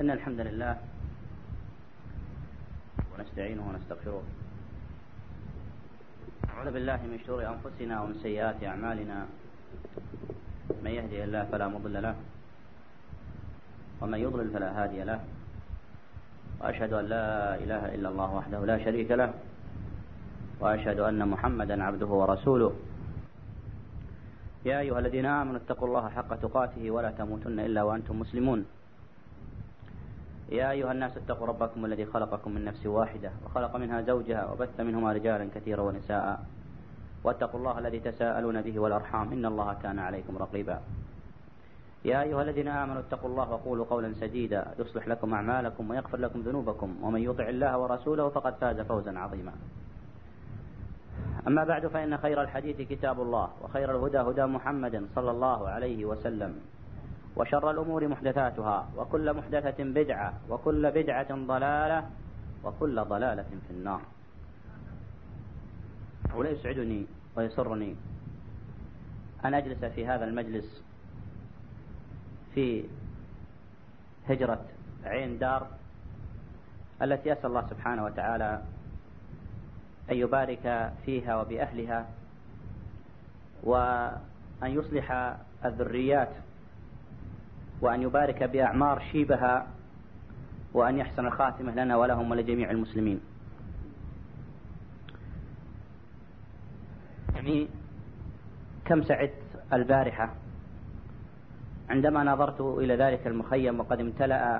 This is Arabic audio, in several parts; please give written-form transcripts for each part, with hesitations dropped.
إن الحمد لله ونستعينه ونستغفره، أعوذ بالله من شرور أنفسنا ومن سيئات أعمالنا، من يهدي الله فلا مضل له ومن يضلل فلا هادي له، وأشهد أن لا إله إلا الله وحده لا شريك له، وأشهد أن محمدا عبده ورسوله. يا أيها الذين آمنوا اتقوا الله حق تقاته ولا تموتن إلا وأنتم مسلمون. يا أيها الناس اتقوا ربكم الذي خلقكم من نفس واحدة وخلق منها زوجها وبث منهما رجالا كثيرا ونساء، واتقوا الله الذي تساءلون به والأرحام إن الله كان عليكم رقيبا. يا أيها الذين آمنوا اتقوا الله وقولوا قولا سديدا يصلح لكم أعمالكم ويغفر لكم ذنوبكم، ومن يطع الله ورسوله فقد فاز فوزا عظيما. أما بعد، فإن خير الحديث كتاب الله، وخير الهدى هدى محمد صلى الله عليه وسلم، وشر الأمور محدثاتها، وكل محدثة بدعة، وكل بدعة ضلالة، وكل ضلالة في النار. ولا يسعدني ويسرني أن أجلس في هذا المجلس في هجرة عين دار التي أسأل الله سبحانه وتعالى أن يبارك فيها وبأهلها، وأن يصلح الذريات، وأن يبارك بأعمار شيبها، وأن يحسن الخاتمة لنا ولهم ولجميع المسلمين. يعني كم سعدت البارحة عندما نظرت إلى ذلك المخيم وقد امتلأ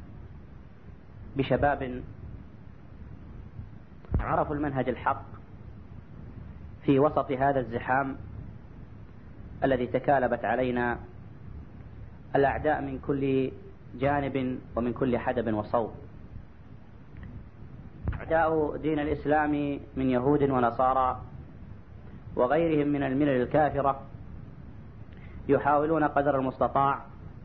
بشباب عرفوا المنهج الحق في وسط هذا الزحام الذي تكالبت علينا الأعداء من كل جانب ومن كل حدب وصوب. أعداء دين الإسلام من يهود ونصارى وغيرهم من الملل الكافرة يحاولون قدر المستطاع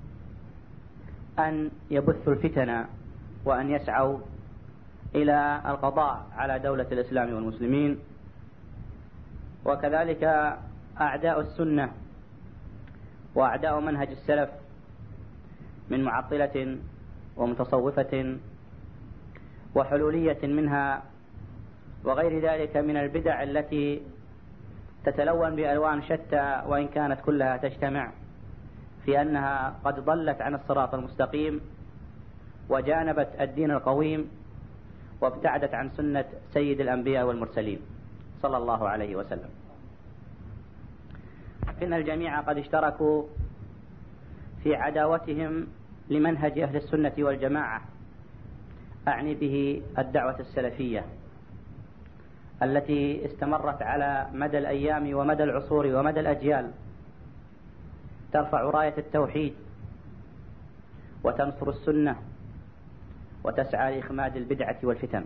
أن يبثوا الفتن وأن يسعوا إلى القضاء على دولة الإسلام والمسلمين، وكذلك أعداء السنة وأعداء منهج السلف من معطلة ومتصوفة وحلولية منها، وغير ذلك من البدع التي تتلون بألوان شتى، وإن كانت كلها تجتمع في أنها قد ضلت عن الصراط المستقيم وجانبت الدين القويم وابتعدت عن سنة سيد الأنبياء والمرسلين صلى الله عليه وسلم. إن الجميع قد اشتركوا في عداوتهم لمنهج أهل السنة والجماعة، أعني به الدعوة السلفية التي استمرت على مدى الأيام ومدى العصور ومدى الأجيال، ترفع راية التوحيد وتنصر السنة وتسعى لإخماد البدعة والفتن.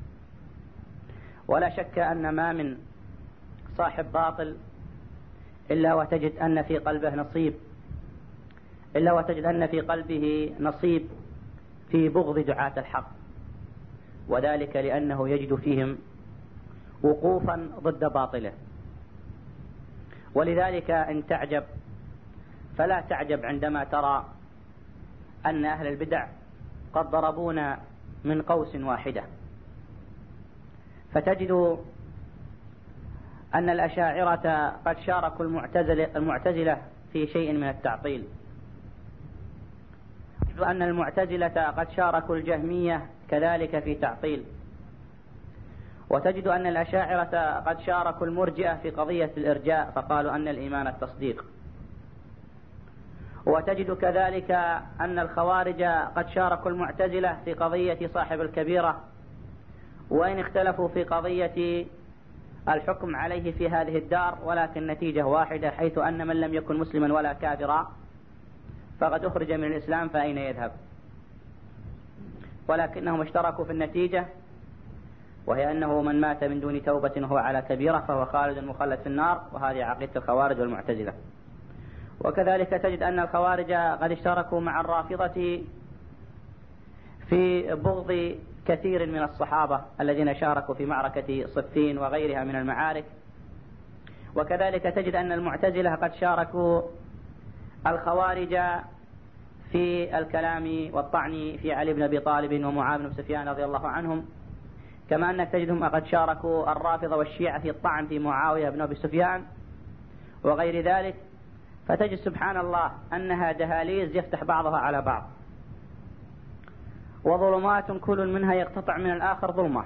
ولا شك أن ما من صاحب باطل إلا وتجد أن في قلبه نصيب في بغض دعاة الحق، وذلك لأنه يجد فيهم وقوفا ضد باطله. ولذلك إن تعجب فلا تعجب عندما ترى أن أهل البدع قد ضربونا من قوس واحدة، فتجد أن الأشاعرة قد شاركوا المعتزلة في شيء من التعطيل، وأن المعتزلة قد شاركوا الجهمية كذلك في تعطيل، وتجد أن الأشاعرة قد شاركوا المرجئة في قضية الإرجاء فقالوا أن الإيمان التصديق، وتجد كذلك أن الخوارج قد شاركوا المعتزلة في قضية صاحب الكبيرة، وإن اختلفوا في قضية الحكم عليه في هذه الدار، ولكن نتيجة واحدة، حيث أن من لم يكن مسلما ولا كافرا فقد أخرج من الإسلام فأين يذهب؟ ولكنهم اشتركوا في النتيجة، وهي أنه من مات من دون توبة وهو على كبيرة فهو خالد مخلد في النار، وهذه عقيدة الخوارج والمعتزلة. وكذلك تجد أن الخوارج قد اشتركوا مع الرافضة في بغض كثير من الصحابة الذين شاركوا في معركة صفين وغيرها من المعارك. وكذلك تجد أن المعتزلة قد شاركوا الخوارج في الكلام والطعن في علي بن أبي طالب ومعاذ بن سفيان رضي الله عنهم، كما أنك تجدهم قد شاركوا الرافضة والشيعة في الطعن في معاوية بن أبي سفيان وغير ذلك، فتجد سبحان الله أنها دهاليز يفتح بعضها على بعض، وظلمات كل منها يقتطع من الآخر ظلمة.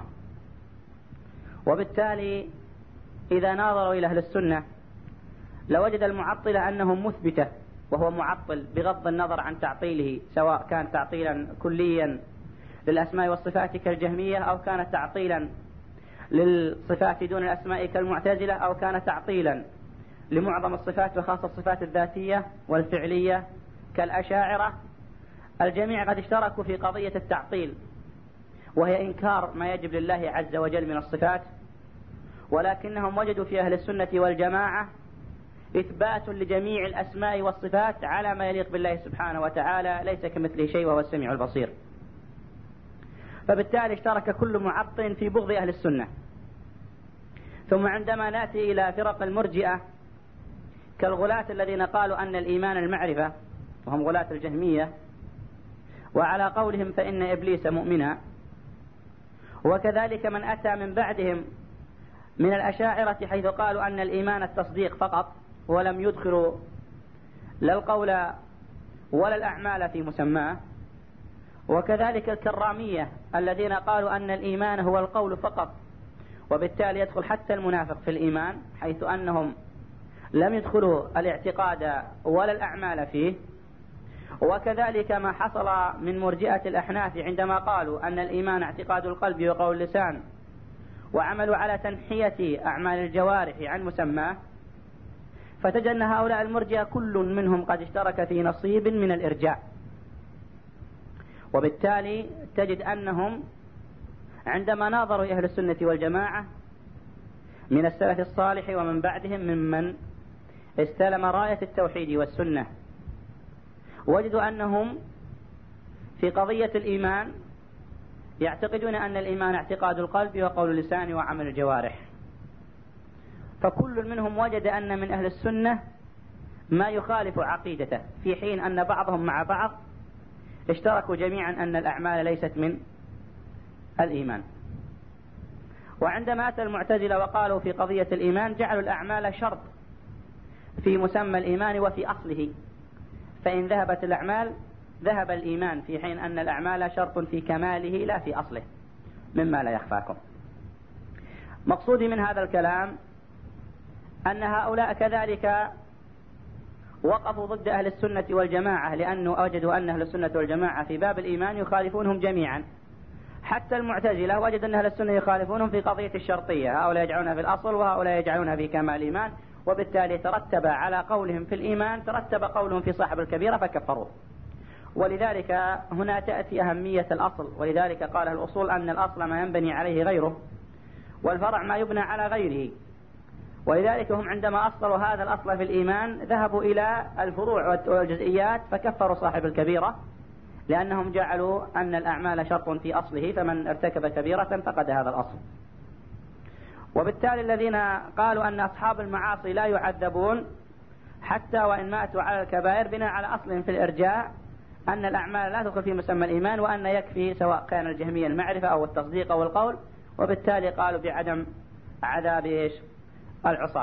وبالتالي إذا ناظروا إلى أهل السنة لوجد المعطلة أنهم مثبتة وهو معطل بغض النظر عن تعطيله، سواء كان تعطيلا كليا للأسماء والصفات كالجهمية، أو كان تعطيلا للصفات دون الأسماء كالمعتزلة، أو كان تعطيلا لمعظم الصفات وخاصة الصفات الذاتية والفعلية كالأشاعرة. الجميع قد اشتركوا في قضية التعطيل، وهي إنكار ما يجب لله عز وجل من الصفات، ولكنهم وجدوا في أهل السنة والجماعة إثبات لجميع الأسماء والصفات على ما يليق بالله سبحانه وتعالى، ليس كمثله شيء وهو السميع البصير. فبالتالي اشترك كل معطل في بغض أهل السنة. ثم عندما نأتي إلى فرق المرجئة كالغلاة الذين قالوا أن الإيمان المعرفة، وهم غلاة الجهمية، وعلى قولهم فإن إبليس مؤمنا، وكذلك من أتى من بعدهم من الأشاعرة حيث قالوا أن الإيمان التصديق فقط ولم يدخلوا لا القول ولا الأعمال في مسماه، وكذلك الكرامية الذين قالوا أن الإيمان هو القول فقط، وبالتالي يدخل حتى المنافق في الإيمان، حيث أنهم لم يدخلوا الاعتقاد ولا الأعمال فيه. وكذلك ما حصل من مرجئة الأحناف عندما قالوا أن الإيمان اعتقاد القلب وقول اللسان، وعملوا على تنحية أعمال الجوارح عن مسماه، فتجد أن هؤلاء المرجئة كل منهم قد اشترك في نصيب من الإرجاء. وبالتالي تجد أنهم عندما ناظروا أهل السنة والجماعة من السلف الصالح ومن بعدهم ممن استلم راية التوحيد والسنة، وجدوا أنهم في قضية الإيمان يعتقدون أن الإيمان اعتقاد القلب وقول اللسان وعمل الجوارح. فكل منهم وجد أن من أهل السنة ما يخالف عقيدته، في حين أن بعضهم مع بعض اشتركوا جميعا أن الأعمال ليست من الإيمان. وعندما أتى المعتزلة وقالوا في قضية الإيمان جعلوا الأعمال شرط في مسمى الإيمان وفي أصله، فإن ذهبت الأعمال ذهب الإيمان، في حين أن الأعمال شرط في كماله لا في أصله، مما لا يخفاكم. مقصودي من هذا الكلام أن هؤلاء كذلك وقفوا ضد أهل السنة والجماعة، لأنه وجدوا أن أهل السنة والجماعة في باب الإيمان يخالفونهم جميعا. حتى المعتزلة وجد أن أهل السنة يخالفونهم في قضية الشرطية، هؤلاء يجعلونها في الأصل وهؤلاء يجعلونها في كمال الإيمان، وبالتالي ترتب على قولهم في الإيمان ترتب قولهم في صاحب الكبيرة فكفروه. ولذلك هنا تأتي أهمية الأصل، ولذلك قال الأصول أن الأصل ما ينبني عليه غيره، والفرع ما يبنى على غيره. ولذلك هم عندما أصلوا هذا الأصل في الإيمان ذهبوا إلى الفروع والجزئيات فكفروا صاحب الكبيرة، لأنهم جعلوا أن الأعمال شرط في أصله، فمن ارتكب كبيرة فقد هذا الأصل. وبالتالي الذين قالوا أن أصحاب المعاصي لا يعذبون حتى وإن ماتوا على الكبائر بناء على أصل في الإرجاء أن الأعمال لا تدخل في مسمى الإيمان، وأن يكفي سواء كان الجهمية المعرفة أو التصديق أو القول، وبالتالي قالوا بعدم عذاب العصاة.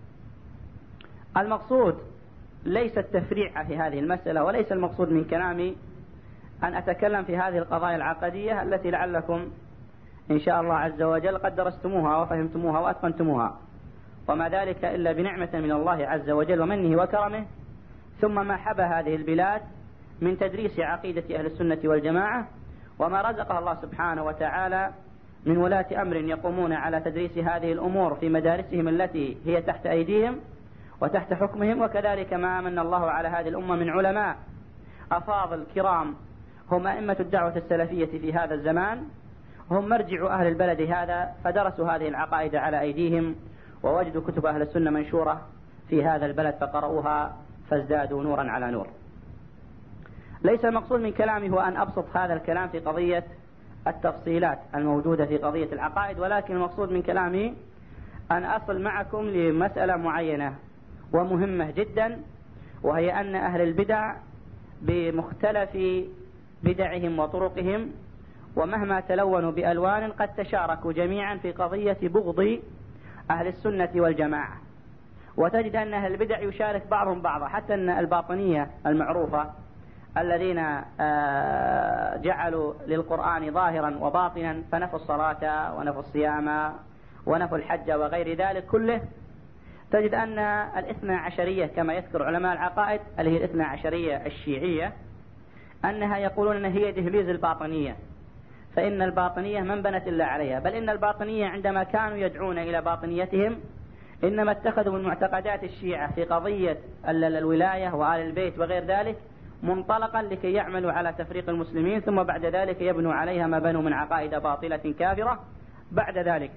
المقصود ليس التفريع في هذه المسألة، وليس المقصود من كلامي أن أتكلم في هذه القضايا العقدية التي لعلكم إن شاء الله عز وجل قد درستموها وفهمتموها وأتقنتموها، وما ذلك إلا بنعمة من الله عز وجل ومنه وكرمه، ثم ما حبى هذه البلاد من تدريس عقيدة أهل السنة والجماعة، وما رزقها الله سبحانه وتعالى من ولاة أمر يقومون على تدريس هذه الأمور في مدارسهم التي هي تحت أيديهم وتحت حكمهم. وكذلك ما من الله على هذه الأمة من علماء أفاضل كرام هم أئمة الدعوة السلفية في هذا الزمان، هم مرجع أهل البلد هذا، فدرسوا هذه العقائد على أيديهم، ووجدوا كتب أهل السنة منشورة في هذا البلد فقرؤوها فازدادوا نورا على نور. ليس المقصود من كلامي هو أن أبسط هذا الكلام في قضية التفصيلات الموجودة في قضية العقائد، ولكن المقصود من كلامي أن أصل معكم لمسألة معينة ومهمة جدا، وهي أن أهل البدع بمختلف بدعهم وطرقهم، ومهما تلونوا بألوان قد تشاركوا جميعا في قضية بغض أهل السنة والجماعة. وتجد أن أهل البدع يشارك بعضهم بعضا، حتى أن الباطنية المعروفة الذين جعلوا للقرآن ظاهرا وباطنا، فنفوا الصلاة ونفوا الصيام ونفوا الحج وغير ذلك كله، تجد أن الاثنى عشرية كما يذكر علماء العقائد اللي هي الاثنى عشرية الشيعية، أنها يقولون أن هي دهليز الباطنية، فإن الباطنية من بنت إلا عليها، بل إن الباطنية عندما كانوا يدعون إلى باطنيتهم إنما اتخذوا من معتقدات الشيعة في قضية الولاية وآل البيت وغير ذلك منطلقا لكي يعملوا على تفريق المسلمين، ثم بعد ذلك يبنوا عليها ما بنوا من عقائد باطلة كافرة بعد ذلك.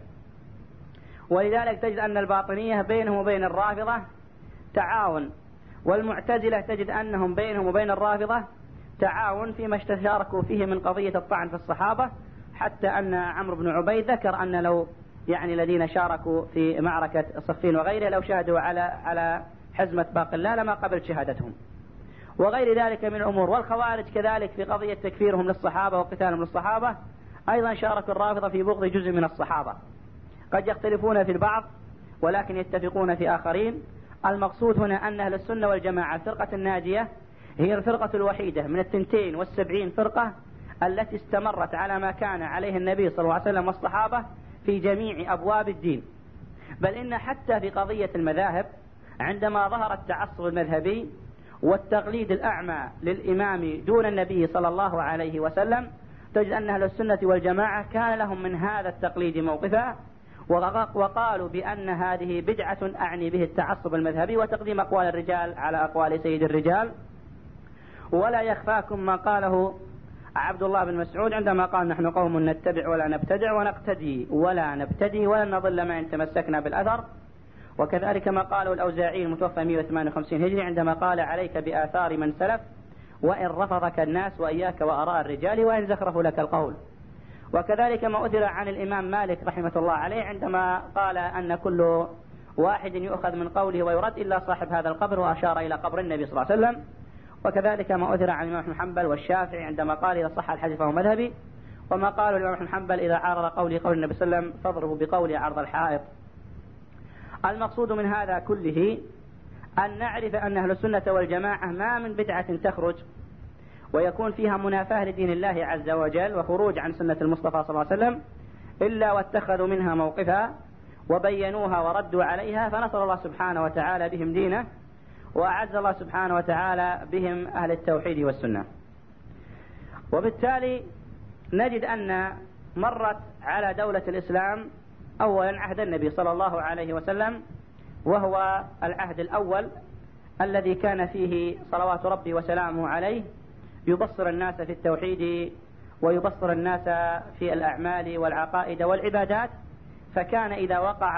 ولذلك تجد أن الباطنية بينهم وبين الرافضة تعاون، والمعتزلة تجد أنهم بينهم وبين الرافضة تعاون فيما استشاركوا فيه من قضية الطعن في الصحابة، حتى أن عمرو بن عبيد ذكر أن لو الذين شاركوا في معركة صفين وغيرها لو شاهدوا على حزمة باقلة لما قبل شهادتهم وغير ذلك من الأمور. والخوارج كذلك في قضية تكفيرهم للصحابة وقتالهم للصحابة أيضا شاركوا الرافضة في بغض جزء من الصحابة، قد يختلفون في البعض ولكن يتفقون في آخرين. المقصود هنا أن أهل السنة والجماعة الفرقة الناجية هي الفرقة الوحيدة من 72 فرقة التي استمرت على ما كان عليه النبي صلى الله عليه وسلم والصحابة في جميع أبواب الدين، بل إن حتى في قضية المذاهب عندما ظهر التعصب المذهبي والتقليد الأعمى للإمام دون النبي صلى الله عليه وسلم، تجد أن أهل السنة والجماعة كان لهم من هذا التقليد موقفا، وقالوا بأن هذه بدعة، أعني به التعصب المذهبي وتقديم أقوال الرجال على أقوال سيد الرجال. ولا يخفاكم ما قاله عبد الله بن مسعود عندما قال نحن قوم نتبع ولا نبتدع ونقتدي ولا نبتدي ولن نضل ما إن تمسكنا بالأثر. وكذلك ما قاله الأوزاعي المتوفى 158 هجري عندما قال عليك بآثار من سلف وإن رفضك الناس وإياك وأراء الرجال وإن زخرفوا لك القول. وكذلك ما أثر عن الإمام مالك رحمة الله عليه عندما قال أن كل واحد يؤخذ من قوله ويرد إلا صاحب هذا القبر، وأشار إلى قبر النبي صلى الله عليه وسلم. وكذلك ما أثر عن الإمام أحمد بن حنبل والشافعي عندما قال إذا صح الحديث فهو مذهبي، وما قالوا الإمام أحمد بن حنبل إذا عارض قولي قول النبي صلى الله عليه وسلم فاضربوا بقولي عرض الحائط. المقصود من هذا كله أن نعرف أن أهل السنة والجماعة ما من بدعة تخرج ويكون فيها منافاة لدين الله عز وجل وخروج عن سنة المصطفى صلى الله عليه وسلم إلا واتخذوا منها موقفا وبينوها وردوا عليها، فنصر الله سبحانه وتعالى بهم دينه، وأعز الله سبحانه وتعالى بهم أهل التوحيد والسنة. وبالتالي نجد أن مرت على دولة الإسلام أولا عهد النبي صلى الله عليه وسلم، وهو العهد الأول الذي كان فيه صلوات ربي وسلامه عليه يبصر الناس في التوحيد ويبصر الناس في الأعمال والعقائد والعبادات. فكان إذا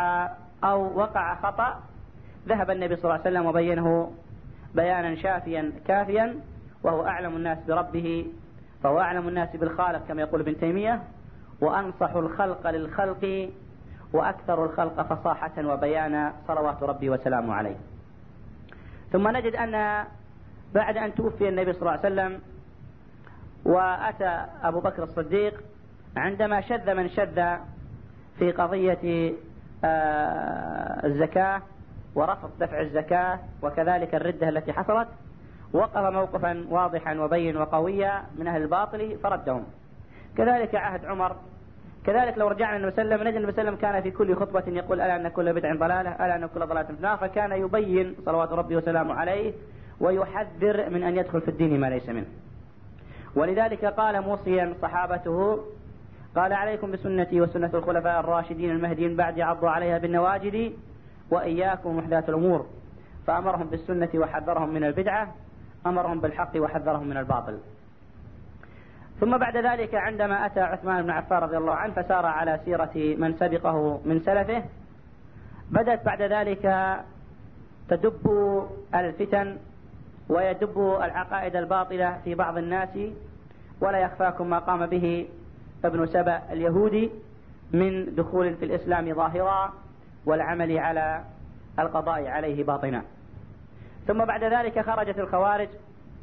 وقع خطأ ذهب النبي صلى الله عليه وسلم وبينه بيانا شافيا كافيا، وهو أعلم الناس بربه فهو أعلم الناس بالخالق كما يقول ابن تيمية، وأنصح الخلق للخلق وأكثر الخلق فصاحة وبيانا صلوات ربي وسلامه عليه. ثم نجد أن بعد أن توفي النبي صلى الله عليه وسلم وأتى أبو بكر الصديق عندما شذ من شذ في قضية الزكاة ورفض دفع الزكاة وكذلك الردة التي حصلت، وقف موقفا واضحا وبين وقويا من أهل الباطل فردهم. كذلك عهد عمر، كذلك لو رجعنا النبي صلى الله عليه وسلم نجد النبي صلى الله عليه وسلم كان في كل خطبة يقول ألا أن كل بدع ضلالة ألا أن كل ضلالة في النار، فكان يبين صلوات ربي وسلامه عليه ويحذر من أن يدخل في الدين ما ليس منه. ولذلك قال موصيا صحابته قال عليكم بسنتي وسنة الخلفاء الراشدين المهديين بعد عضوا عليها بالنواجذ وإياكم محدثات الأمور، فأمرهم بالسنة وحذرهم من البدعة، أمرهم بالحق وحذرهم من الباطل. ثم بعد ذلك عندما أتى عثمان بن عفان رضي الله عنه فسار على سيرة من سبقه من سلفه، بدأت بعد ذلك تدب الفتن ويدب العقائد الباطلة في بعض الناس. ولا يخفاكم ما قام به ابن سبأ اليهودي من دخول في الإسلام ظاهرا والعمل على القضاء عليه باطنا. ثم بعد ذلك خرجت الخوارج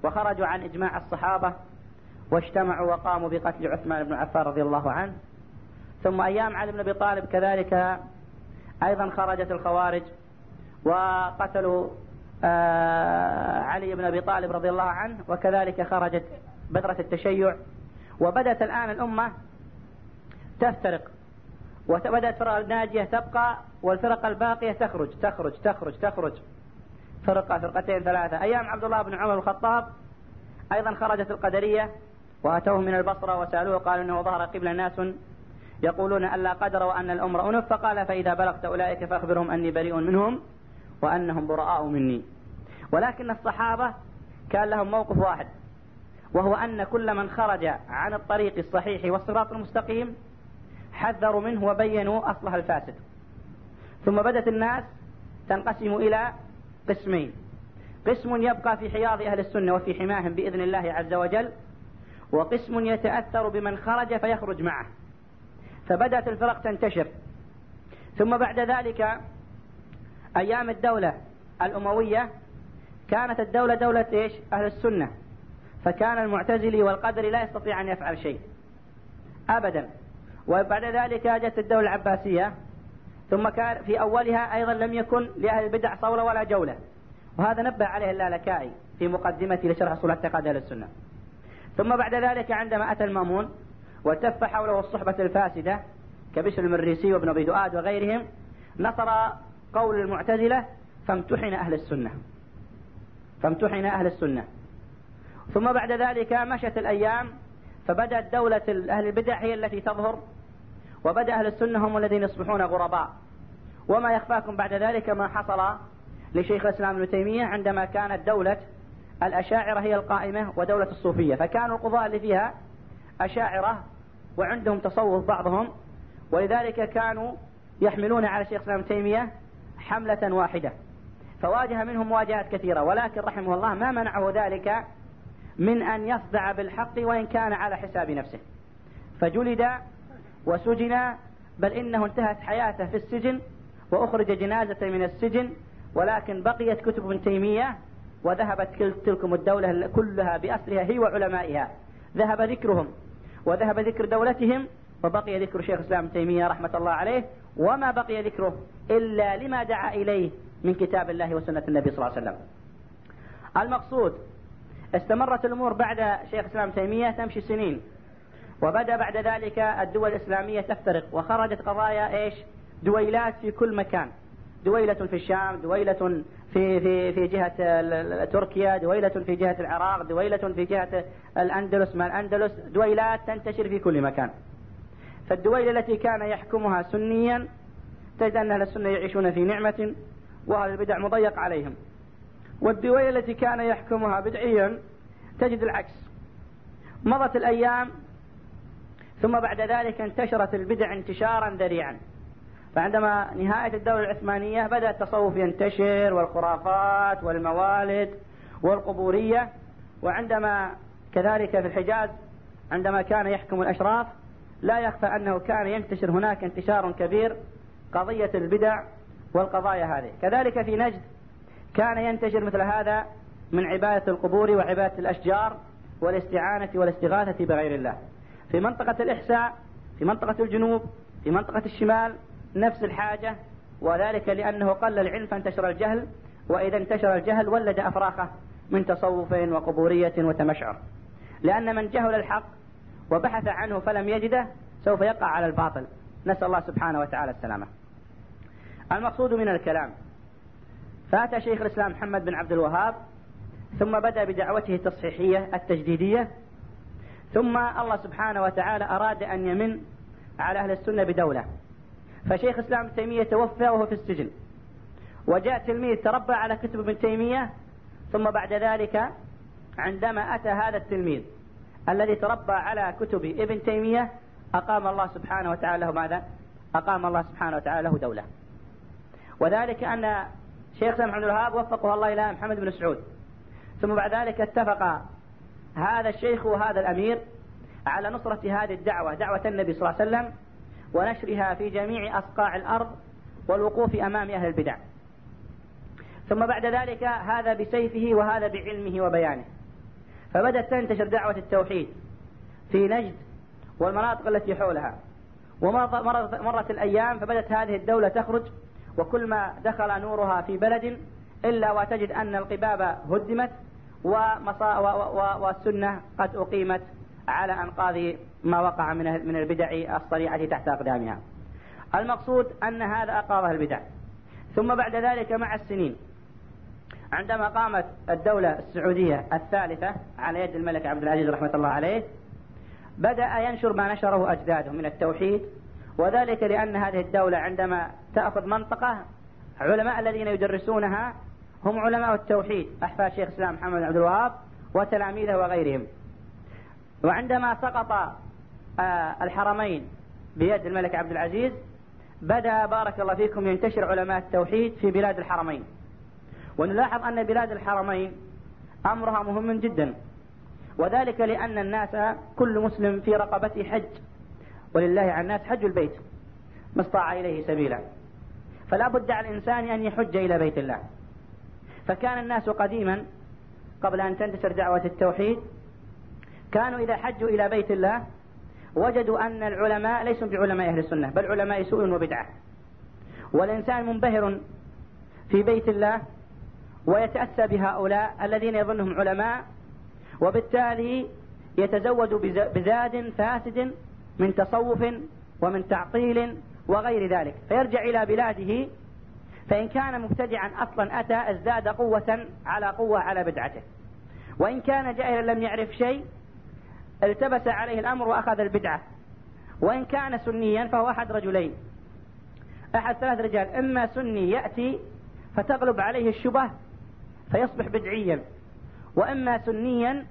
وخرجوا عن إجماع الصحابة واجتمعوا وقاموا بقتل عثمان بن عفان رضي الله عنه. ثم أيام علي بن أبي طالب كذلك أيضا خرجت الخوارج وقتلوا علي بن أبي طالب رضي الله عنه، وكذلك خرجت بدرة التشيع. وبدأت الآن الأمة تفترق، وبدأت فرق الناجية تبقى والفرق الباقية تخرج تخرج تخرج تخرج فرقتين ثلاثة. أيام عبد الله بن عمر الخطاب أيضا خرجت القدرية وأتوه من البصرة وسألوه قالوا إنه ظهر قبل ناس يقولون أن لا قدر وأن الأمر أنف، فقال فإذا بلغت أولئك فأخبرهم أني بريء منهم وأنهم براء مني. ولكن الصحابة كان لهم موقف واحد، وهو أن كل من خرج عن الطريق الصحيح والصراط المستقيم حذروا منه وبينوا أصلها الفاسد. ثم بدت الناس تنقسم إلى قسمين: قسم يبقى في حياض أهل السنة وفي حماهم بإذن الله عز وجل، وقسم يتأثر بمن خرج فيخرج معه. فبدأت الفرق تنتشر. ثم بعد ذلك أيام الدولة الأموية كانت الدولة دولة إيش؟ أهل السنة، فكان المعتزلي والقدري لا يستطيع أن يفعل شيء أبدا. وبعد ذلك جاءت الدولة العباسية، ثم كان في أولها أيضا لم يكن لأهل البدع صولة ولا جولة، وهذا نبه عليه اللالكائي في مقدمته لشرح أصول اعتقاد أهل السنة. ثم بعد ذلك عندما أتى المأمون والتف حوله الصحبة الفاسدة كبشر المريسي وابن أبي دؤاد وغيرهم، نصر قول المعتزلة فامتحن أهل السنة. ثم بعد ذلك مشت الأيام، فبدأت دولة أهل البدع هي التي تظهر، وبدأ أهل السنة هم الذين يصبحون غرباء. وما يخفاكم بعد ذلك ما حصل لشيخ الإسلام ابن تيمية عندما كانت دولة الأشاعرة هي القائمة ودولة الصوفية، فكانوا القضاء اللي فيها أشاعرة وعندهم تصوف بعضهم، ولذلك كانوا يحملون على شيخ الإسلام ابن تيمية حملة واحدة، فواجه منهم مواجهات كثيرة، ولكن رحمه الله ما منعه ذلك من أن يصدع بالحق وإن كان على حساب نفسه، فجلد وسجن، بل إنه انتهت حياته في السجن وأخرج جنازة من السجن، ولكن بقيت كتب ابن تيمية وذهبت تلكم الدولة كلها بأسرها هي وعلمائها، ذهب ذكرهم وذهب ذكر دولتهم، وبقي ذكر شيخ الإسلام ابن تيمية رحمة الله عليه، وما بقي ذكره إلا لما دعا إليه من كتاب الله وسنة النبي صلى الله عليه وسلم. المقصود استمرت الأمور بعد شيخ الإسلام ابن تيمية تمشي سنين، وبدأ بعد ذلك الدول الإسلامية تفترق، وخرجت قضايا إيش؟ دويلات في كل مكان، دويلة في الشام، دويلة في جهة تركيا، دويلة في جهة العراق، دويلة في جهة الأندلس، ما الأندلس، دويلات تنتشر في كل مكان. فالدويلة التي كان يحكمها سنيا تجد أن أهل السنة يعيشون في نعمة وأهل البدع مضيق عليهم، والدويلة التي كان يحكمها بدعيا تجد العكس. مضت الأيام، ثم بعد ذلك انتشرت البدع انتشارا ذريعا، فعندما نهاية الدولة العثمانية بدأ التصوف ينتشر والخرافات والموالد والقبورية. وعندما كذلك في الحجاز عندما كان يحكم الأشراف لا يخفى أنه كان ينتشر هناك انتشار كبير قضية البدع والقضايا هذه. كذلك في نجد كان ينتشر مثل هذا من عبادة القبور وعبادة الأشجار والاستعانة والاستغاثة بغير الله. في منطقة الإحساء، في منطقة الجنوب، في منطقة الشمال نفس الحاجة، وذلك لأنه قل العلم فانتشر الجهل، وإذا انتشر الجهل ولد أفراخه من تصوف وقبورية وتمشعر، لأن من جهل الحق وبحث عنه فلم يجده سوف يقع على الباطل، نسأل الله سبحانه وتعالى السلامة. المقصود من الكلام، فأتى شيخ الإسلام محمد بن عبد الوهاب ثم بدأ بدعوته التصحيحية التجديدية، ثم الله سبحانه وتعالى أراد أن يمن على أهل السنة بدولة، فشيخ الإسلام ابن تيمية توفى وهو في السجن، وجاء تلميذ تربى على كتب ابن تيمية، ثم بعد ذلك عندما أتى هذا التلميذ الذي تربى على كتب ابن تيمية أقام الله سبحانه وتعالى له ماذا؟ أقام الله سبحانه وتعالى له دولة. وذلك أن شيخ محمد بن الوهاب وفقه الله إلى محمد بن سعود، ثم بعد ذلك اتفق هذا الشيخ وهذا الأمير على نصرة هذه الدعوة، دعوة النبي صلى الله عليه وسلم، ونشرها في جميع أصقاع الأرض والوقوف أمام أهل البدع. ثم بعد ذلك هذا بسيفه وهذا بعلمه وبيانه، فبدأت تنتشر دعوة التوحيد في نجد والمناطق التي حولها. ومرت الأيام فبدأت هذه الدولة تخرج، وكل ما دخل نورها في بلد إلا وتجد أن القباب هدمت والسنة قد أقيمت على أنقاض ما وقع من البدع الصريعة تحت أقدامها. المقصود أن هذا أقاضها البدع. ثم بعد ذلك مع السنين عندما قامت الدولة السعودية الثالثة على يد الملك عبد العزيز رحمة الله عليه، بدأ ينشر ما نشره أجداده من التوحيد، وذلك لأن هذه الدولة عندما تأخذ منطقة علماء الذين يدرسونها هم علماء التوحيد أحفاد شيخ الإسلام محمد بن عبد الوهاب وتلاميذه وغيرهم. وعندما سقط الحرمين بيد الملك عبد العزيز بدأ بارك الله فيكم ينتشر علماء التوحيد في بلاد الحرمين. ونلاحظ أن بلاد الحرمين أمرها مهم جدا، وذلك لأن الناس كل مسلم في رقبته حج، ولله على الناس حج البيت ما استطاع إليه سبيلا، فلا بد على الإنسان أن يحج إلى بيت الله. فكان الناس قديما قبل أن تنتشر دعوة التوحيد كانوا إذا حجوا إلى بيت الله وجدوا أن العلماء ليسوا بعلماء أهل السنة بل علماء سوء وبدعة، والإنسان منبهر في بيت الله ويتأسى بهؤلاء الذين يظنهم علماء، وبالتالي يتزود بزاد فاسد من تصوف ومن تعطيل وغير ذلك، فيرجع إلى بلاده، فإن كان مبتدعا أصلا أتى ازداد قوة على بدعته، وإن كان جاهلا لم يعرف شيء التبس عليه الأمر وأخذ البدعة، وإن كان سنيا فهو أحد رجلين، أحد ثلاث رجال: إما سني يأتي فتغلب عليه الشبه فيصبح بدعيا، وإما سنيا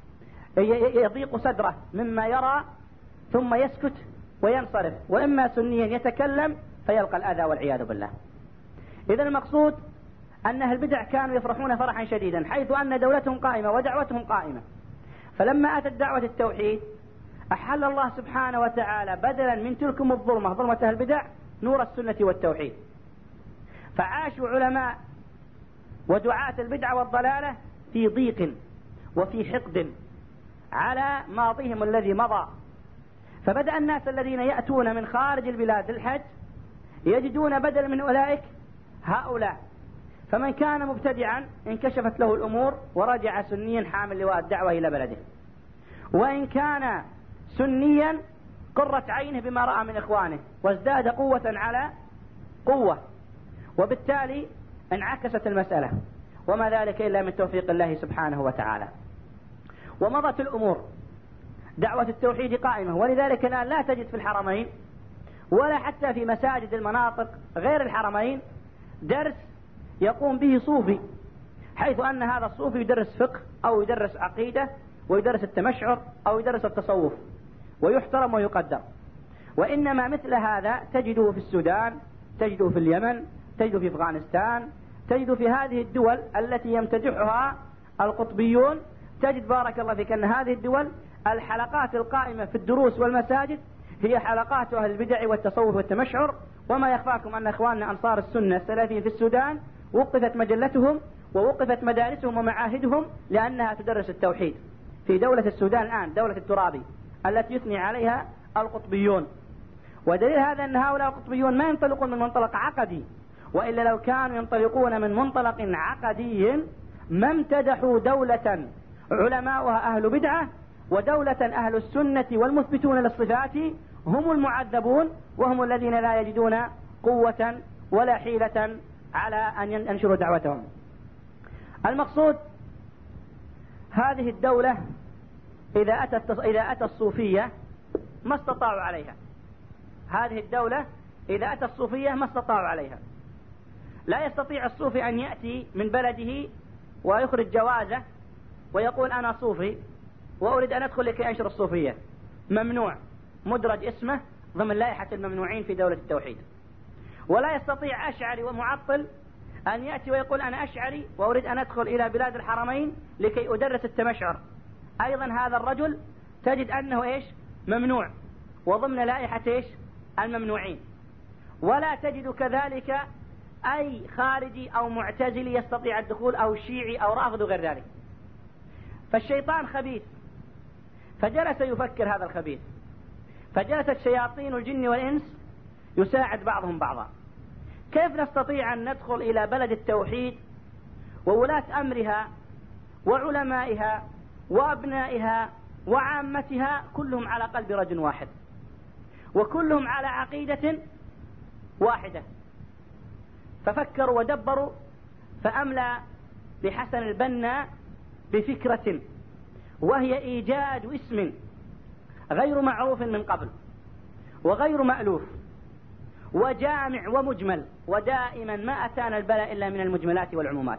يضيق صدره مما يرى ثم يسكت وينصرف، وإما سنيا يتكلم فيلقى الأذى والعياذ بالله. إذا المقصود أن أهل البدع كانوا يفرحون فرحا شديدا حيث أن دولتهم قائمة ودعوتهم قائمة. فلما أتت دعوة التوحيد أحل الله سبحانه وتعالى بدلا من تلكم الظلمة ظلمة أهل البدع نور السنة والتوحيد، فعاشوا علماء ودعاة البدع والضلالة في ضيق وفي حقد على ماضيهم الذي مضى. فبدأ الناس الذين يأتون من خارج البلاد للحج يجدون بدل من أولئك هؤلاء، فمن كان مبتدعا انكشفت له الأمور ورجع سنيا حامل لواء الدعوة إلى بلده، وإن كان سنيا قرت عينه بما رأى من إخوانه وازداد قوة على قوة، وبالتالي انعكست المسألة، وما ذلك إلا من توفيق الله سبحانه وتعالى. ومضت الأمور، دعوة التوحيد قائمة، ولذلك الآن لا تجد في الحرمين ولا حتى في مساجد المناطق غير الحرمين درس يقوم به صوفي، حيث أن هذا الصوفي يدرس فقه أو يدرس عقيدة ويدرس التمشعر أو يدرس التصوف ويحترم ويقدر. وإنما مثل هذا تجده في السودان، تجده في اليمن، تجده في أفغانستان، تجده في هذه الدول التي يمتدحها القطبيون. تجد بارك الله فيك أن هذه الدول الحلقات القائمة في الدروس والمساجد هي حلقات أهل البدع والتصوف والتمشعر. وما يخفاكم أن إخواننا أنصار السنة السلفيين في السودان وقفت مجلتهم ووقفت مدارسهم ومعاهدهم لأنها تدرس التوحيد في دولة السودان الآن، دولة الترابي التي يثني عليها القطبيون. ودليل هذا أن هؤلاء القطبيون ما ينطلقون من منطلق عقدي، وإلا لو كانوا ينطلقون من منطلق عقدي ما امتدحوا دولة علماؤها أهل بدعة ودولة أهل السنة والمثبتون للصفات هم المعذبون، وهم الذين لا يجدون قوة ولا حيلة على أن ينشروا دعوتهم. المقصود هذه الدولة إذا أتى الصوفية ما استطاعوا عليها، هذه الدولة إذا أتى الصوفية ما استطاعوا عليها. لا يستطيع الصوفي أن يأتي من بلده ويخرج جوازه ويقول أنا صوفي وأريد أن أدخل لكي أنشر الصوفية، ممنوع، مدرج اسمه ضمن لائحة الممنوعين في دولة التوحيد. ولا يستطيع أشعري ومعطل أن يأتي ويقول أنا أشعري وأريد أن أدخل إلى بلاد الحرمين لكي أدرس التمشعر، أيضا هذا الرجل تجد أنه ممنوع وضمن لائحة الممنوعين. ولا تجد كذلك أي خارجي أو معتزلي يستطيع الدخول أو شيعي أو رافض غير ذلك. فالشيطان خبيث، فجلس يفكر هذا الخبيث، فجلست شياطين الجن والإنس يساعد بعضهم بعضا. كيف نستطيع أن ندخل إلى بلد التوحيد وولاة أمرها وعلمائها وأبنائها وعامتها كلهم على قلب رجل واحد، وكلهم على عقيدة واحدة؟ ففكروا ودبروا، فأملى لحسن البنا بفكرة، وهي إيجاد اسم غير معروف من قبل وغير مألوف وجامع ومجمل، ودائما ما أتانا البلاء إلا من المجملات والعمومات.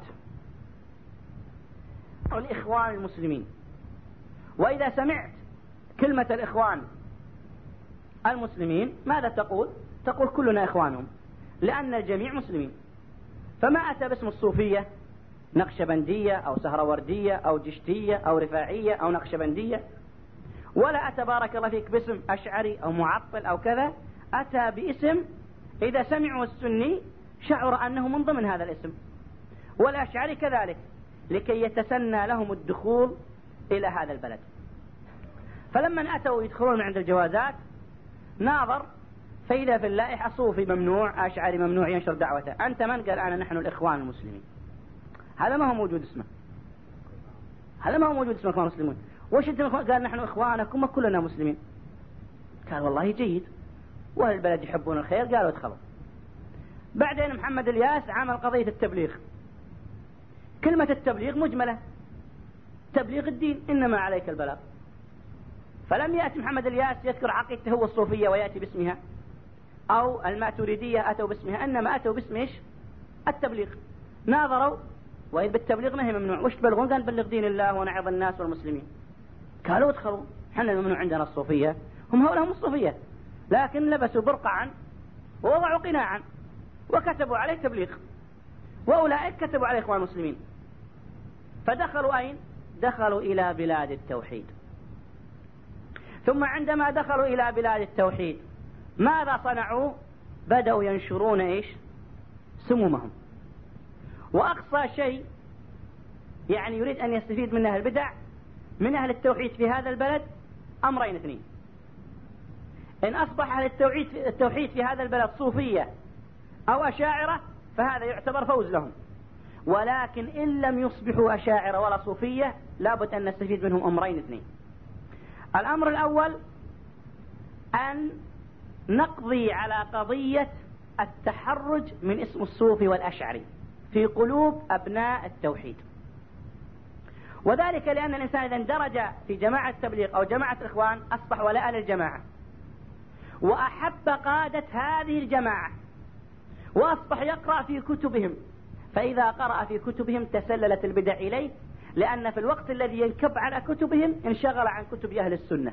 الإخوان المسلمين، وإذا سمعت كلمة الإخوان المسلمين ماذا تقول؟ تقول كلنا إخوانهم، لأن الجميع مسلمين. فما أتى باسم الصوفية نقشبندية أو سهروردية أو جشتية أو رفاعية أو نقشبندية، ولا أتى بارك الله فيك باسم أشعري أو معطل أو كذا، أتى باسم إذا سمعوا السني شعر أنه من ضمن هذا الاسم، والأشعري كذلك، لكي يتسنى لهم الدخول إلى هذا البلد. فلما أتوا يدخلون من عند الجوازات ناظر، فإذا في اللائحة صوفي ممنوع، أشعري ممنوع ينشر دعوته. أنت من قال أنا نحن الإخوان المسلمين؟ هذا ما هو موجود اسمه، هذا ما هو موجود اسمه إخوان المسلمون. وش أنت قال نحن إخوانكم كلنا مسلمين؟ قال والله جيد، وأهل البلد يحبون الخير، قالوا ادخلوا. بعدين محمد الياس عمل قضية التبليغ. كلمة التبليغ مجملة، تبليغ الدين، إنما عليك البلاغ. فلم يأتي محمد الياس يذكر عقيدته هو الصوفية ويأتي باسمها، أو الماتريدية أتوا باسمها، إنما أتوا باسم إيش؟ التبليغ. ناظروا، وإذ بالتبليغ ما هي ممنوع، وش تبلغون؟ قال بلغ دين الله ونعظ الناس والمسلمين. قالوا ادخلوا، حنا الممنوع عندنا الصوفية، هم هؤلاء هم الصوفية، لكن لبسوا برقعا ووضعوا قناعا وكتبوا عليه تبليغ، وأولئك كتبوا عليه إخوان المسلمين. فدخلوا أين؟ دخلوا إلى بلاد التوحيد. ثم عندما دخلوا إلى بلاد التوحيد ماذا صنعوا؟ بدأوا ينشرون إيش؟ سمومهم. وأقصى شيء يعني يريد أن يستفيد من أهل البدع من أهل التوحيد في هذا البلد أمرين اثنين: إن أصبح أهل التوحيد في هذا البلد صوفية أو أشاعرة فهذا يعتبر فوز لهم، ولكن إن لم يصبحوا أشاعرة ولا صوفية لابد أن نستفيد منهم أمرين اثنين. الأمر الأول أن نقضي على قضية التحرج من اسم الصوفي والأشعري في قلوب أبناء التوحيد، وذلك لأن الإنسان إذا اندرج في جماعة التبليغ أو جماعة الإخوان أصبح ولاء للجماعة، وأحب قادة هذه الجماعة، وأصبح يقرأ في كتبهم، فإذا قرأ في كتبهم تسللت البدع إليه، لأن في الوقت الذي ينكب على كتبهم انشغل عن كتب أهل السنة،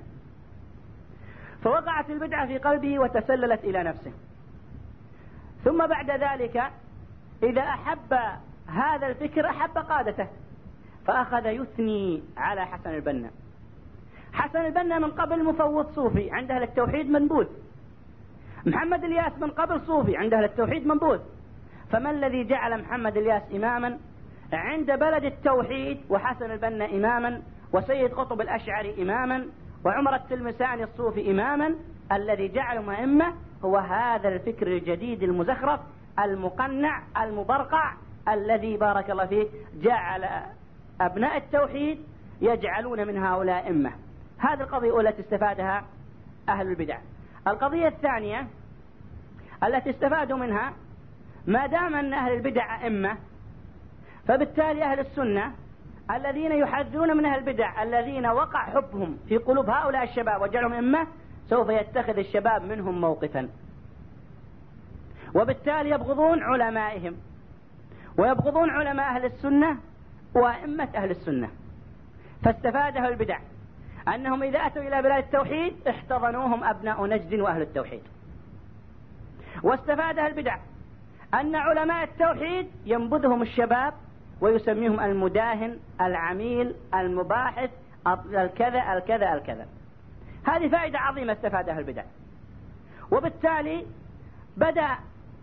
فوقعت البدعة في قلبه وتسللت إلى نفسه. ثم بعد ذلك إذا أحب هذا الفكر أحب قادته، فأخذ يثني على حسن البنا. حسن البنا من قبل مفوض صوفي عند أهل التوحيد منبوذ، محمد الياس من قبل صوفي عند أهل التوحيد منبوذ. فما الذي جعل محمد الياس إماما عند بلد التوحيد وحسن البنا إماما وسيد قطب الأشعري إماما وعمر التلمساني الصوفي إماما؟ الذي جعلهم أئمة هو هذا الفكر الجديد المزخرف المقنع المبرقع الذي بارك الله فيه جعل أبناء التوحيد يجعلون من هؤلاء أئمة. هذه القضية الأولى التي استفادها أهل البدع. القضية الثانية التي استفادوا منها: ما دام أن أهل البدع أئمة، فبالتالي أهل السنة الذين يحذرون من أهل البدع الذين وقع حبهم في قلوب هؤلاء الشباب وجعلهم أئمة سوف يتخذ الشباب منهم موقفا، وبالتالي يبغضون علمائهم ويبغضون علماء أهل السنة وأئمة أهل السنة. فاستفاد أهل البدع أنهم إذا أتوا إلى بلاد التوحيد احتضنوهم أبناء نجد وأهل التوحيد، واستفاد أهل البدع أن علماء التوحيد ينبذهم الشباب ويسميهم المداهن العميل المباحث الكذا الكذا الكذا. هذه فائدة عظيمة استفادها البدع. وبالتالي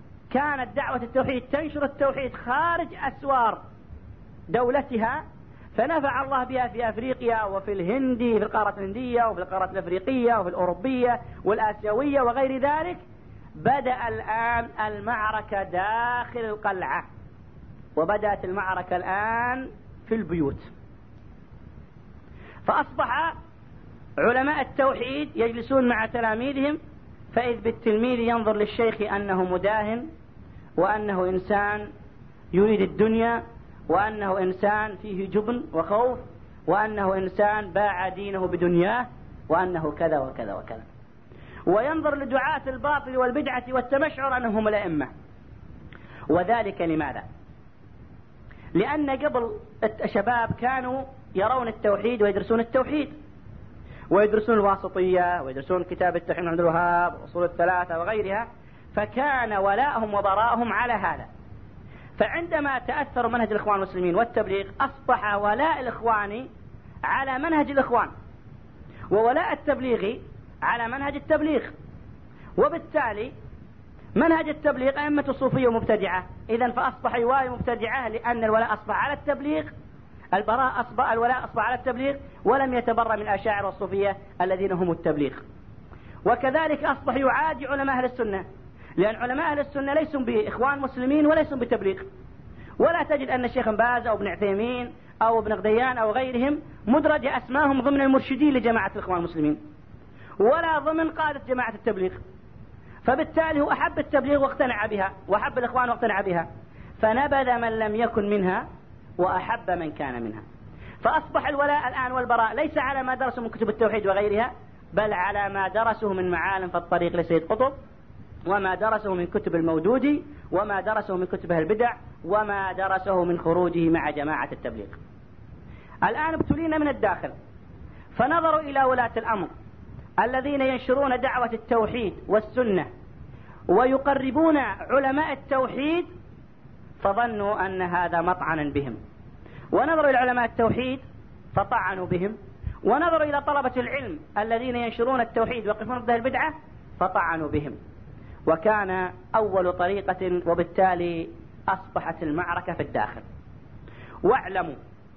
كانت دعوة التوحيد تنشر التوحيد خارج أسوار دولتها، فنفع الله بها في أفريقيا وفي الهند، في القارة الهندية وفي القارة الأفريقية وفي الأوروبية والآسيوية وغير ذلك. بدأ الآن المعركة داخل القلعة، وبدأت المعركة الآن في البيوت. فأصبح علماء التوحيد يجلسون مع تلاميذهم، فإذ بالتلميذ ينظر للشيخ أنه مداهن، وأنه إنسان يريد الدنيا، وأنه إنسان فيه جبن وخوف، وأنه إنسان باع دينه بدنياه، وأنه كذا وكذا وكذا. وينظر لدعاة الباطل والبدعة والتمشعر أنهم الأئمة. وذلك لماذا؟ لأن قبل الشباب كانوا يرون التوحيد ويدرسون التوحيد، ويدرسون الواسطية، ويدرسون كتاب التوحيد عند الوهاب وأصول الثلاثة وغيرها، فكان ولاءهم وبراءهم على هذا. فعندما تأثروا منهج الإخوان المسلمين والتبليغ، أصبح ولاء الإخوان على منهج الإخوان، وولاء التبليغ على منهج التبليغ، وبالتالي منهج التبليغ أئمة الصوفية ومبتدعة. إذن فأصبح يوالي مبتدعة، لأن الولاء أصبح على التبليغ، الولاء أصبح على التبليغ، ولم يتبرأ من الأشاعرة والصوفية الذين هم التبليغ. وكذلك أصبح يعادي علماء أهل السنة، لأن علماء أهل السنة ليسوا بإخوان مسلمين وليسوا بتبليغ. ولا تجد أن الشيخ باز أو ابن عثيمين أو ابن غديان أو غيرهم مدرج أسماهم ضمن المرشدين لجماعة الإخوان المسلمين، ولا ضمن قادة جماعة التبليغ. فبالتالي هو أحب التبليغ واقتنع بها، وأحب الإخوان واقتنع بها، فنبذ من لم يكن منها وأحب من كان منها. فأصبح الولاء الآن والبراء ليس على ما درسوا من كتب التوحيد وغيرها، بل على ما درسوه من معالم في الطريق لسيد قطب، وما درسه من كتب المودودي، وما درسه من كتب البدع، وما درسه من خروجه مع جماعة التبليغ. الآن ابتلينا من الداخل، فنظروا إلى ولاة الأمر الذين ينشرون دعوة التوحيد والسنة ويقربون علماء التوحيد، فظنوا أن هذا مطعنا بهم، ونظروا إلى علماء التوحيد فطعنوا بهم، ونظروا إلى طلبة العلم الذين ينشرون التوحيد ويقفون ضد البدعة فطعنوا بهم. وكان أول طريقة، وبالتالي أصبحت المعركة في الداخل. واعلموا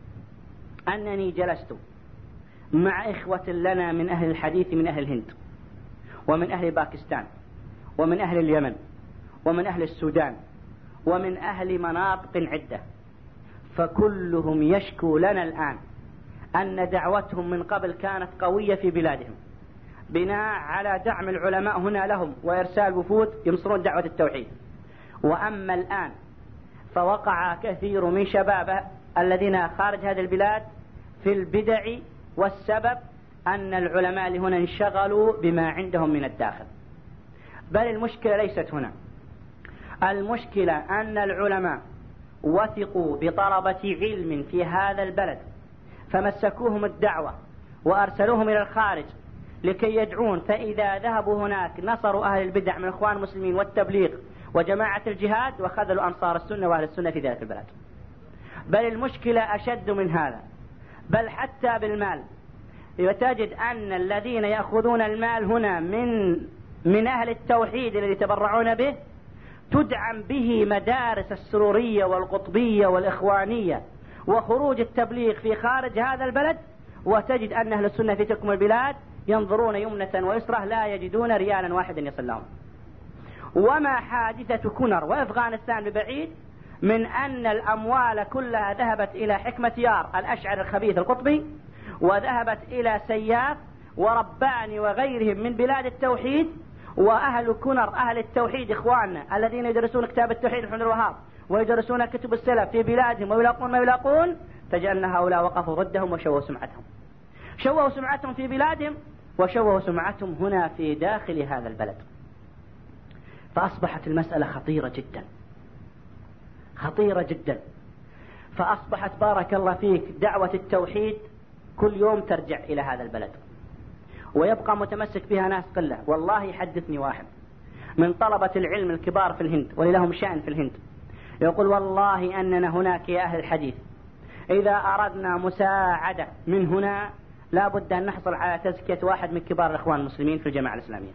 أنني جلست مع إخوة لنا من أهل الحديث، من أهل الهند، ومن أهل باكستان، ومن أهل اليمن، ومن أهل السودان، ومن أهل مناطق عدة، فكلهم يشكو لنا الآن أن دعوتهم من قبل كانت قوية في بلادهم، بناء على دعم العلماء هنا لهم وإرسال وفود ينصرون دعوة التوحيد. وأما الآن فوقع كثير من شباب الذين خارج هذه البلاد في البدع، والسبب أن العلماء اللي هنا انشغلوا بما عندهم من الداخل. بل المشكلة ليست هنا، المشكلة أن العلماء وثقوا بطلبة علم في هذا البلد، فمسكوهم الدعوة وأرسلوهم إلى الخارج لكي يدعون، فإذا ذهبوا هناك نصروا أهل البدع من إخوان المسلمين والتبليغ وجماعة الجهاد، وخذلوا أنصار السنة وأهل السنة في ذلك البلد. بل المشكلة أشد من هذا، بل حتى بالمال. وتجد أن الذين يأخذون المال هنا من أهل التوحيد الذي يتبرعون به، تدعم به مدارس السرورية والقطبية والإخوانية وخروج التبليغ في خارج هذا البلد، وتجد أن أهل السنة في تلك البلاد ينظرون يمنة ويسرة لا يجدون ريالا واحدا يصل لهم. وما حادثة كنر وأفغانستان ببعيد من أن الأموال كلها ذهبت إلى حكمة يار الأشعر الخبيث القطبي، وذهبت إلى سياف ورباني وغيرهم من بلاد التوحيد. وأهل كنر أهل التوحيد إخواننا الذين يدرسون كتاب التوحيد عند الوهاب ويدرسون كتب السلف في بلادهم ويلاقون ما يلاقون، تجد أن هؤلاء وقفوا ضدهم وشوهوا سمعتهم، شوهوا سمعتهم في بلادهم وشوهوا سمعتهم هنا في داخل هذا البلد. فأصبحت المسألة خطيرة جدا، خطيرة جدا. فأصبحت بارك الله فيك دعوة التوحيد كل يوم ترجع إلى هذا البلد، ويبقى متمسك بها ناس قلة. والله يحدثني واحد من طلبة العلم الكبار في الهند ولهم شأن في الهند، يقول والله أننا هناك يا أهل الحديث إذا أردنا مساعدة من هنا لا بد أن نحصل على تزكية واحد من كبار الإخوان المسلمين في الجماعة الإسلامية،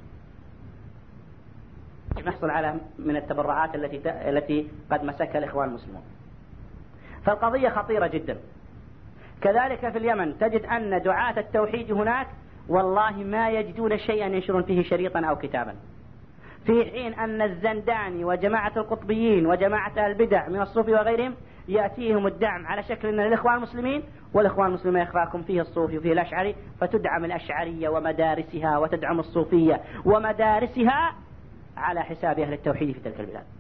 نحصل على من التبرعات التي قد مسكها الإخوان المسلمون. فالقضية خطيرة جدا. كذلك في اليمن تجد أن دعاة التوحيد هناك والله ما يجدون شيئا ينشرون فيه شريطا أو كتابا، في حين أن الزنداني وجماعة القطبيين وجماعة البدع من الصوفي وغيرهم يأتيهم الدعم على شكل أن الإخوان المسلمين، والإخوان المسلمين يخفاكم فيه الصوفي وفيه الأشعري، فتدعم الأشعرية ومدارسها وتدعم الصوفية ومدارسها على حساب أهل التوحيد في تلك البلاد.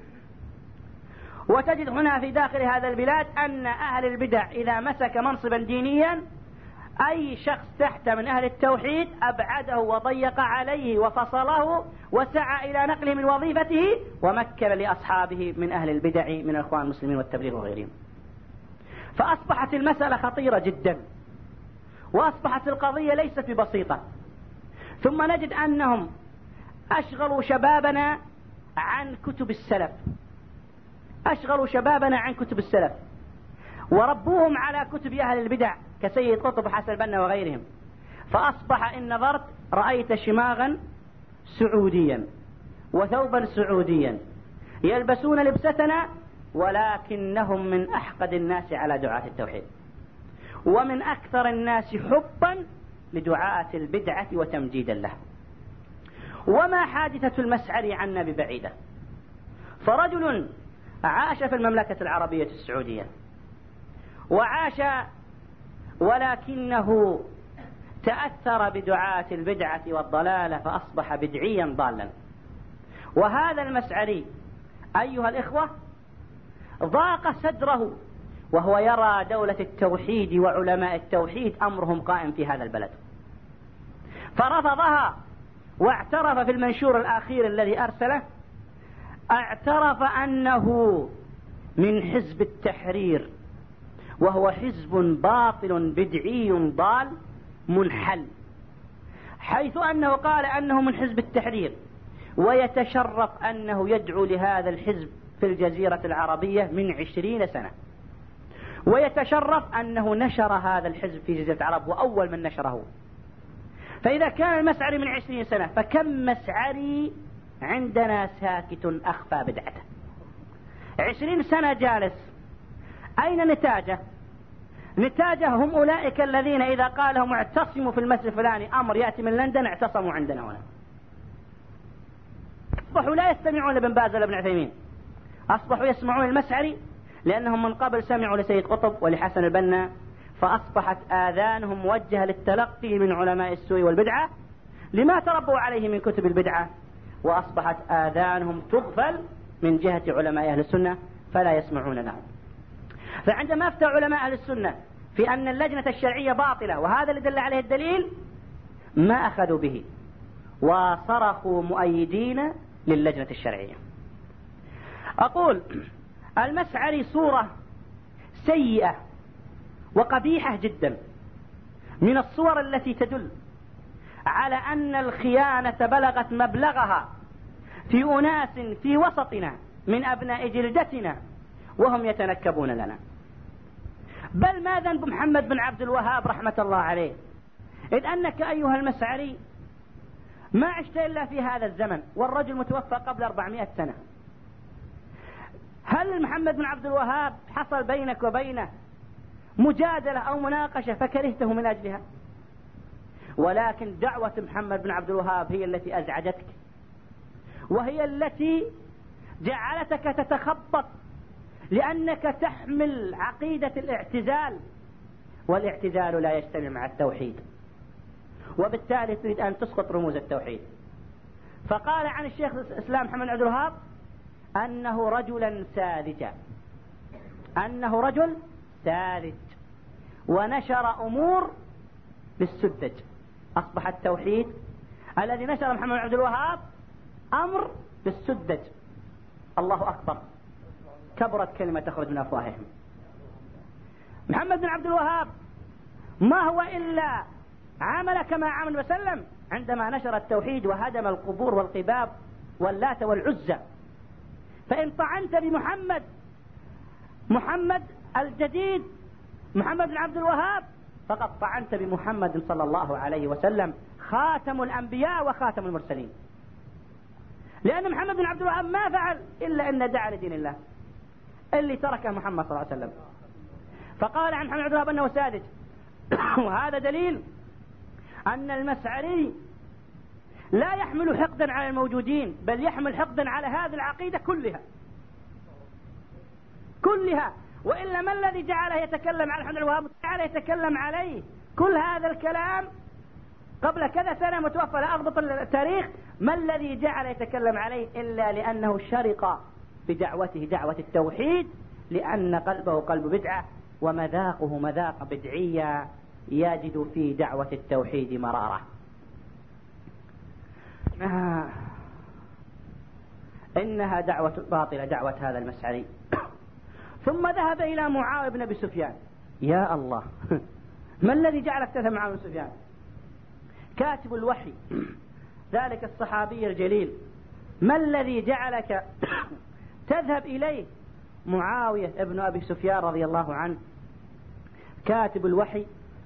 وتجد هنا في داخل هذا البلاد أن أهل البدع إذا مسك منصبا دينيا أي شخص تحت من أهل التوحيد أبعده وضيق عليه وفصله وسعى إلى نقله من وظيفته ومكن لأصحابه من أهل البدع من الإخوان المسلمين والتبليغ وغيرهم. فأصبحت المسألة خطيرة جدا، وأصبحت القضية ليست ببسيطة. ثم نجد أنهم أشغلوا شبابنا عن كتب السلف، أشغلوا شبابنا عن كتب السلف وربوهم على كتب أهل البدع كسيد قطب وحسن البنا وغيرهم. فأصبح إن نظرت رأيت شماغا سعوديا وثوبا سعوديا يلبسون لبستنا، ولكنهم من أحقد الناس على دعاة التوحيد ومن أكثر الناس حبا لدعاة البدعة وتمجيدا له. وما حادثة المسعري عنا ببعيدة، فرجل عاش في المملكة العربية السعودية وعاش ولكنه تأثر بدعاة البدعة والضلالة فأصبح بدعيا ضالا. وهذا المسعري أيها الإخوة ضاق صدره وهو يرى دولة التوحيد وعلماء التوحيد أمرهم قائم في هذا البلد، فرفضها واعترف في المنشور الأخير الذي أرسله، اعترف أنه من حزب التحرير وهو حزب باطل بدعي ضال منحل، حيث أنه قال أنه من حزب التحرير ويتشرف أنه يدعو لهذا الحزب في الجزيرة العربية من 20 سنة، ويتشرف أنه نشر هذا الحزب في جزيرة العرب وأول من نشره. فإذا كان المسعري من 20 سنة فكم مسعري عندنا ساكت أخفى بدعته؟ 20 سنة جالس، أين نتاجه؟ نتاجه هم أولئك الذين إذا قال لهم اعتصموا في المسجد الفلاني أمر يأتي من لندن اعتصموا عندنا هنا. أصبحوا لا يستمعون لابن باز ولا ابن عثيمين، أصبحوا يسمعون المسعري لأنهم من قبل سمعوا لسيد قطب ولحسن البنا، فأصبحت آذانهم موجهة للتلقي من علماء السوء والبدعة لما تربوا عليه من كتب البدعة، وأصبحت آذانهم تغفل من جهة علماء أهل السنة فلا يسمعون لهم. فعندما افتى علماء أهل السنة في أن اللجنة الشرعية باطلة وهذا اللي دل عليه الدليل ما أخذوا به وصرخوا مؤيدين للجنة الشرعية. أقول المسعري صورة سيئة وقبيحة جدا من الصور التي تدل على أن الخيانة بلغت مبلغها في أناس في وسطنا من أبناء جلدتنا وهم يتنكبون لنا. بل ما ذنب محمد بن عبد الوهاب رحمة الله عليه، إذ أنك أيها المسعري ما عشت إلا في هذا الزمن والرجل متوفى قبل 400 سنة. هل محمد بن عبد الوهاب حصل بينك وبينه مجادلة أو مناقشة فكرهته من أجلها؟ ولكن دعوة محمد بن عبد الوهاب هي التي أزعجتك، وهي التي جعلتك تتخبط لأنك تحمل عقيدة الاعتزال، والاعتزال لا يجتمع مع التوحيد، وبالتالي تريد أن تسقط رموز التوحيد. فقال عن الشيخ الإسلام محمد بن عبد الوهاب أنه رجلا ساذجا، أنه رجل ساذج ونشر أمور بالسذج. أصبح التوحيد الذي نشر محمد بن عبد الوهاب أمر بالسذج. الله أكبر، كبرت كلمة تخرج من أفواههم. محمد بن عبد الوهاب ما هو إلا عمل كما عمل وسلم عندما نشر التوحيد وهدم القبور والقباب واللات والعزى. فإن طعنت محمد الجديد محمد بن عبد الوهاب فقد طعنت بمحمد صلى الله عليه وسلم خاتم الأنبياء وخاتم المرسلين، لأن محمد بن عبد الوهاب ما فعل إلا أن دعا لدين الله اللي تركه محمد صلى الله عليه وسلم. فقال عن محمد بن عبد الوهاب أنه ساذج. وهذا دليل أن المسعري لا يحمل حقدا على الموجودين، بل يحمل حقدا على هذه العقيدة كلها. وإلا ما الذي جعله يتكلم على محمد بن عبد الوهاب؟ جعله يتكلم عليه كل هذا الكلام قبل كذا سنة متوفى، لا أضبط التاريخ. ما الذي جعل يتكلم عليه إلا لأنه شرق بدعوته دعوة التوحيد، لأن قلبه قلب بدعة ومذاقه مذاق بدعية يجد في دعوة التوحيد مرارة. إنها دعوة باطلة دعوة هذا المسعري. ثم ذهب إلى معاوية بن أبي سفيان. يا الله، ما الذي جعلك تذهب معاوية بن سفيان؟ كاتب الوحي، ذلك الصحابي الجليل، ما الذي جعلك تذهب إليه؟ معاوية ابن أبي سفيان رضي الله عنه، كاتب الوحي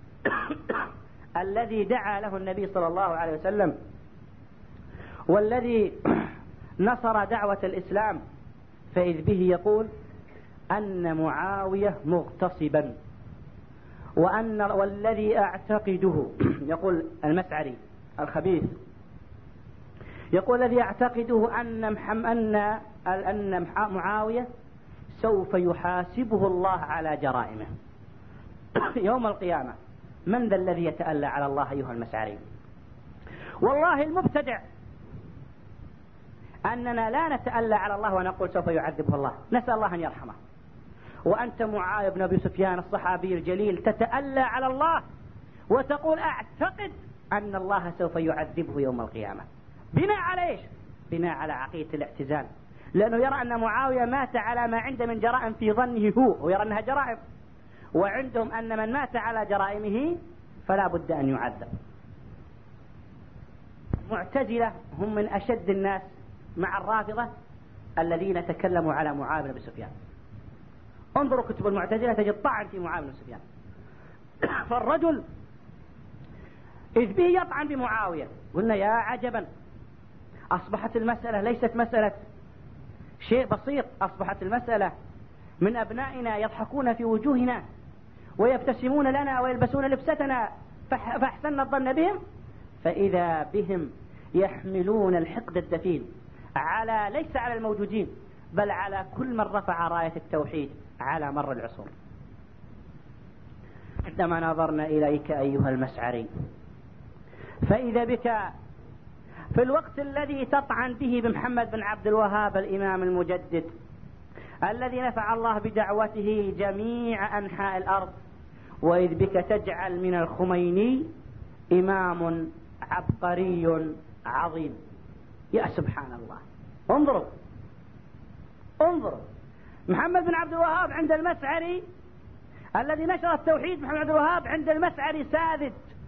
الذي دعا له النبي صلى الله عليه وسلم، والذي نصر دعوة الإسلام، فإذ به يقول أن معاوية مغتصبا، والذي أعتقده، يقول المسعري الخبيث، يقول الذي أعتقده أن معاوية سوف يحاسبه الله على جرائمه يوم القيامة. من ذا الذي يتألى على الله أيها المسعري؟ والله المبتدع أننا لا نتألى على الله ونقول سوف يعذبه الله، نسأل الله أن يرحمه. وأنت معاوية بن أبي سفيان الصحابي الجليل تتألى على الله وتقول أعتقد أن الله سوف يعذبه يوم القيامة. بناء على إيش؟ بناء على عقيدة الاعتزال، لأنه يرى أن معاوية مات على ما عنده من جرائم في ظنه هو، ويرى أنها جرائم، وعندهم أن من مات على جرائمه فلا بد أن يعذب. معتزلة هم من أشد الناس مع الرافضة الذين تكلموا على معاوية بن أبي سفيان. انظروا كتب المعتزلة تجد طعن في معاوية بن سفيان. فالرجل إذ به يطعن بمعاوية. قلنا يا عجبا، أصبحت المسألة ليست مسألة شيء بسيط، أصبحت المسألة من أبنائنا يضحكون في وجوهنا ويبتسمون لنا ويلبسون لبستنا فأحسننا الظن بهم، فإذا بهم يحملون الحقد الدفين ليس على الموجودين بل على كل من رفع راية التوحيد على مر العصور. عندما نظرنا إليك أيها المسعري فإذا بك في الوقت الذي تطعن به بمحمد بن عبد الوهاب الإمام المجدد الذي نفع الله بدعوته جميع أنحاء الأرض، وإذ بك تجعل من الخميني إمام عبقري عظيم. يا سبحان الله، انظروا محمد بن عبد الوهاب عند المسعري الذي نشر التوحيد، محمد بن عبد الوهاب عند المسعري ساذج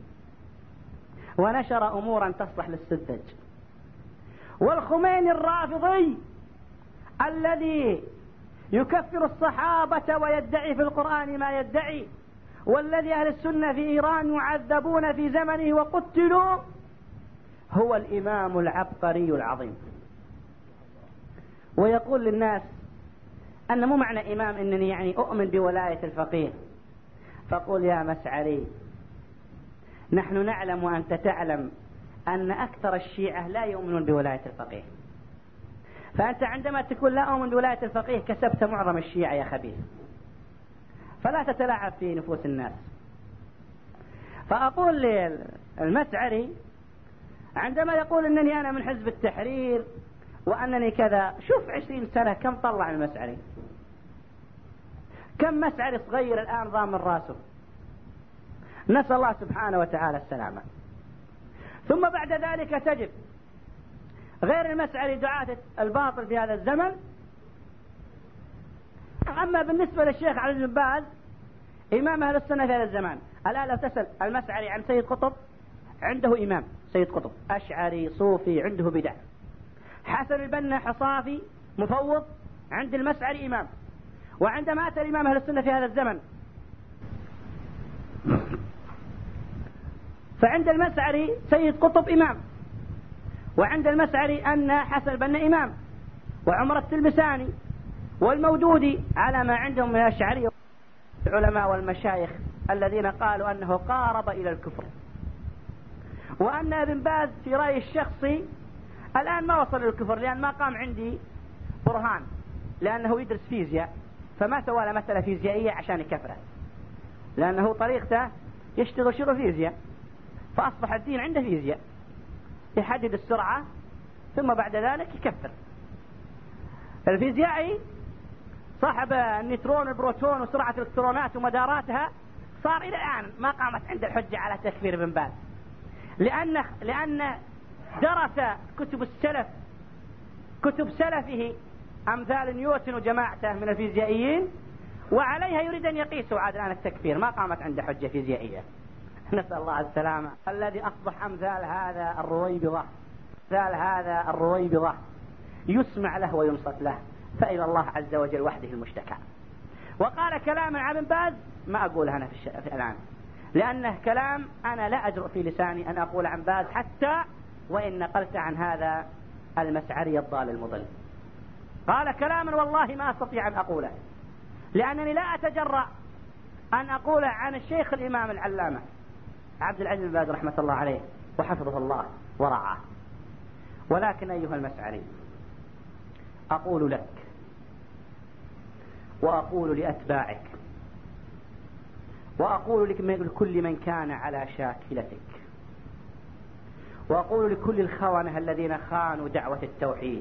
ونشر أمورا تصلح للسذج. والخميني الرافضي الذي يكفر الصحابة ويدعي في القرآن ما يدعي، والذي أهل السنة في إيران يعذبون في زمنه وقتلوا، هو الإمام العبقري العظيم. ويقول للناس أن مو معنى إمام إنني يعني أؤمن بولاية الفقيه. فقل يا مسعري، نحن نعلم وأنت تعلم أن أكثر الشيعة لا يؤمنون بولاية الفقيه، فأنت عندما تقول لا أؤمن بولاية الفقيه كسبت معظم الشيعة يا خبيث، فلا تتلاعب في نفوس الناس. فأقول للمسعري عندما يقول أنني أنا من حزب التحرير وأنني كذا، شوف 20 سنة كم طلع المسعري، كم مسعري صغير الآن ضامن راسه، نسأل الله سبحانه وتعالى السلامة. ثم بعد ذلك تجد غير المسعري دعاة الباطل في هذا الزمن. أما بالنسبة للشيخ عبد العزيز بن باز إمام أهل السنة في هذا الزمان، الآن لو تسأل المسعري عن سيد قطب عنده إمام سيد قطب أشعري صوفي عنده بدع. حسن البنا حصافي مفوض عند المسعري إمام. وعندما أتى الإمام أهل السنة في هذا الزمن فعند المسعري سيد قطب إمام، وعند المسعري أن حسن البنا إمام، وعمر التلمساني والمودودي على ما عندهم من الأشعرية. العلماء والمشايخ الذين قالوا أنه قارب إلى الكفر، وأن ابن باز في رأيي الشخصي الآن ما وصل للكفر، لأن ما قام عندي برهان، لأنه يدرس فيزياء فما سوى له مسألة فيزيائية عشان يكفره، لأنه طريقته يشتغل شغل فيزياء، فأصبح الدين عنده فيزياء، يحدد السرعة ثم بعد ذلك يكفر. الفيزيائي صاحب النيوترون والبروتون وسرعة الإلكترونات ومداراتها صار إلى الآن ما قامت عنده الحجة على تكفير ابن باز، لأن درس كتب السلف، كتب سلفه أمثال نيوتن وجماعته من الفيزيائيين، وعليها يريد أن يقيسوا عاد الآن التكفير، ما قامت عنده حجة فيزيائية. نسأل الله السلامة. الذي أصبح أمثال هذا الرويبضة يسمع له وينصت له، فإلى الله عز وجل وحده المشتكى. وقال كلاما عن ابن باز ما أقوله أنا في الآن، لأنه كلام أنا لا أجرؤ في لساني أن أقول عن باز، حتى وإن نقلت عن هذا المسعري الضال المضل. قال كلاما والله ما أستطيع أن أقوله، لأنني لا أتجرأ أن أقول عن الشيخ الإمام العلامة عبد العزيز بن باز رحمة الله عليه وحفظه الله ورعاه. ولكن أيها المسعري، أقول لك وأقول لأتباعك وأقول لكل من كان على شاكلتك، وأقول لكل الخونة الذين خانوا دعوة التوحيد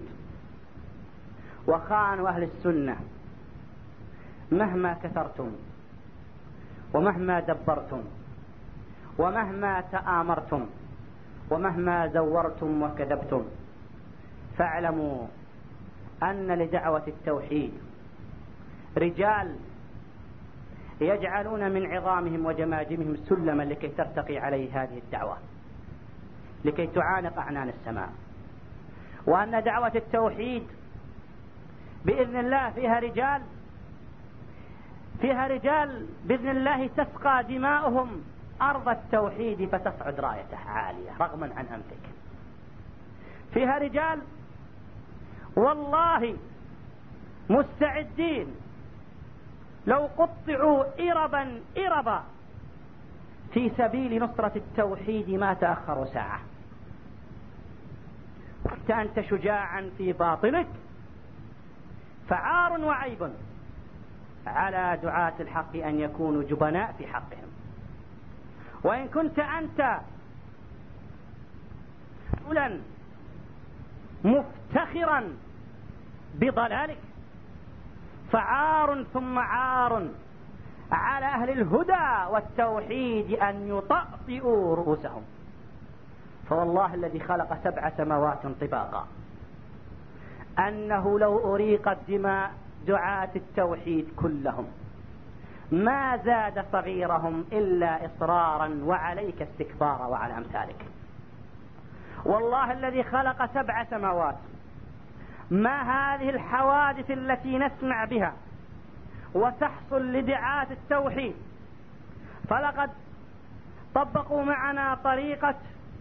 وخانوا أهل السنة، مهما كثرتم ومهما دبرتم ومهما تآمرتم ومهما زورتم وكذبتم، فاعلموا أن لدعوة التوحيد رجال يجعلون من عظامهم وجماجمهم سلما لكي ترتقي عليه هذه الدعوة، لكي تعانق أعنان السماء. وأن دعوة التوحيد بإذن الله فيها رجال بإذن الله تسقى دماؤهم أرض التوحيد فتصعد رايته عالية رغما عن أنفك. فيها رجال والله مستعدين لو قطعوا إربا في سبيل نصرة التوحيد ما تأخروا ساعة. كنت أنت شجاعا في باطنك، فعار وعيب على دعاة الحق أن يكونوا جبناء في حقهم. وإن كنت أنت رجلا مفتخرا بضلالك، فعار ثم عار على أهل الهدى والتوحيد أن يطأطئوا رؤوسهم. فوالله الذي خلق 7 سماوات طباقا أنه لو أريقت دماء دعاة التوحيد كلهم ما زاد صغيرهم إلا إصرارا وعليك استكبارا وعلى أمثالك. والله الذي خلق 7 سماوات ما هذه الحوادث التي نسمع بها وتحصل لدعاة التوحيد، فلقد طبقوا معنا طريقة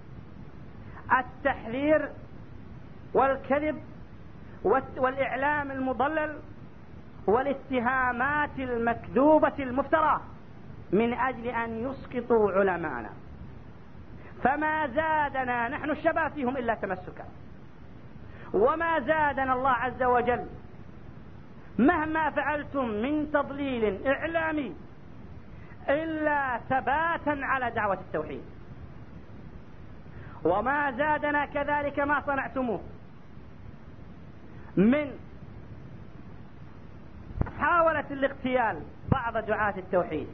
التحذير والكذب والإعلام المضلل والاتهامات المكذوبة المفترى من أجل أن يسقطوا علماءنا. فما زادنا نحن الشباب فيهم إلا تمسكا، وما زادنا الله عز وجل مهما فعلتم من تضليل إعلامي إلا ثباتا على دعوة التوحيد. وما زادنا كذلك ما صنعتموه من محاولة الاغتيال بعض دعاة التوحيد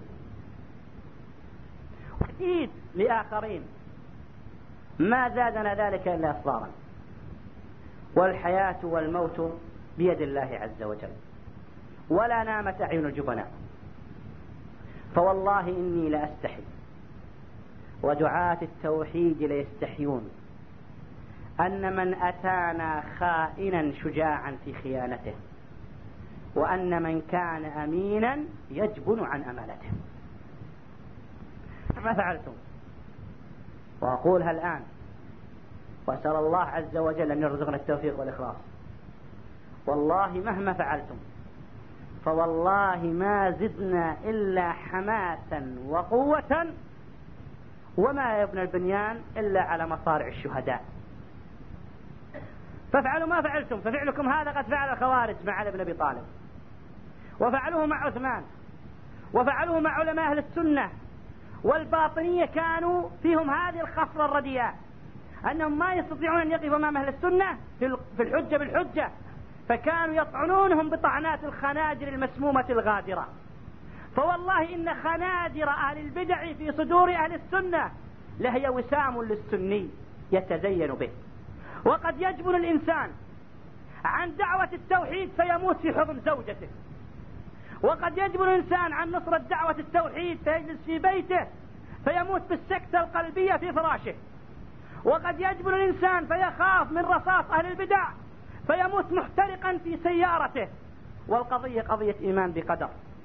وتأييد لآخرين، ما زادنا ذلك إلا إصرارا. والحياة والموت بيد الله عز وجل، ولا نامت أعين الجبناء. فوالله إني لأستحي ودعاة التوحيد ليستحيون أن من أتانا خائنا شجاعا في خيانته، وأن من كان أمينا يجبن عن أمانته. ما فعلتم؟ وأقولها الآن وأسأل الله عز وجل أن يرزقنا التوفيق والإخلاص. والله مهما فعلتم فوالله ما زدنا إلا حماسا وقوة، وما يبنى البنيان إلا على مصارع الشهداء. فافعلوا ما فعلتم، ففعلكم هذا قد فعل الخوارج مع علي بن أبي طالب، وفعلوه مع عثمان، وفعلوه مع علماء أهل السنة. والباطنية كانوا فيهم هذه الخصلة الرديئة، أنهم ما يستطيعون أن يقفوا أمام أهل السنة في الحجة بالحجة، فكانوا يطعنونهم بطعنات الخناجر المسمومة الغادرة. فوالله إن خناجر أهل البدع في صدور أهل السنة لهي وسام للسني يتزين به. وقد يجبن الإنسان عن دعوة التوحيد فيموت في حضن زوجته، وقد يجبن الإنسان عن نصرة دعوة التوحيد فيجلس في بيته فيموت بالسكتة القلبية في فراشه، وقد يجبن الإنسان فيخاف من رصاص أهل البدع فيموت محترقا في سيارته. والقضية قضية إيمان بقدر،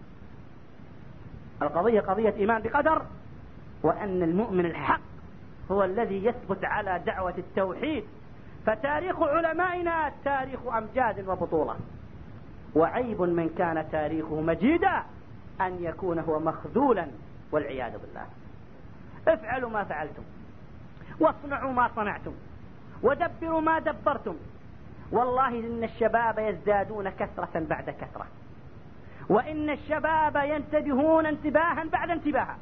القضية قضية إيمان بقدر، وأن المؤمن الحق هو الذي يثبت على دعوة التوحيد. فتاريخ علمائنا تاريخ أمجاد وبطولة، وعيب من كان تاريخه مجيدا أن يكون هو مخذولا والعياذ بالله. افعلوا ما فعلتم، واصنعوا ما صنعتم، ودبروا ما دبرتم. والله إن الشباب يزدادون كثرة بعد كثرة، وإن الشباب ينتبهون انتباها بعد انتباها،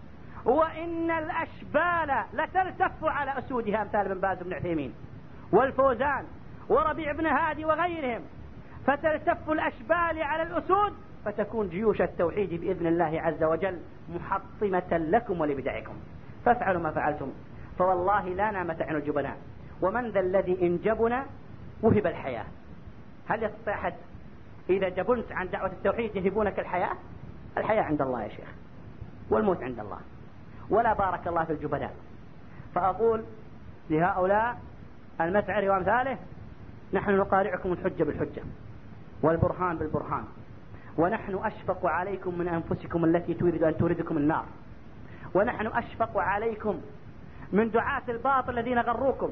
وإن الأشبال لتلتف على أسودها أمثال بن باز بن عثيمين والفوزان وربيع بن هادي وغيرهم، فتلتف الأشبال على الأسود فتكون جيوش التوحيد بإذن الله عز وجل محطمة لكم ولبدعكم. فافعلوا ما فعلتم، فوالله لا نامت عين الجبناء. ومن ذا الذي إن جبن وهب الحياة؟ هل يستطيع أحد إذا جبنت عن دعوة التوحيد يهبونك الحياة؟ الحياة عند الله يا شيخ، والموت عند الله، ولا بارك الله في الجبناء. فأقول لهؤلاء المسعري وأمثاله: نحن نقارعكم الحجة بالحجة والبرهان بالبرهان، ونحن أشفق عليكم من أنفسكم التي تريد أن توردكم النار، ونحن أشفق عليكم من دعاة الباطل الذين غروكم.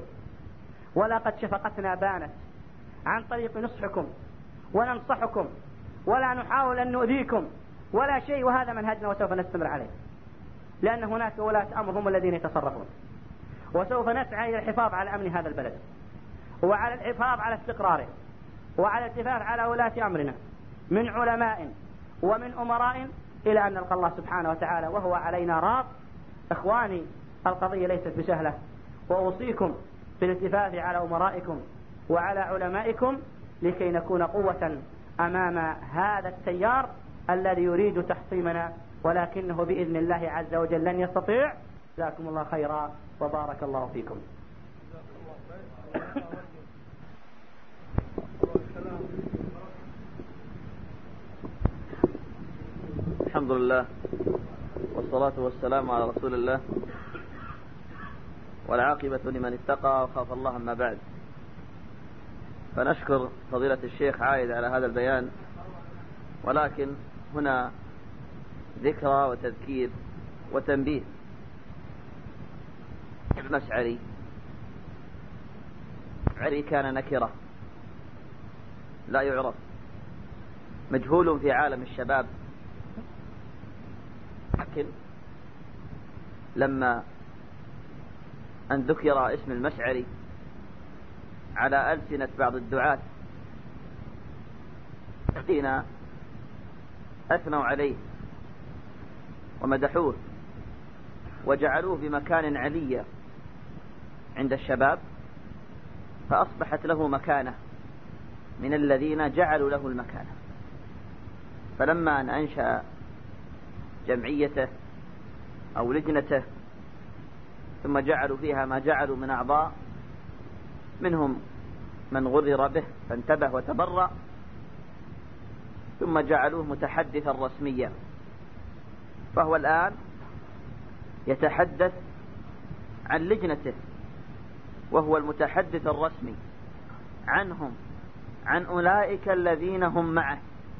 ولقد شفقتنا بانت عن طريق نصحكم وننصحكم، ولا نحاول أن نؤذيكم ولا شيء، وهذا منهجنا وسوف نستمر عليه، لأن هناك ولاة أمر هم الذين يتصرفون. وسوف نسعى إلى الحفاظ على أمن هذا البلد، وعلى الحفاظ على استقراره، وعلى الاتفاق على ولاة أمرنا من علماء ومن أمراء إلى أن نلقى الله سبحانه وتعالى وهو علينا راض. إخواني، القضية ليست بسهلة، وأوصيكم بالالتفاف على أمرائكم وعلى علمائكم لكي نكون قوة أمام هذا التيار الذي يريد تحطيمنا، ولكنه بإذن الله عز وجل لن يستطيع. جزاكم الله خيرا وبارك الله فيكم. الحمد لله والصلاة والسلام على رسول الله، والعاقبة لمن اتقى وخاف الله. أما بعد، فنشكر فضيلة الشيخ عايد على هذا البيان، ولكن هنا ذكرى وتذكير وتنبيه. المسعري كان نكرة لا يعرف، مجهول في عالم الشباب، لكن لما أن ذكر اسم المسعري على ألسنة بعض الدعاة الذين أثنوا عليه ومدحوه وجعلوه بمكان علي عند الشباب، فأصبحت له مكانة من الذين جعلوا له المكانة. فلما أن أنشأ جمعيته أو لجنته ثم جعلوا فيها ما جعلوا من أعضاء، منهم من غرر به فانتبه وتبرأ، ثم جعلوه متحدثا رسميا، فهو الآن يتحدث عن لجنته، وهو المتحدث الرسمي عنهم، عن أولئك الذين هم معه،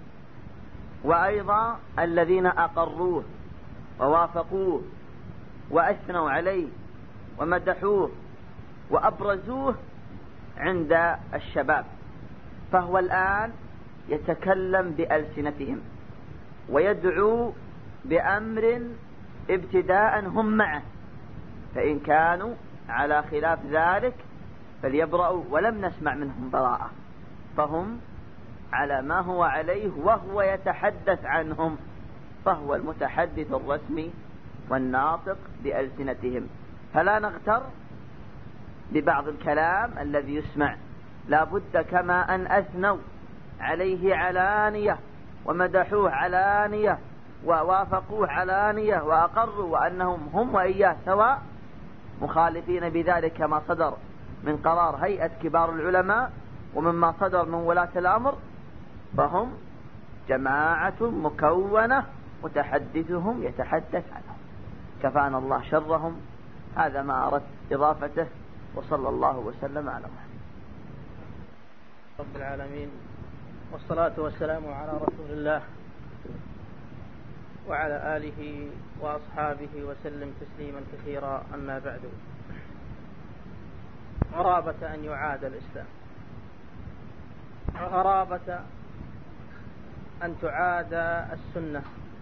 وأيضا الذين أقروه ووافقوه وأثنوا عليه ومدحوه وأبرزوه عند الشباب. فهو الآن يتكلم بألسنتهم ويدعو بأمر ابتداء هم معه، فإن كانوا على خلاف ذلك فليبرأوا، ولم نسمع منهم براءة، فهم على ما هو عليه وهو يتحدث عنهم، فهو المتحدث الرسمي والناطق بألسنتهم. فلا نغتر ببعض الكلام الذي يسمع، لا بد كما أن أثنوا عليه علانية ومدحوه علانية ووافقوه علانية وأقروا وأنهم هم وإياه سواء، مخالفين بذلك كما صدر من قرار هيئة كبار العلماء ومما صدر من ولاة الأمر، فهم جماعة مكونة متحدثهم يتحدث عنهم، كفانا الله شرهم. هذا ما أردت إضافته، وصلى الله وسلم على محمد رب العالمين، والصلاة والسلام على رسول الله وعلى آله وأصحابه وسلم تسليما كثيرا. أما بعد، غرابة أن يعاد الإسلام، غرابة أن تعاد السنة،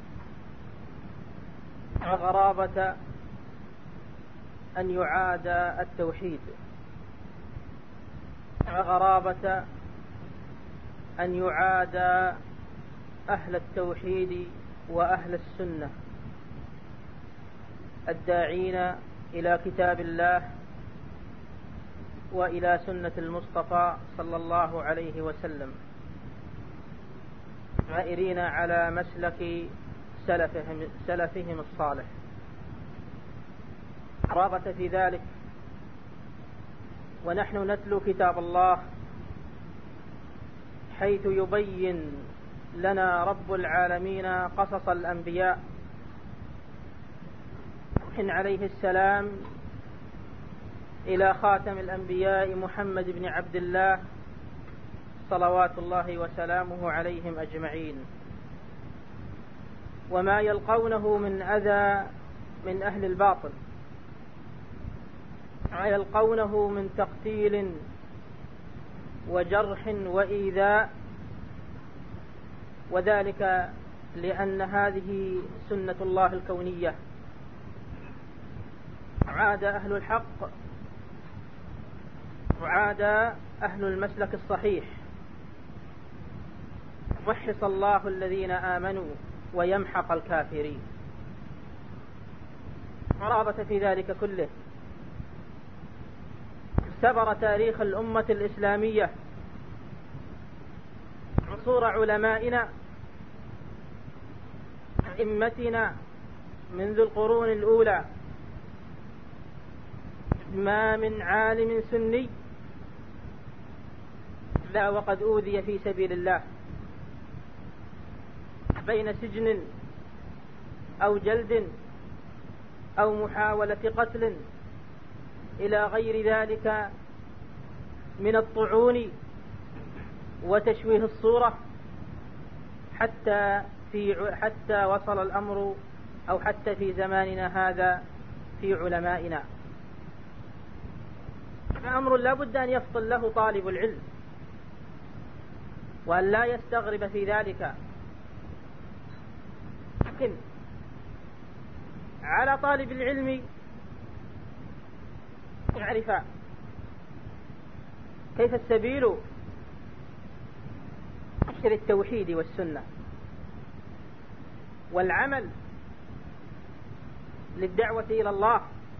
غرابة أن يعاد التوحيد، غرابة أن يعاد أهل التوحيد وأهل السنة الداعين إلى كتاب الله وإلى سنة المصطفى صلى الله عليه وسلم، غائرين على مسلك سلفهم الصالح. غرابة في ذلك ونحن نتلو كتاب الله حيث يبين لنا رب العالمين قصص الأنبياء نوح عليه السلام إلى خاتم الأنبياء محمد بن عبد الله صلوات الله وسلامه عليهم أجمعين، وما يلقونه من أذى من أهل الباطل، ما يلقونه من تقتيل وجرح وإيذاء، وذلك لأن هذه سنة الله الكونية. عاد أهل الحق وعاد أهل المسلك الصحيح، وحص الله الذين آمنوا ويمحق الكافرين. غرابة في ذلك كله اختبر تاريخ الأمة الإسلامية عصور علمائنا أئمتنا منذ القرون الأولى، ما من عالم سني لا وقد أوذي في سبيل الله بين سجن أو جلد أو محاولة قتل إلى غير ذلك من الطعون وتشويه الصورة، حتى وصل الأمر أو حتى في زماننا هذا في علمائنا. أمر لا بد أن يفطن له طالب العلم وأن لا يستغرب في ذلك، لكن على طالب العلم يعرف كيف السبيل نشر التوحيد والسنة والعمل للدعوة إلى الله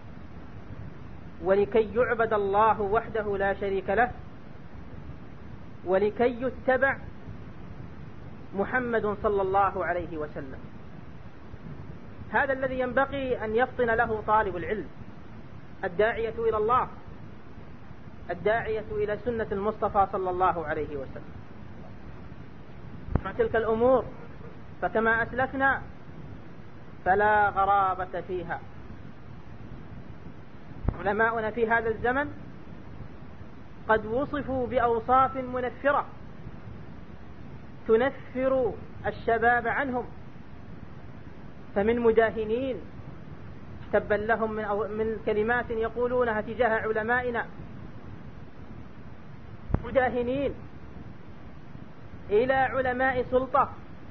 ولكي يعبد الله وحده لا شريك له، ولكي يتبع محمد صلى الله عليه وسلم. هذا الذي ينبغي أن يفطن له طالب العلم الداعية إلى الله، الداعية إلى سنة المصطفى صلى الله عليه وسلم. وتلك الأمور فكما أسلفنا فلا غرابة فيها. علماؤنا في هذا الزمن قد وصفوا بأوصاف منفرة تنفر الشباب عنهم، فمن مداهنين تبا لهم من كلمات يقولونها تجاه علمائنا، مداهنين إلى علماء سلطة،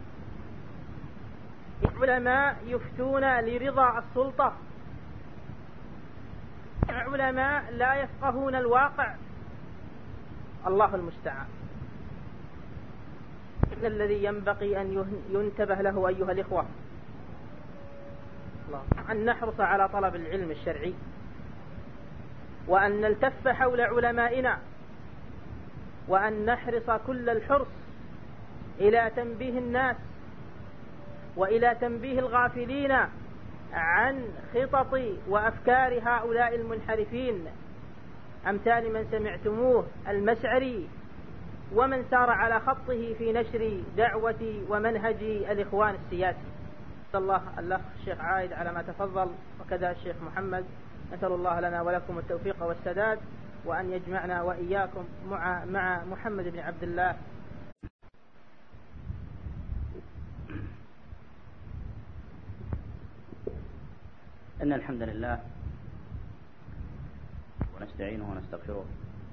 علماء يفتون لرضا السلطة، علماء لا يفقهون الواقع. الله المستعان. الذي ينبغي أن ينتبه له أيها الإخوة أن نحرص على طلب العلم الشرعي، وأن نلتف حول علمائنا، وأن نحرص كل الحرص إلى تنبيه الناس وإلى تنبيه الغافلين عن خطط وأفكار هؤلاء المنحرفين، أمثال من سمعتموه المسعري ومن سار على خطه في نشر دعوة ومنهج الإخوان السياسي. نسأل الله الأخ الشيخ عايد على ما تفضل، وكذا الشيخ محمد، نسأل الله لنا ولكم التوفيق والسداد، وأن يجمعنا وإياكم مع محمد بن عبد الله. إن الحمد لله ونستعينه ونستغفره،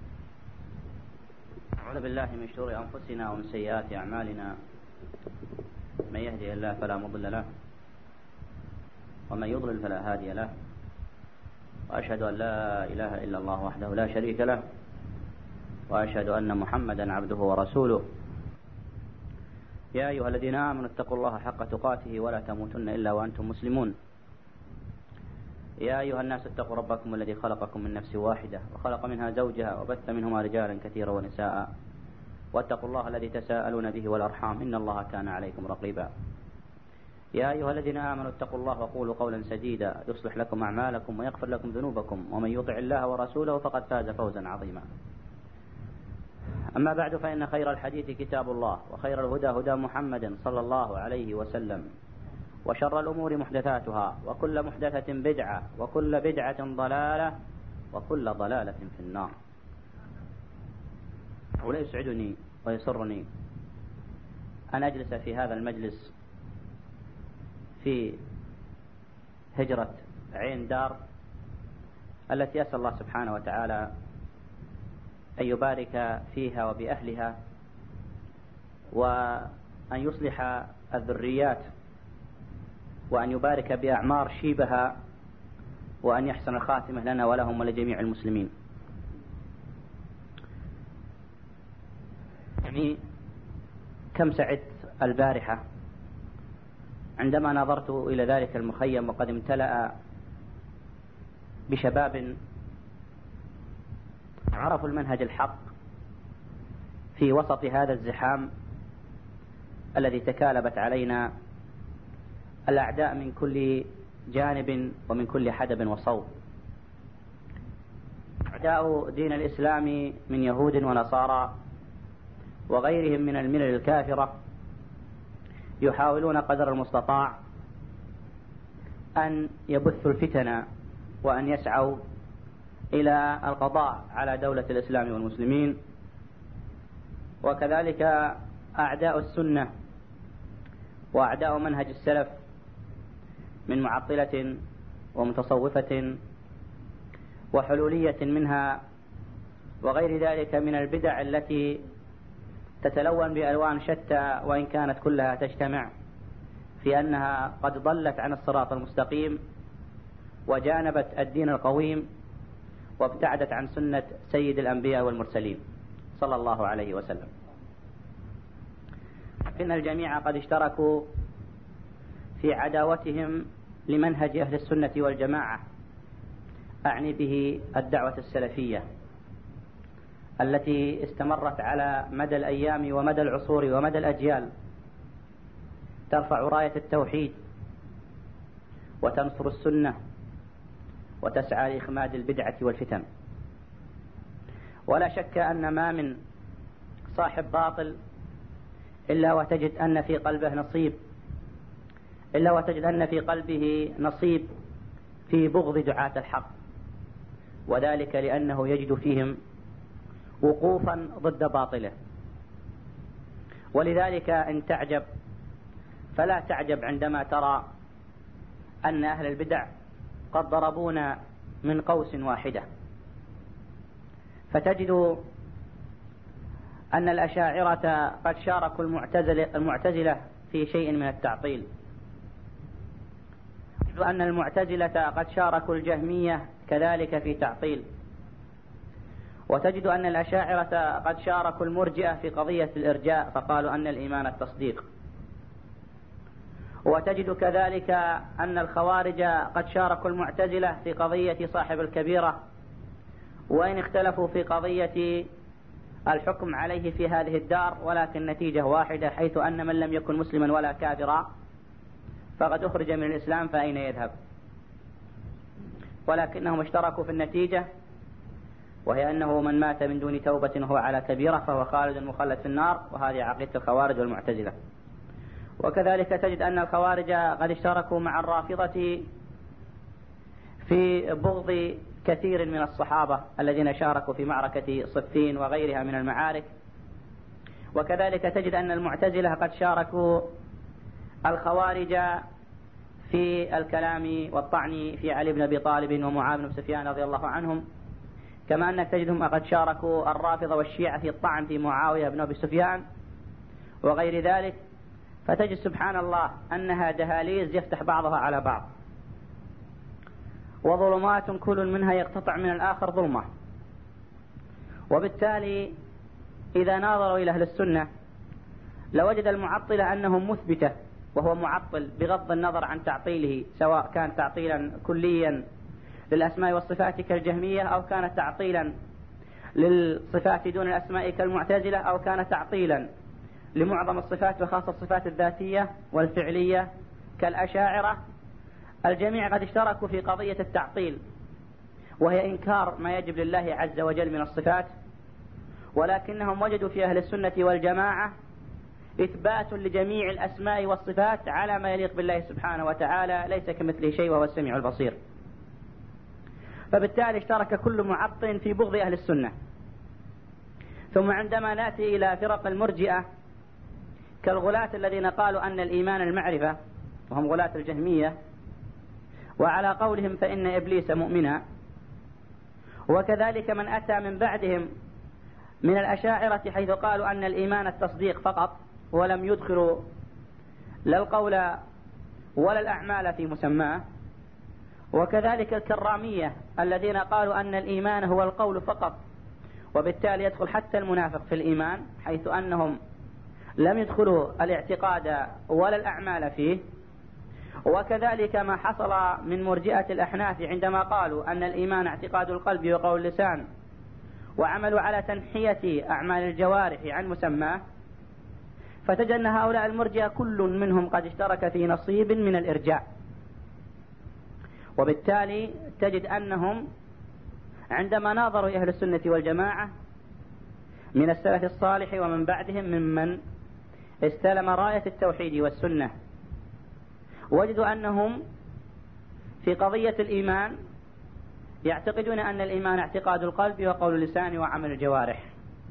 نعوذ بالله من شرور أنفسنا ومن سيئات أعمالنا، من يهدي الله فلا مضل له ومن يضلل فلا هادي له، وأشهد أن لا إله إلا الله وحده لا شريك له، وأشهد أن محمدا عبده ورسوله. يا أيها الذين آمنوا اتقوا الله حق تقاته ولا تموتن إلا وأنتم مسلمون. يا أيها الناس اتقوا ربكم الذي خلقكم من نفس واحدة وخلق منها زوجها وبث منهما رجالا كثيرا ونساء، واتقوا الله الذي تساءلون به والأرحام إن الله كان عليكم رقيبا. يا أيها الذين آمنوا اتقوا الله وقولوا قولا سديدا يصلح لكم أعمالكم ويغفر لكم ذنوبكم، ومن يطع الله ورسوله فقد فاز فوزا عظيما. أما بعد، فإن خير الحديث كتاب الله، وخير الهدى هدى محمد صلى الله عليه وسلم، وشر الأمور محدثاتها، وكل محدثة بدعة، وكل بدعة ضلالة، وكل ضلالة في النار. ولا يسعدني ويسرني أن أجلس في هذا المجلس في هجرة عين دار التي أسأل الله سبحانه وتعالى أن يبارك فيها وبأهلها، وأن يصلح الذريات، وأن يبارك بأعمار شيبها، وأن يحسن الخاتمة لنا ولهم ولجميع المسلمين. يعني كم سعدت البارحة عندما نظرت إلى ذلك المخيم وقد امتلأ بشباب عرفوا المنهج الحق في وسط هذا الزحام الذي تكالبت علينا الأعداء من كل جانب ومن كل حدب وصوب. أعداء دين الإسلام من يهود ونصارى وغيرهم من الملل الكافرة يحاولون قدر المستطاع أن يبثوا الفتن وأن يسعوا إلى القضاء على دولة الإسلام والمسلمين، وكذلك أعداء السنة وأعداء منهج السلف من معطلة ومتصوفة وحلولية منها، وغير ذلك من البدع التي تتلون بألوان شتى، وإن كانت كلها تجتمع في أنها قد ضلت عن الصراط المستقيم وجانبت الدين القويم وابتعدت عن سنة سيد الأنبياء والمرسلين صلى الله عليه وسلم. إن الجميع قد اشتركوا في عداوتهم لمنهج أهل السنة والجماعة، أعني به الدعوة السلفية التي استمرت على مدى الأيام ومدى العصور ومدى الأجيال، ترفع راية التوحيد وتنصر السنة وتسعى لإخماد البدعة والفتن. ولا شك أن ما من صاحب باطل إلا وتجد أن في قلبه نصيب في بغض دعاة الحق، وذلك لأنه يجد فيهم وقوفا ضد باطله. ولذلك إن تعجب فلا تعجب عندما ترى أن أهل البدع قد ضربونا من قوس واحدة، فتجد أن الأشاعرة قد شاركوا المعتزلة في شيء من التعطيل، وأن المعتزلة قد شاركوا الجهمية كذلك في تعطيل، وتجد أن الأشاعرة قد شاركوا المرجئة في قضية الإرجاء فقالوا أن الإيمان التصديق، وتجد كذلك أن الخوارج قد شاركوا المعتزلة في قضية صاحب الكبيرة، وإن اختلفوا في قضية الحكم عليه في هذه الدار، ولكن نتيجة واحدة، حيث أن من لم يكن مسلما ولا كافرا فقد أخرج من الإسلام فأين يذهب؟ ولكنهم اشتركوا في النتيجة، وهي أنه من مات من دون توبة وهو على كبيرة فهو خالد مخلد في النار، وهذه عقيدة الخوارج والمعتزلة. وكذلك تجد أن الخوارج قد اشتركوا مع الرافضة في بغض كثير من الصحابة الذين شاركوا في معركة صفين وغيرها من المعارك. وكذلك تجد أن المعتزلة قد شاركوا الخوارج في الكلام والطعن في علي بن أبي طالب ومعاذ بن سفيان رضي الله عنهم، كما أنك تجدهم قد شاركوا الرافضة والشيعة في الطعن في معاوية بن أبي سفيان وغير ذلك. فتجد سبحان الله أنها دهاليز يفتح بعضها على بعض، وظلمات كل منها يقتطع من الآخر ظلمة. وبالتالي إذا ناظروا إلى أهل السنة لوجد المعطلة أنهم مثبتة وهو معطل بغض النظر عن تعطيله، سواء كان تعطيلا كليا للأسماء والصفات كالجهمية، أو كان تعطيلا للصفات دون الأسماء كالمعتزلة، أو كان تعطيلا لمعظم الصفات وخاصة الصفات الذاتية والفعلية كالأشاعرة. الجميع قد اشتركوا في قضية التعطيل، وهي إنكار ما يجب لله عز وجل من الصفات، ولكنهم وجدوا في أهل السنة والجماعة إثبات لجميع الأسماء والصفات على ما يليق بالله سبحانه وتعالى، ليس كمثله شيء وهو السميع البصير. فبالتالي اشترك كل معطل في بغض أهل السنة. ثم عندما نأتي إلى فرق المرجئة كالغلاة الذين قالوا أن الإيمان المعرفة، وهم غلاة الجهمية، وعلى قولهم فإن إبليس مؤمنا، وكذلك من أتى من بعدهم من الأشاعرة حيث قالوا أن الإيمان التصديق فقط ولم يدخلوا لا القول ولا الأعمال في مسماه، وكذلك الكرامية الذين قالوا أن الإيمان هو القول فقط، وبالتالي يدخل حتى المنافق في الإيمان، حيث أنهم لم يدخلوا الاعتقاد ولا الأعمال فيه. وكذلك ما حصل من مرجئة الأحناف عندما قالوا أن الإيمان اعتقاد القلب وقول اللسان، وعملوا على تنحية أعمال الجوارح عن مسماه. فتجد أن هؤلاء المرجئة كل منهم قد اشترك في نصيب من الإرجاء، وبالتالي تجد أنهم عندما ناظروا أهل السنة والجماعة من السلف الصالح ومن بعدهم ممن استلم راية التوحيد والسنة، وجدوا أنهم في قضية الإيمان يعتقدون أن الإيمان اعتقاد القلب وقول اللسان وعمل الجوارح.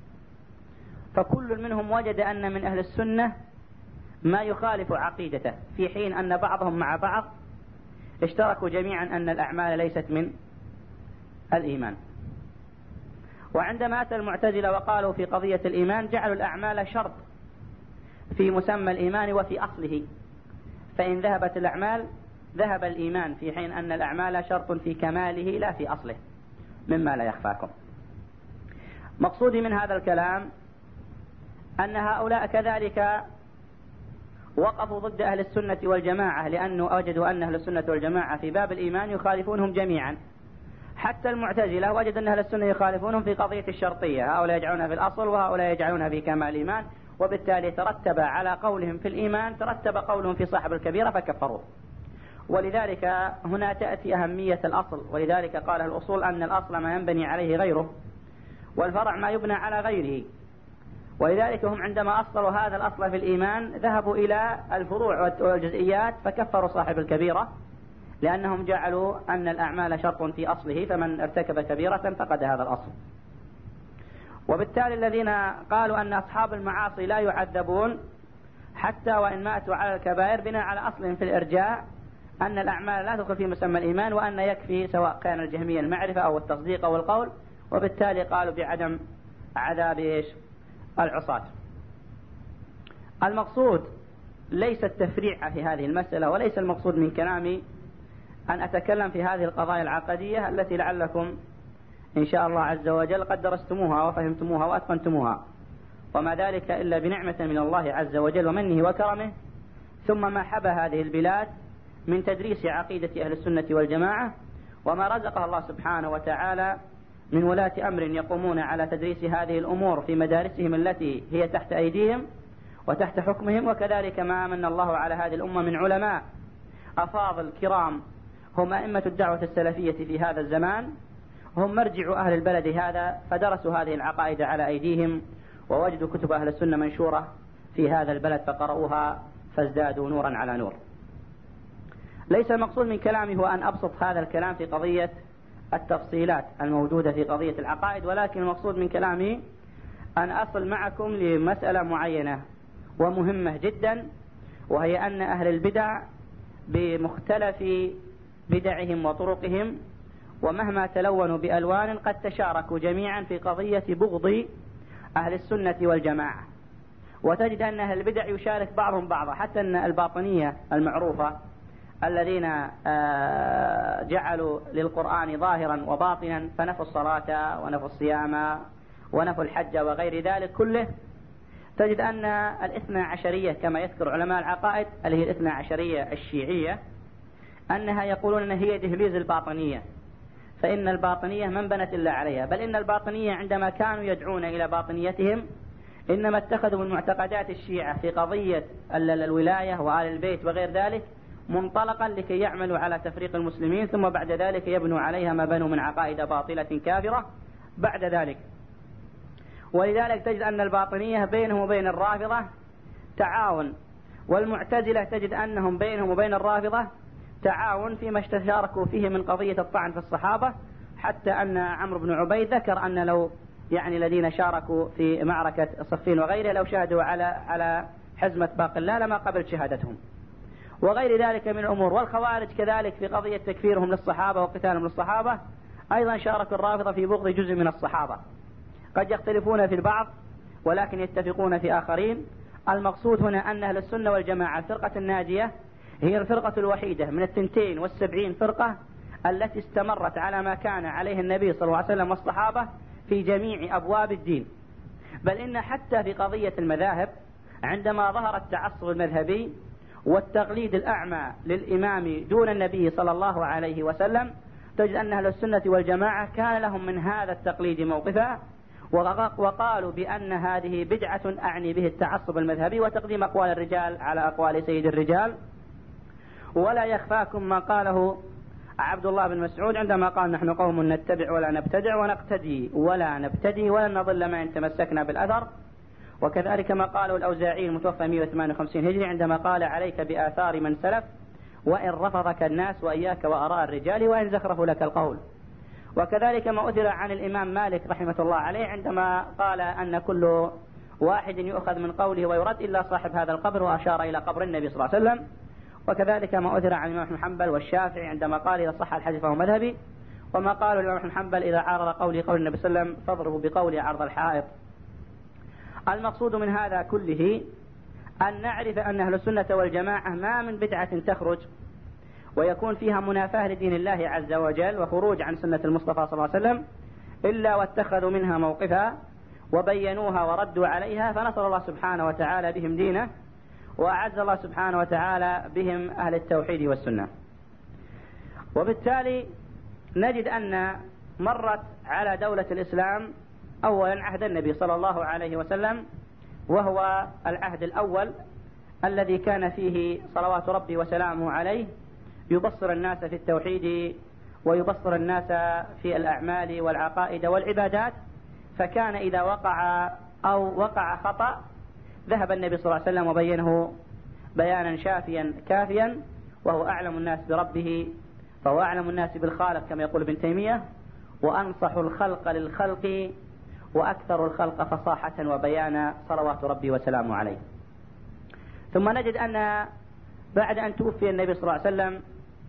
فكل منهم وجد أن من أهل السنة ما يخالف عقيدته، في حين أن بعضهم مع بعض اشتركوا جميعا أن الأعمال ليست من الإيمان. وعندما أتى المعتزلة وقالوا في قضية الإيمان جعلوا الأعمال شرط في مسمى الإيمان وفي أصله، فإن ذهبت الأعمال ذهب الإيمان، في حين أن الأعمال شرط في كماله لا في أصله، مما لا يخفاكم. مقصودي من هذا الكلام أن هؤلاء كذلك وقفوا ضد أهل السنة والجماعة، لأنه وجدوا أن أهل السنة والجماعة في باب الإيمان يخالفونهم جميعا. حتى المعتزلة وجد أن أهل السنة يخالفونهم في قضية الشرطية، هؤلاء يجعلونها في الأصل وهؤلاء يجعلونها في كمال الإيمان، وبالتالي ترتب على قولهم في الإيمان ترتب قولهم في صاحب الكبيرة فكفروه. ولذلك هنا تأتي أهمية الأصل، ولذلك قال الأصول أن الأصل ما ينبني عليه غيره، والفرع ما يبنى على غيره. ولذلك هم عندما أصلوا هذا الأصل في الإيمان ذهبوا إلى الفروع والجزئيات فكفروا صاحب الكبيرة، لأنهم جعلوا أن الأعمال شرط في أصله، فمن ارتكب كبيرة فقد هذا الأصل. وبالتالي الذين قالوا أن أصحاب المعاصي لا يعذبون حتى وإن ماتوا على الكبائر بناء على أصل في الإرجاء أن الأعمال لا تدخل في مسمى الإيمان، وأن يكفي سواء كان الجهمية المعرفة أو التصديق أو القول، وبالتالي قالوا بعدم عذاب العصاة. المقصود ليس التفريع في هذه المسألة، وليس المقصود من كلامي أن أتكلم في هذه القضايا العقدية التي لعلكم إن شاء الله عز وجل قد درستموها وفهمتموها وأتقنتموها، وما ذلك إلا بنعمة من الله عز وجل ومنه وكرمه، ثم ما حبى هذه البلاد من تدريس عقيدة أهل السنة والجماعة، وما رزقها الله سبحانه وتعالى من ولاة أمر يقومون على تدريس هذه الأمور في مدارسهم التي هي تحت أيديهم وتحت حكمهم، وكذلك ما من الله على هذه الأمة من علماء أفاضل كرام هم أئمة الدعوة السلفية في هذا الزمان، هم مرجع أهل البلد هذا، فدرسوا هذه العقائد على أيديهم ووجدوا كتب أهل السنة منشورة في هذا البلد فقرؤوها فازدادوا نورا على نور. ليس المقصود من كلامي هو أن أبسط هذا الكلام في قضية التفصيلات الموجودة في قضية العقائد، ولكن المقصود من كلامي أن أصل معكم لمسألة معينة ومهمة جدا، وهي أن أهل البدع بمختلف بدعهم وطرقهم ومهما تلونوا بألوان قد تشاركوا جميعا في قضية بغض أهل السنة والجماعة، وتجد أن أهل البدع يشارك بعضهم بعضا، حتى أن الباطنية المعروفة الذين جعلوا للقرآن ظاهرا وباطنا فنفوا الصلاة ونفوا الصيام ونفوا الحج وغير ذلك كله، تجد أن الاثنى عشرية كما يذكر علماء العقائد اللي هي الاثنى عشرية الشيعية أنها يقولون أن هي دهليز الباطنية، فإن الباطنية ما انبنت إلا عليها، بل إن الباطنية عندما كانوا يدعون إلى باطنيتهم إنما اتخذوا من معتقدات الشيعة في قضية الولاية وآل البيت وغير ذلك منطلقا لكي يعملوا على تفريق المسلمين، ثم بعد ذلك يبنوا عليها ما بنوا من عقائد باطلة كافرة بعد ذلك. ولذلك تجد أن الباطنية بينهم وبين الرافضة تعاون، والمعتزلة تجد أنهم بينهم وبين الرافضة تعاون فيما اشتركوا فيه من قضية الطعن في الصحابة، حتى أن عمرو بن عبيد ذكر أن لو الذين شاركوا في معركة صفين وغيرها لو شاهدوا على حزمة باقلة لما قبل شهادتهم وغير ذلك من الأمور. والخوارج كذلك في قضية تكفيرهم للصحابة وقتالهم للصحابة أيضا شاركوا الرافضة في بغض جزء من الصحابة، قد يختلفون في البعض ولكن يتفقون في آخرين. المقصود هنا أن أهل السنة والجماعة الفرقة الناجية هي الفرقة الوحيدة من 72 فرقة التي استمرت على ما كان عليه النبي صلى الله عليه وسلم والصحابة في جميع أبواب الدين، بل إن حتى في قضية المذاهب عندما ظهر التعصب المذهبي والتقليد الأعمى للإمام دون النبي صلى الله عليه وسلم، تجد أن أهل السنة والجماعة كان لهم من هذا التقليد موقفا، وقالوا بأن هذه بدعة أعني به التعصب المذهبي وتقديم أقوال الرجال على أقوال سيد الرجال. ولا يخفاكم ما قاله عبد الله بن مسعود عندما قال نحن قوم نتبع ولا نبتدع ونقتدي ولا نبتدي ولن نضل ما إن تمسكنا بالأثر. وكذلك ما قاله الأوزاعي المتوفى 158 هجري عندما قال عليك بآثار من سلف وإن رفضك الناس وإياك وأراء الرجال وإن زخرفوا لك القول. وكذلك ما أثر عن الإمام مالك رحمة الله عليه عندما قال أن كل واحد يؤخذ من قوله ويرد إلا صاحب هذا القبر، وأشار إلى قبر النبي صلى الله عليه وسلم. وكذلك ما أثر عن الإمام بن حنبل والشافعي عندما قال إذا صح الحديث فهو مذهبي، وما قالوا الإمام بن حنبل إذا عارض قولي قول النبي صلى الله عليه وسلم فاضربوا بقولي عرض الحائط. المقصود من هذا كله أن نعرف أن أهل السنة والجماعة ما من بدعة تخرج ويكون فيها منافاة لدين الله عز وجل وخروج عن سنة المصطفى صلى الله عليه وسلم إلا واتخذوا منها موقفا وبينوها وردوا عليها، فنصر الله سبحانه وتعالى بهم دينه، وأعز الله سبحانه وتعالى بهم أهل التوحيد والسنة. وبالتالي نجد أن مرت على دولة الإسلام أولا عهد النبي صلى الله عليه وسلم، وهو العهد الأول الذي كان فيه صلوات ربي وسلامه عليه يبصر الناس في التوحيد ويبصر الناس في الأعمال والعقائد والعبادات، فكان إذا وقع خطأ ذهب النبي صلى الله عليه وسلم وبينه بيانا شافيا كافيا، وهو أعلم الناس بربه فهو أعلم الناس بالخالق كما يقول ابن تيمية، وأنصح الخلق للخلق وأكثر الخلق فصاحة وبيانا صلوات ربي وسلامه عليه. ثم نجد أن بعد أن توفي النبي صلى الله عليه وسلم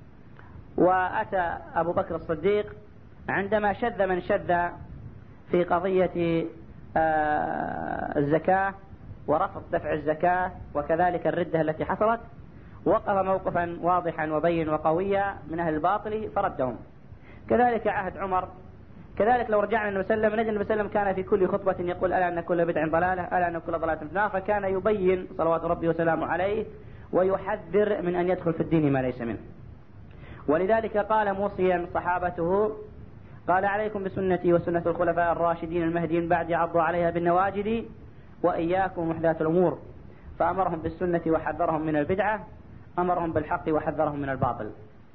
وأتى أبو بكر الصديق عندما شذ من شذ في قضية الزكاة ورفض دفع الزكاة وكذلك الردة التي حصلت، وقف موقفا واضحا وبين وقويا من أهل الباطل فردهم. كذلك عهد عمر، كذلك لو رجعنا النبي صلى الله عليه وسلم نجد النبي صلى الله عليه وسلم كان في كل خطبة يقول ألا أن كل بدع ضلالة، ألا أن كل ضلالة في النار، فكان يبين صلوات ربي وسلامه عليه ويحذر من أن يدخل في الدين ما ليس منه. ولذلك قال موصيا صحابته قال عليكم بسنتي وسنة الخلفاء الراشدين المهديين بعد عضوا عليها بالنواجذ وإياكم محدثات الأمور، فأمرهم بالسنة وحذرهم من البدعة، أمرهم بالحق وحذرهم من الباطل.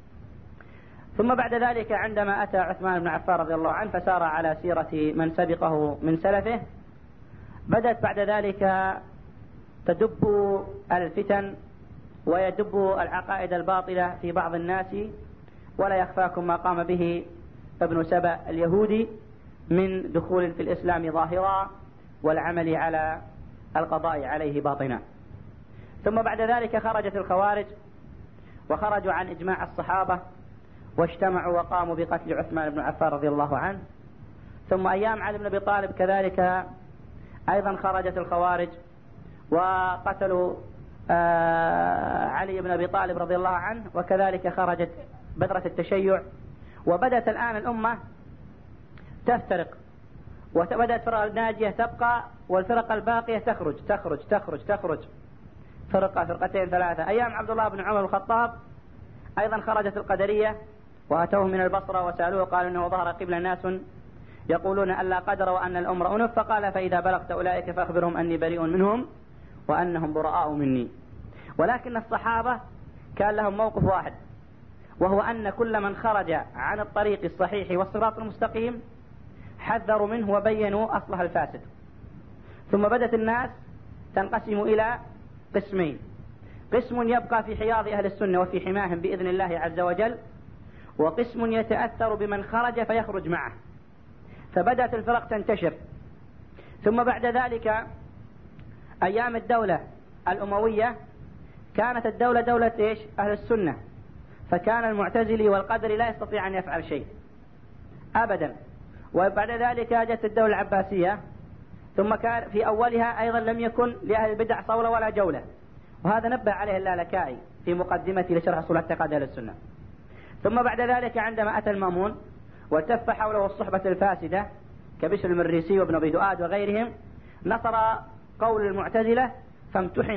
ثم بعد ذلك عندما أتى عثمان بن عفان رضي الله عنه فسار على سيرة من سبقه من سلفه، بدأت بعد ذلك تدب الفتن ويدب العقائد الباطلة في بعض الناس، ولا يخفاكم ما قام به ابن سبأ اليهودي من دخول في الإسلام ظاهرا والعمل على القضاء عليه باطنا. ثم بعد ذلك خرجت الخوارج وخرجوا عن إجماع الصحابة واجتمعوا وقاموا بقتل عثمان بن عفان رضي الله عنه. ثم أيام علي بن أبي طالب كذلك أيضا خرجت الخوارج وقتلوا علي بن أبي طالب رضي الله عنه، وكذلك خرجت بذرة التشيع، وبدأت الآن الأمة تفترق، وبدأت فرق الناجية تبقى والفرق الباقية تخرج تخرج تخرج تخرج فرقة فرقتين ثلاثة. أيام عبد الله بن عمر الخطاب أيضا خرجت القدرية وأتوه من البصرة وسألوه قالوا إنه ظهر قبل ناس يقولون أن لا قدر وأن الأمر أنف، فقال فإذا بلغت أولئك فأخبرهم أني بريء منهم وأنهم براء مني. ولكن الصحابة كان لهم موقف واحد، وهو أن كل من خرج عن الطريق الصحيح والصراط المستقيم حذروا منه وبينوا أصلها الفاسد. ثم بدت الناس تنقسم إلى قسمين: قسم يبقى في حياض أهل السنة وفي حماهم بإذن الله عز وجل، وقسم يتأثر بمن خرج فيخرج معه، فبدأت الفرق تنتشر. ثم بعد ذلك أيام الدولة الأموية كانت الدولة دولة إيش؟ أهل السنة، فكان المعتزلي والقدري لا يستطيع أن يفعل شيء أبدا. وبعد ذلك جاءت الدولة العباسية، ثم كان في أولها أيضا لم يكن لأهل البدع صولة ولا جولة، وهذا نبه عليه اللالكائي في مقدمته لشرح أصول اعتقاد أهل السنة. ثم بعد ذلك عندما أتى المأمون والتف حوله الصحبة الفاسدة كبشر المريسي وابن أبي دؤاد وغيرهم، نصر قول المعتزلة فامتحن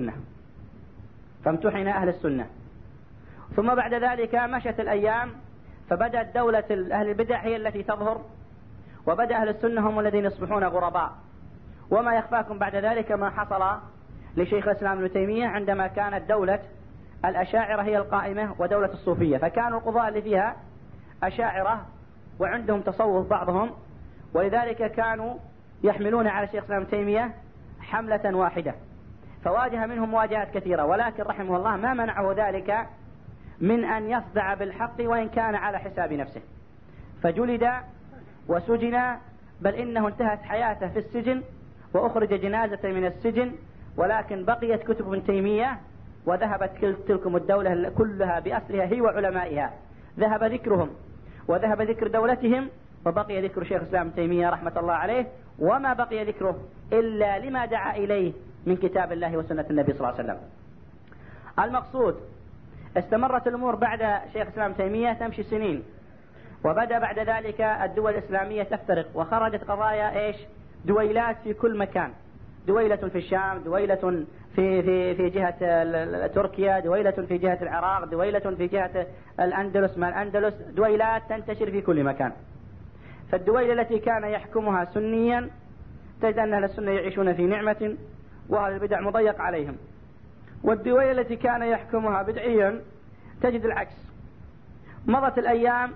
أهل السنة. ثم بعد ذلك مشت الأيام فبدأت دولة أهل البدع هي التي تظهر، وبدأ أهل السنة هم الذين يصبحون غرباء. وما يخفاكم بعد ذلك ما حصل لشيخ الإسلام ابن تيمية عندما كانت دولة الأشاعرة هي القائمة ودولة الصوفية، فكانوا القضاة اللي فيها أشاعرة وعندهم تصوف بعضهم، ولذلك كانوا يحملون على شيخ الإسلام ابن تيمية حملة واحدة، فواجه منهم مواجهات كثيرة، ولكن رحمه الله ما منعه ذلك من أن يصدع بالحق وإن كان على حساب نفسه، فجلد وسجن، بل إنه انتهت حياته في السجن وأخرج جنازة من السجن، ولكن بقيت كتب ابن تيمية وذهبت تلكم الدولة كلها بأسرها هي وعلمائها، ذهب ذكرهم وذهب ذكر دولتهم، وبقي ذكر شيخ الإسلام ابن تيمية رحمة الله عليه، وما بقي ذكره إلا لما دعا إليه من كتاب الله وسنة النبي صلى الله عليه وسلم. المقصود استمرت الأمور بعد شيخ الإسلام ابن تيمية تمشي سنين، وبدأ بعد ذلك الدول الإسلامية تفترق، وخرجت قضايا إيش؟ دويلات في كل مكان، دويلة في الشام، دويلة في جهة تركيا، دويلة في جهة العراق، دويلة في جهة الأندلس، ما الأندلس، دويلات تنتشر في كل مكان. فالدويلة التي كان يحكمها سنيا تجد أن أهل السنة يعيشون في نعمة وأهل البدع مضيق عليهم، والدويلة التي كان يحكمها بدعيا تجد العكس. مضت الأيام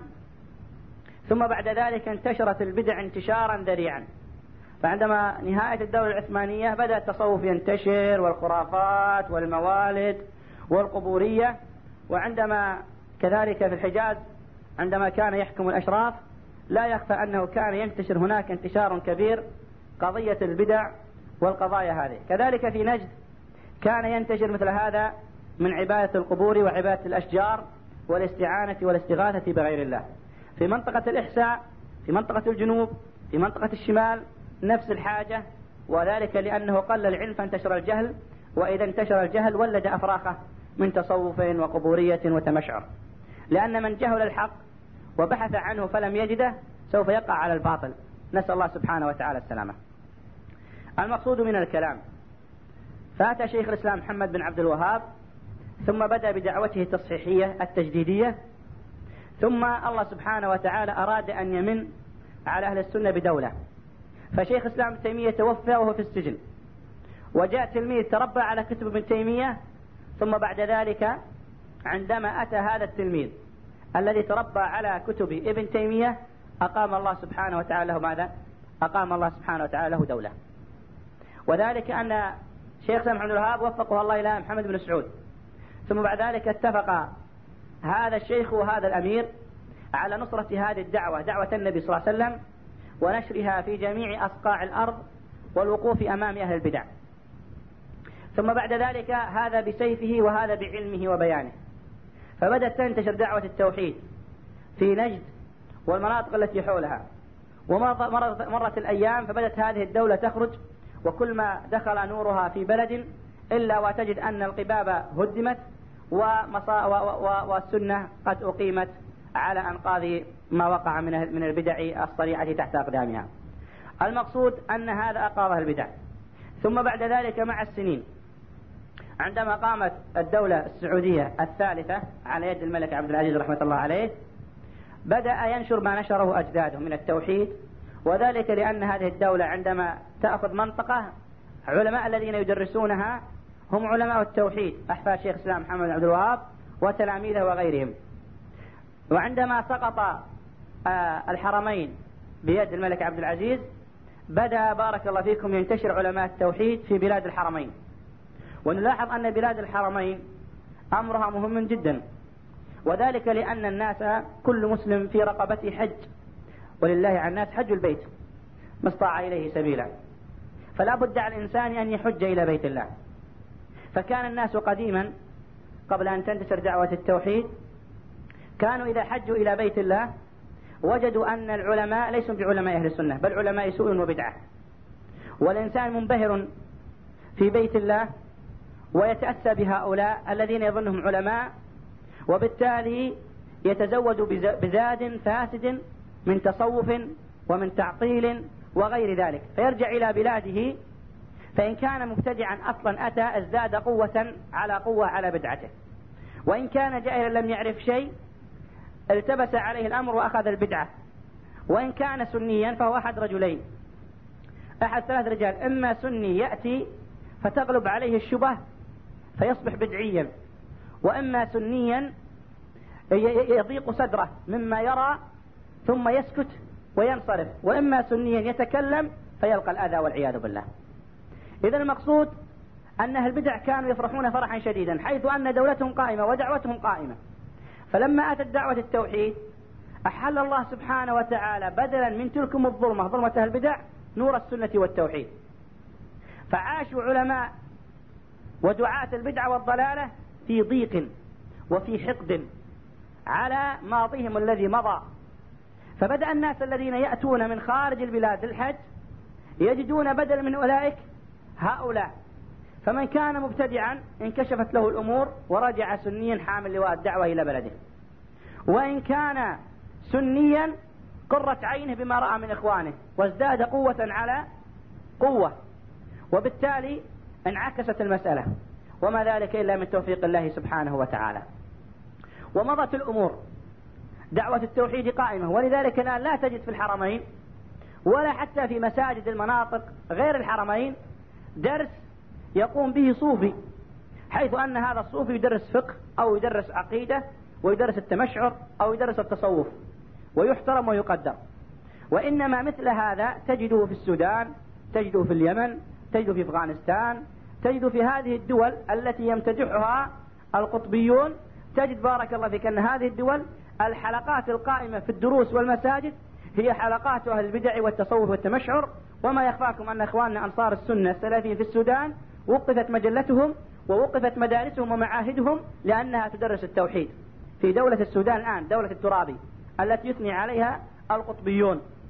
ثم بعد ذلك انتشرت البدع انتشارا ذريعا، فعندما نهاية الدولة العثمانية بدأ التصوف ينتشر والخرافات والموالد والقبورية. وعندما كذلك في الحجاز عندما كان يحكم الأشراف لا يخفى أنه كان ينتشر هناك انتشار كبير قضية البدع والقضايا هذه. كذلك في نجد كان ينتشر مثل هذا من عبادة القبور وعبادة الأشجار والاستعانة والاستغاثة بغير الله. في منطقة الإحساء، في منطقة الجنوب، في منطقة الشمال نفس الحاجة، وذلك لأنه قل العلم فانتشر الجهل، وإذا انتشر الجهل ولد أفراخه من تصوف وقبورية وتمشعر، لأن من جهل الحق وبحث عنه فلم يجده سوف يقع على الباطل، نسأل الله سبحانه وتعالى السلامة. المقصود من الكلام، فأتى شيخ الإسلام محمد بن عبد الوهاب ثم بدأ بدعوته التصحيحية التجديدية، ثم الله سبحانه وتعالى أراد أن يمن على أهل السنة بدولة، فشيخ الإسلام ابن تيمية توفى وهو في السجن، وجاء تلميذ تربى على كتب ابن تيمية، ثم بعد ذلك عندما أتى هذا التلميذ الذي تربى على كتب ابن تيمية أقام الله سبحانه وتعالى له ماذا؟ أقام الله سبحانه وتعالى له دولة. وذلك أن شيخ الإسلام محمد بن الوهاب وفقه الله إلى محمد بن سعود، ثم بعد ذلك اتفق هذا الشيخ وهذا الأمير على نصرة هذه الدعوة، دعوة النبي صلى الله عليه وسلم، ونشرها في جميع أصقاع الأرض والوقوف أمام أهل البدع. ثم بعد ذلك هذا بسيفه وهذا بعلمه وبيانه، فبدأت تنتشر دعوة التوحيد في نجد والمناطق التي حولها، ومرت الأيام فبدأت هذه الدولة تخرج، وكل ما دخل نورها في بلد إلا وتجد أن القباب هدمت والسنة قد أقيمت على أنقاض ما وقع من البدع الصريعة تحت أقدامها. المقصود أن هذا أقاضها البدع. ثم بعد ذلك مع السنين عندما قامت الدولة السعودية الثالثة على يد الملك عبد العزيز رحمة الله عليه، بدأ ينشر ما نشره أجداده من التوحيد، وذلك لأن هذه الدولة عندما تأخذ منطقة علماء الذين يدرسونها هم علماء التوحيد، أحفاد شيخ الإسلام محمد بن عبد الوهاب وتلاميذه وغيرهم. وعندما سقط الحرمين بيد الملك عبد العزيز بدأ بارك الله فيكم ينتشر علماء التوحيد في بلاد الحرمين، ونلاحظ أن بلاد الحرمين أمرها مهم جدا، وذلك لأن الناس كل مسلم في رقبته حج، ولله على الناس حج البيت ما استطاع إليه سبيلا، فلا بد على الإنسان أن يحج إلى بيت الله. فكان الناس قديما قبل أن تنتشر دعوة التوحيد كانوا إذا حجوا إلى بيت الله وجدوا أن العلماء ليسوا بعلماء أهل السنة، بل علماء سوء وبدعة، والإنسان منبهر في بيت الله ويتأسى بهؤلاء الذين يظنهم علماء، وبالتالي يتزود بزاد فاسد من تصوف ومن تعطيل وغير ذلك، فيرجع إلى بلاده، فإن كان مبتدعا أصلا أتى ازداد قوة على بدعته، وإن كان جاهلا لم يعرف شيء التبس عليه الأمر وأخذ البدعة، وإن كان سنيا فهو أحد رجلين، أحد ثلاث رجال، إما سني يأتي فتغلب عليه الشبه فيصبح بدعيا، وإما سنيا يضيق صدره مما يرى ثم يسكت وينصرف، وإما سنيا يتكلم فيلقى الأذى والعياذ بالله. إذن المقصود أن أهل البدع كانوا يفرحون فرحا شديدا حيث أن دولتهم قائمة ودعوتهم قائمة، فلما أتت دعوة التوحيد أحل الله سبحانه وتعالى بدلا من تلكم الظلمة ظلمة أهل البدع نور السنة والتوحيد، فعاشوا علماء ودعاة البدع والضلالة في ضيق وفي حقد على ماضيهم الذي مضى، فبدأ الناس الذين يأتون من خارج البلاد للحج يجدون بدل من أولئك هؤلاء، فمن كان مبتدعا انكشفت له الأمور ورجع سنيا حامل لواء الدعوة إلى بلده، وإن كان سنيا قرت عينه بما رأى من إخوانه وازداد قوة على قوة، وبالتالي انعكست المسألة، وما ذلك إلا من توفيق الله سبحانه وتعالى. ومضت الأمور، دعوة التوحيد قائمة، ولذلك الآن لا تجد في الحرمين ولا حتى في مساجد المناطق غير الحرمين درس يقوم به صوفي، حيث أن هذا الصوفي يدرس فقه أو يدرس عقيدة ويدرس التمشعر أو يدرس التصوف ويحترم ويقدر، وإنما مثل هذا تجده في السودان، تجده في اليمن، تجده في أفغانستان، تجده في هذه الدول التي يمتدحها القطبيون، تجد بارك الله فيك أن هذه الدول الحلقات القائمة في الدروس والمساجد هي حلقات أهل البدع والتصوف والتمشعر. وما يخفاكم أن إخواننا أنصار السنة السلفيين في السودان وقفت مجلتهم ووقفت مدارسهم ومعاهدهم لأنها تدرس التوحيد في دولة السودان الآن، دولة الترابي التي يثني عليها القطبيون.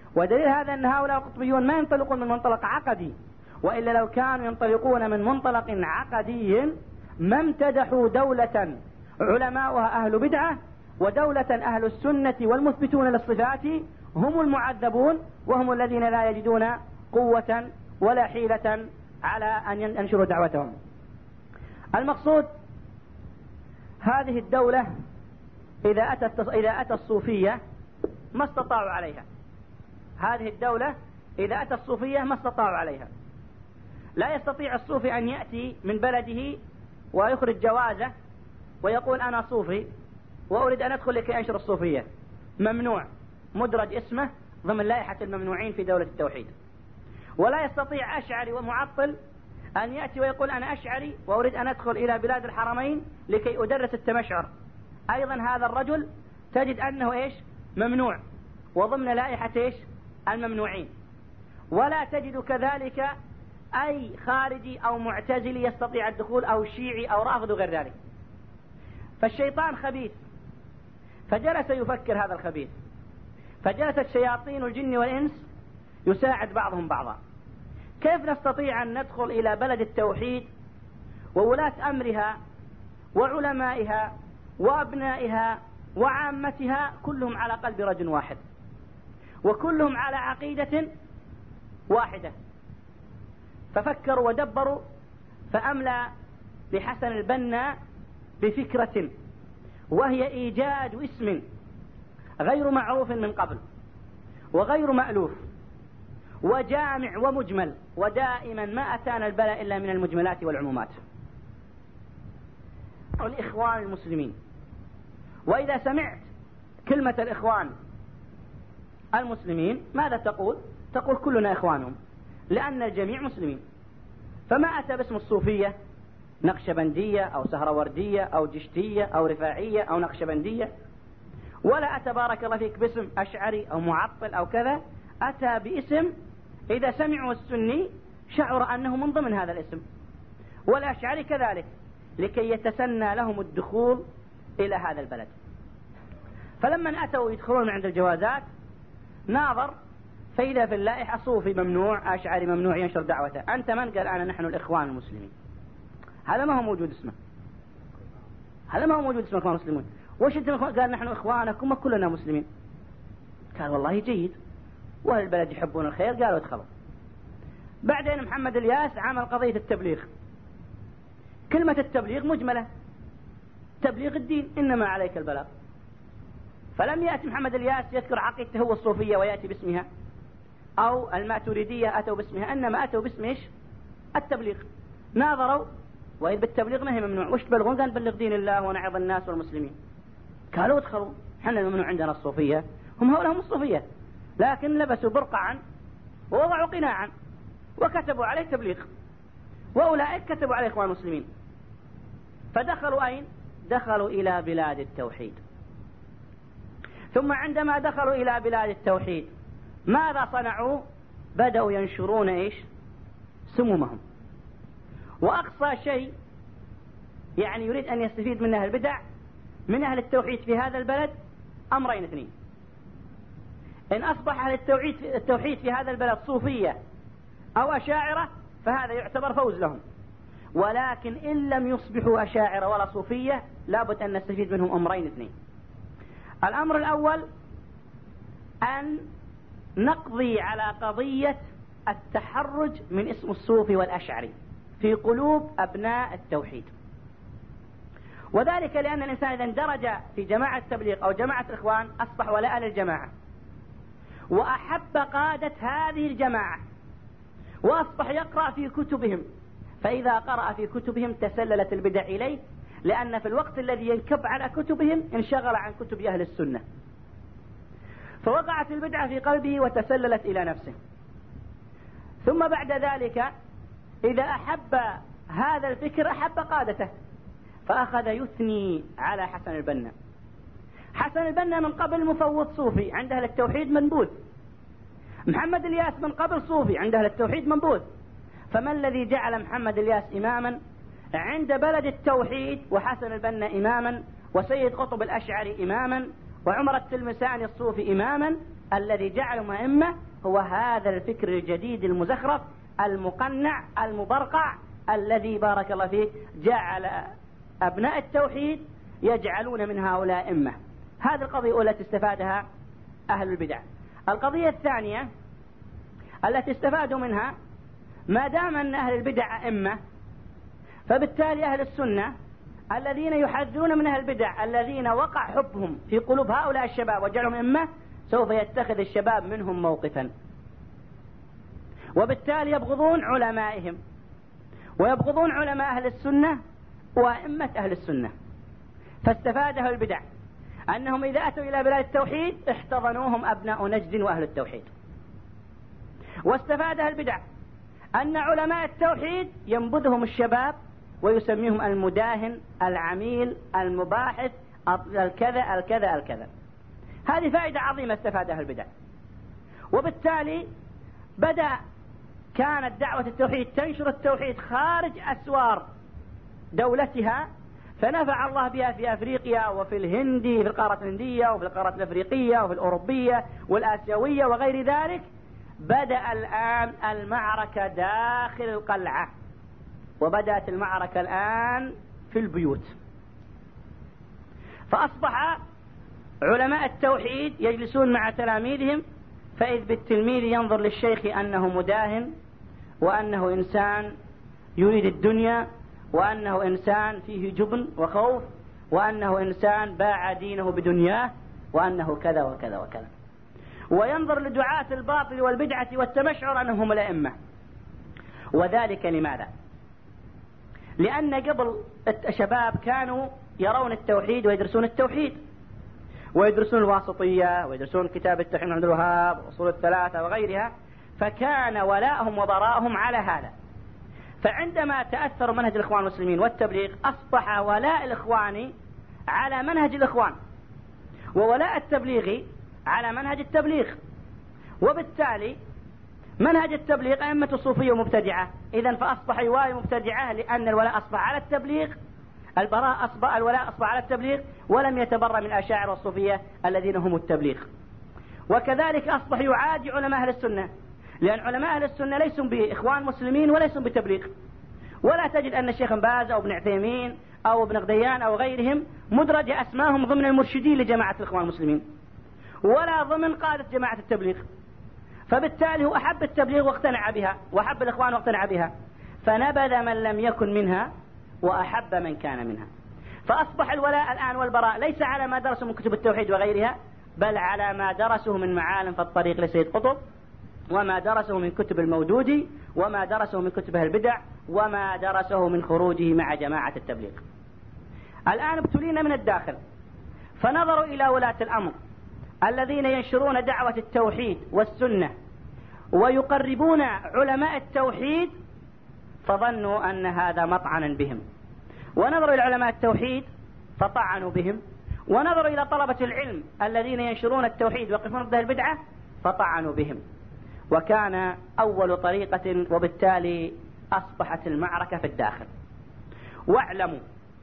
ودليل هذا أن هؤلاء القطبيون ما ينطلقون من منطلق عقدي، وإلا لو كانوا ينطلقون من منطلق عقدي ما امتدحوا دولة علماؤها أهل بدعة ودولة أهل السنة والمثبتون للصفات هم المعذبون، وهم الذين لا يجدون قوة ولا حيلة على أن ينشروا دعوتهم. المقصود هذه الدولة إذا أتى الصوفية ما استطاعوا عليها. هذه الدولة إذا أتى الصوفية ما استطاعوا عليها. لا يستطيع الصوفي أن يأتي من بلده ويخرج جوازه ويقول أنا صوفي وأريد أن أدخل لكي أنشر الصوفية. ممنوع، مدرج اسمه ضمن لائحة الممنوعين في دولة التوحيد. ولا يستطيع أشعري ومعطل أن يأتي ويقول أنا أشعري وأريد أن أدخل إلى بلاد الحرمين لكي أدرس التمشعر. أيضا هذا الرجل تجد أنه إيش؟ ممنوع وضمن لائحة إيش؟ الممنوعين. ولا تجد كذلك أي خارجي أو معتزلي يستطيع الدخول أو شيعي أو رافض وغير ذلك. فالشيطان خبيث، فجلس يفكر هذا الخبيث، فجلست شياطين الجن والإنس يساعد بعضهم بعضا. كيف نستطيع أن ندخل إلى بلد التوحيد وولاة أمرها وعلمائها وأبنائها وعامتها كلهم على قلب رجل واحد وكلهم على عقيدة واحدة؟ ففكروا ودبروا، فأملى لحسن البنا بفكرة، وهي إيجاد اسم غير معروف من قبل وغير مألوف وجامع ومجمل، ودائما ما أتانا البلاء إلا من المجملات والعمومات. الإخوان المسلمين، وإذا سمعت كلمة الإخوان المسلمين ماذا تقول؟ تقول كلنا إخوانهم، لأن الجميع مسلمين. فما أتى باسم الصوفية نقشبندية أو سهروردية أو جشتية أو رفاعية أو نقشبندية، ولا أتى بارك الله فيك باسم أشعري أو معطل أو كذا. أتى باسم إذا سمعوا السني شعر أنه من ضمن هذا الاسم، والأشعري كذلك، لكي يتسنى لهم الدخول إلى هذا البلد. فلما أتوا يدخلون من عند الجوازات ناظر فإذا في اللائحة صوفي ممنوع، أشعري ممنوع ينشر دعوته. أنت من قال أنا نحن الإخوان المسلمين؟ هذا ما هو موجود اسمه، هذا ما هو موجود اسمه إخوان المسلمون. وش أنت قال نحن إخوانكم كلنا مسلمين؟ قال والله جيد، وأهل البلد يحبون الخير، قالوا ادخلوا. بعدين محمد الياس عمل قضية التبليغ. كلمة التبليغ مجملة، تبليغ الدين، إنما عليك البلاغ. فلم يأتي محمد الياس يذكر عقيدته هو الصوفية ويأتي باسمها، أو الماتريدية أتوا باسمها، إنما أتوا باسم إيش؟ التبليغ. ناظروا وإذ بالتبليغ نهي ممنوع، وش تبلغون؟ قال بلغ دين الله ونعظ الناس والمسلمين. قالوا ادخلوا، حنا الممنوع عندنا الصوفية، هم هؤلاء هم الصوفية، لكن لبسوا برقعا ووضعوا قناعا وكتبوا عليه تبليغ، وأولئك كتبوا عليه إخوان المسلمين. فدخلوا أين؟ دخلوا إلى بلاد التوحيد. ثم عندما دخلوا إلى بلاد التوحيد ماذا صنعوا؟ بدأوا ينشرون إيش؟ سمومهم. وأقصى شيء يعني يريد أن يستفيد من أهل البدع من أهل التوحيد في هذا البلد أمرين اثنين: إن أصبح أهل التوحيد في هذا البلد صوفية أو أشاعرة فهذا يعتبر فوز لهم، ولكن إن لم يصبحوا أشاعرة ولا صوفية لابد أن نستفيد منهم أمرين اثنين. الأمر الأول أن نقضي على قضية التحرج من اسم الصوفي والأشعري في قلوب أبناء التوحيد، وذلك لأن الإنسان إذا اندرج في جماعة التبليغ أو جماعة الإخوان أصبح ولاء للجماعة وأحب قادة هذه الجماعة وأصبح يقرأ في كتبهم، فإذا قرأ في كتبهم تسللت البدع إليه، لأن في الوقت الذي ينكب على كتبهم انشغل عن كتب أهل السنة، فوقعت البدعة في قلبه وتسللت إلى نفسه. ثم بعد ذلك إذا أحب هذا الفكر أحب قادته، فأخذ يثني على حسن البنا. حسن البنا من قبل مفوض صوفي عند أهل التوحيد منبوذ، محمد الياس من قبل صوفي عند أهل التوحيد منبوذ. فما الذي جعل محمد الياس إماما عند بلد التوحيد وحسن البنا إماما وسيد قطب الأشعري إماما وعمر التلمساني الصوفي إماما؟ الذي جعلهم أئمة هو هذا الفكر الجديد المزخرف المقنع المبرقع الذي بارك الله فيه جعل أبناء التوحيد يجعلون من هؤلاء أئمة. هذه القضية الأولى التي استفادها أهل البدع. القضية الثانية التي استفادوا منها ما دام أن أهل البدع أئمة فبالتالي أهل السنة الذين يحذرون من أهل البدع الذين وقع حبهم في قلوب هؤلاء الشباب وجعلهم أئمة سوف يتخذ الشباب منهم موقفا، وبالتالي يبغضون علمائهم ويبغضون علماء أهل السنة وأئمة أهل السنة. فاستفاد أهل البدع أنهم إذا أتوا إلى بلاد التوحيد احتضنوهم أبناء نجد وأهل التوحيد، واستفاد أهل البدع أن علماء التوحيد ينبذهم الشباب ويسميهم المداهن العميل المباحث الكذا الكذا الكذا. هذه فائدة عظيمة استفادها أهل البدع. وبالتالي كانت دعوة التوحيد تنشر التوحيد خارج أسوار دولتها، فنفع الله بها في أفريقيا وفي الهند في القارة الهندية وفي القارة الأفريقية وفي الأوروبية والآسيوية وغير ذلك. بدأ الآن المعركة داخل القلعة، وبدأت المعركة الآن في البيوت. فأصبح علماء التوحيد يجلسون مع تلاميذهم، فإذ بالتلميذ ينظر للشيخ أنه مداهن وأنه إنسان يريد الدنيا وأنه إنسان فيه جبن وخوف وأنه إنسان باع دينه بدنياه وأنه كذا وكذا وكذا، وينظر لدعاة الباطل والبدعة والتمشعر أنهم الأئمة. وذلك لماذا؟ لأن قبل الشباب كانوا يرون التوحيد ويدرسون التوحيد ويدرسون الواسطية ويدرسون كتاب التوحيد من عبد الوهاب وأصول الثلاثة وغيرها، فكان ولاءهم وبراءهم على هذا. فعندما تأثروا منهج الإخوان المسلمين والتبليغ أصبح ولاء الإخوان على منهج الإخوان وولاء التبليغ على منهج التبليغ، وبالتالي منهج التبليغ أئمة الصوفية ومبتدعة، إذن فأصبح يوالي مبتدعة لأن الولاء أصبح على التبليغ، الولاء أصبح على التبليغ ولم يتبرأ من الأشاعرة والصوفية الذين هم التبليغ. وكذلك أصبح يعادي علماء أهل السنة، لأن علماء أهل السنة ليسوا بإخوان مسلمين وليسوا بتبليغ، ولا تجد أن الشيخ باز أو ابن عثيمين أو ابن غديان أو غيرهم مدرج أسماهم ضمن المرشدين لجماعة الإخوان المسلمين ولا ضمن قادة جماعة التبليغ. فبالتالي هو أحب التبليغ واقتنع بها وأحب الإخوان واقتنع بها، فنبذ من لم يكن منها وأحب من كان منها. فأصبح الولاء الآن والبراء ليس على ما درسوا من كتب التوحيد وغيرها، بل على ما درسوه من معالم في الطريق لسيد قطب، وما درسه من كتب المودودي، وما درسه من كتب البدع، وما درسه من خروجه مع جماعة التبليغ. الآن ابتلينا من الداخل، فنظروا إلى ولاة الأمر الذين ينشرون دعوة التوحيد والسنة ويقربون علماء التوحيد، فظنوا أن هذا مطعنا بهم، ونظروا إلى علماء التوحيد فطعنوا بهم، ونظروا إلى طلبة العلم الذين ينشرون التوحيد ويقفون ضد البدعة فطعنوا بهم. وكان أول طريقة، وبالتالي أصبحت المعركة في الداخل. واعلموا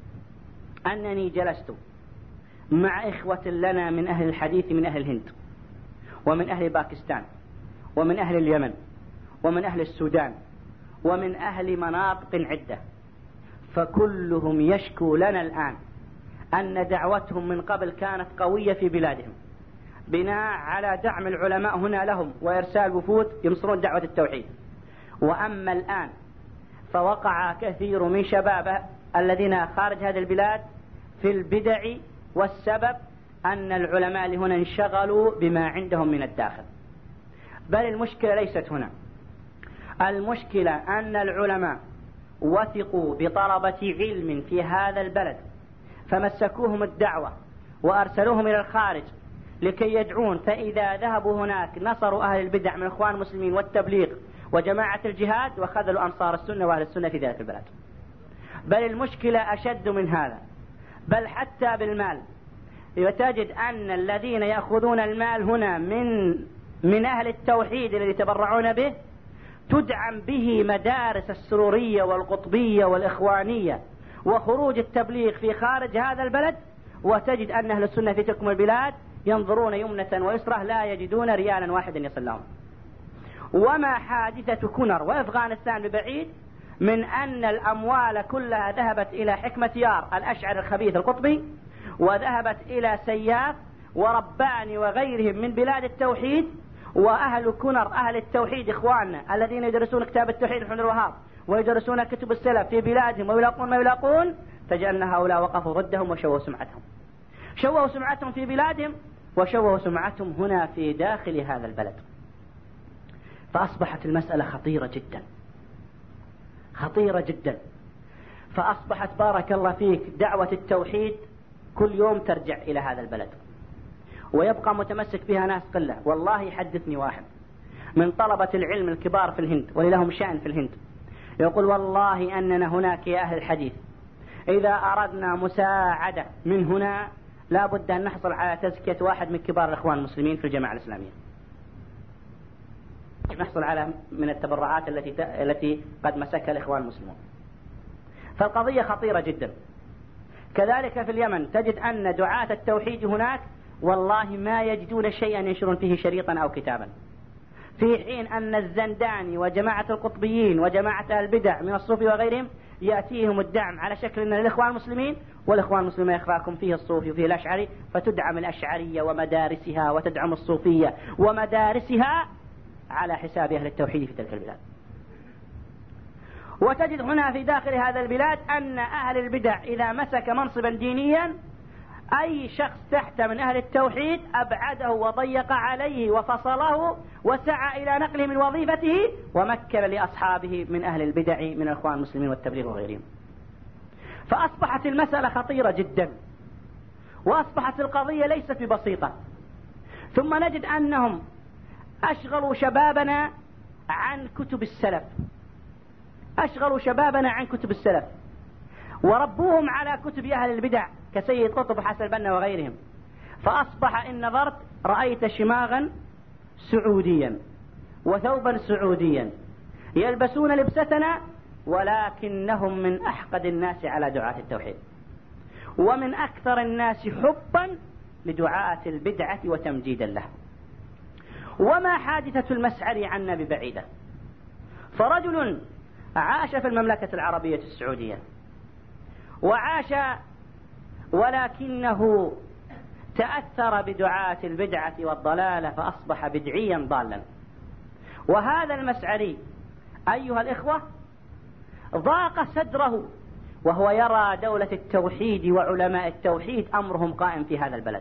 أنني جلست مع إخوة لنا من أهل الحديث من أهل الهند ومن أهل باكستان ومن أهل اليمن ومن أهل السودان ومن أهل مناطق عدة، فكلهم يشكو لنا الآن أن دعوتهم من قبل كانت قوية في بلادهم بناء على دعم العلماء هنا لهم وإرسال وفود ينصرون دعوة التوحيد. وأما الآن فوقع كثير من شباب الذين خارج هذه البلاد في البدع، والسبب أن العلماء اللي هنا انشغلوا بما عندهم من الداخل. بل المشكلة ليست هنا، المشكلة أن العلماء وثقوا بطلبة علم في هذا البلد فمسكوهم الدعوة وأرسلوهم إلى الخارج لكي يدعون، فإذا ذهبوا هناك نصروا أهل البدع من إخوان المسلمين والتبليغ وجماعة الجهاد وخذلوا أنصار السنة وأهل السنة في ذلك البلد. بل المشكلة أشد من هذا، بل حتى بالمال. وتجد أن الذين يأخذون المال هنا من أهل التوحيد الذي يتبرعون به تدعم به مدارس السرورية والقطبية والإخوانية وخروج التبليغ في خارج هذا البلد، وتجد أن أهل السنة في تلك البلاد ينظرون يمنة ويسرة لا يجدون ريالا واحدا يصلون. وما حادثة كنر وأفغانستان ببعيد من أن الأموال كلها ذهبت إلى حكمة يار الأشعر الخبيث القطبي، وذهبت إلى سياف ورباني وغيرهم من بلاد التوحيد. وأهل كنر أهل التوحيد إخواننا الذين يدرسون كتاب التوحيد محمد الوهاب ويدرسون كتب السلف في بلادهم ويلاقون ما يلاقون، تجعلن هؤلاء وقفوا ضدهم وشوهوا سمعتهم. شوهوا سمعتهم في بلادهم وشوهوا سمعتهم هنا في داخل هذا البلد. فأصبحت المسألة خطيرة جدا، خطيرة جدا. فأصبحت بارك الله فيك دعوة التوحيد كل يوم ترجع إلى هذا البلد، ويبقى متمسك بها ناس قلة. والله يحدثني واحد من طلبة العلم الكبار في الهند ولهم شأن في الهند، يقول والله أننا هناك يا أهل الحديث إذا أردنا مساعدة من هنا لا بد أن نحصل على تزكية واحد من كبار الإخوان المسلمين في الجماعة الإسلامية، نحصل على من التبرعات التي قد مسكها الإخوان المسلمون. فالقضية خطيرة جدا. كذلك في اليمن تجد أن دعاة التوحيد هناك والله ما يجدون شيئا ينشرون فيه شريطا أو كتابا، في حين أن الزنداني وجماعة القطبيين وجماعة البدع من الصوفي وغيرهم يأتيهم الدعم على شكل أن الإخوان المسلمين، والإخوان المسلمين يخفاكم فيه الصوفي وفيه الأشعري، فتدعم الأشعرية ومدارسها وتدعم الصوفية ومدارسها على حساب أهل التوحيد في تلك البلاد. وتجد هنا في داخل هذا البلاد أن أهل البدع إذا مسك منصبا دينيا أي شخص تحت من أهل التوحيد أبعده وضيق عليه وفصله وسعى إلى نقله من وظيفته ومكن لأصحابه من أهل البدع من الإخوان المسلمين والتبليغ وغيرهم. فأصبحت المسألة خطيرة جدا، وأصبحت القضية ليست ببسيطة. ثم نجد أنهم أشغلوا شبابنا عن كتب السلف، أشغلوا شبابنا عن كتب السلف وربوهم على كتب أهل البدع كسيد قطب وحسن البنا وغيرهم. فأصبح إن نظرت رأيت شماغا سعوديا وثوبا سعوديا يلبسون لبستنا، ولكنهم من أحقد الناس على دعاة التوحيد ومن أكثر الناس حبا لدعاة البدعة وتمجيدا له. وما حادثة المسعري عنا ببعيدة، فرجل عاش في المملكة العربية السعودية وعاش ولكنه تأثر بدعاة البدعة والضلالة فأصبح بدعيا ضالا. وهذا المسعري أيها الإخوة ضاق صدره وهو يرى دولة التوحيد وعلماء التوحيد أمرهم قائم في هذا البلد،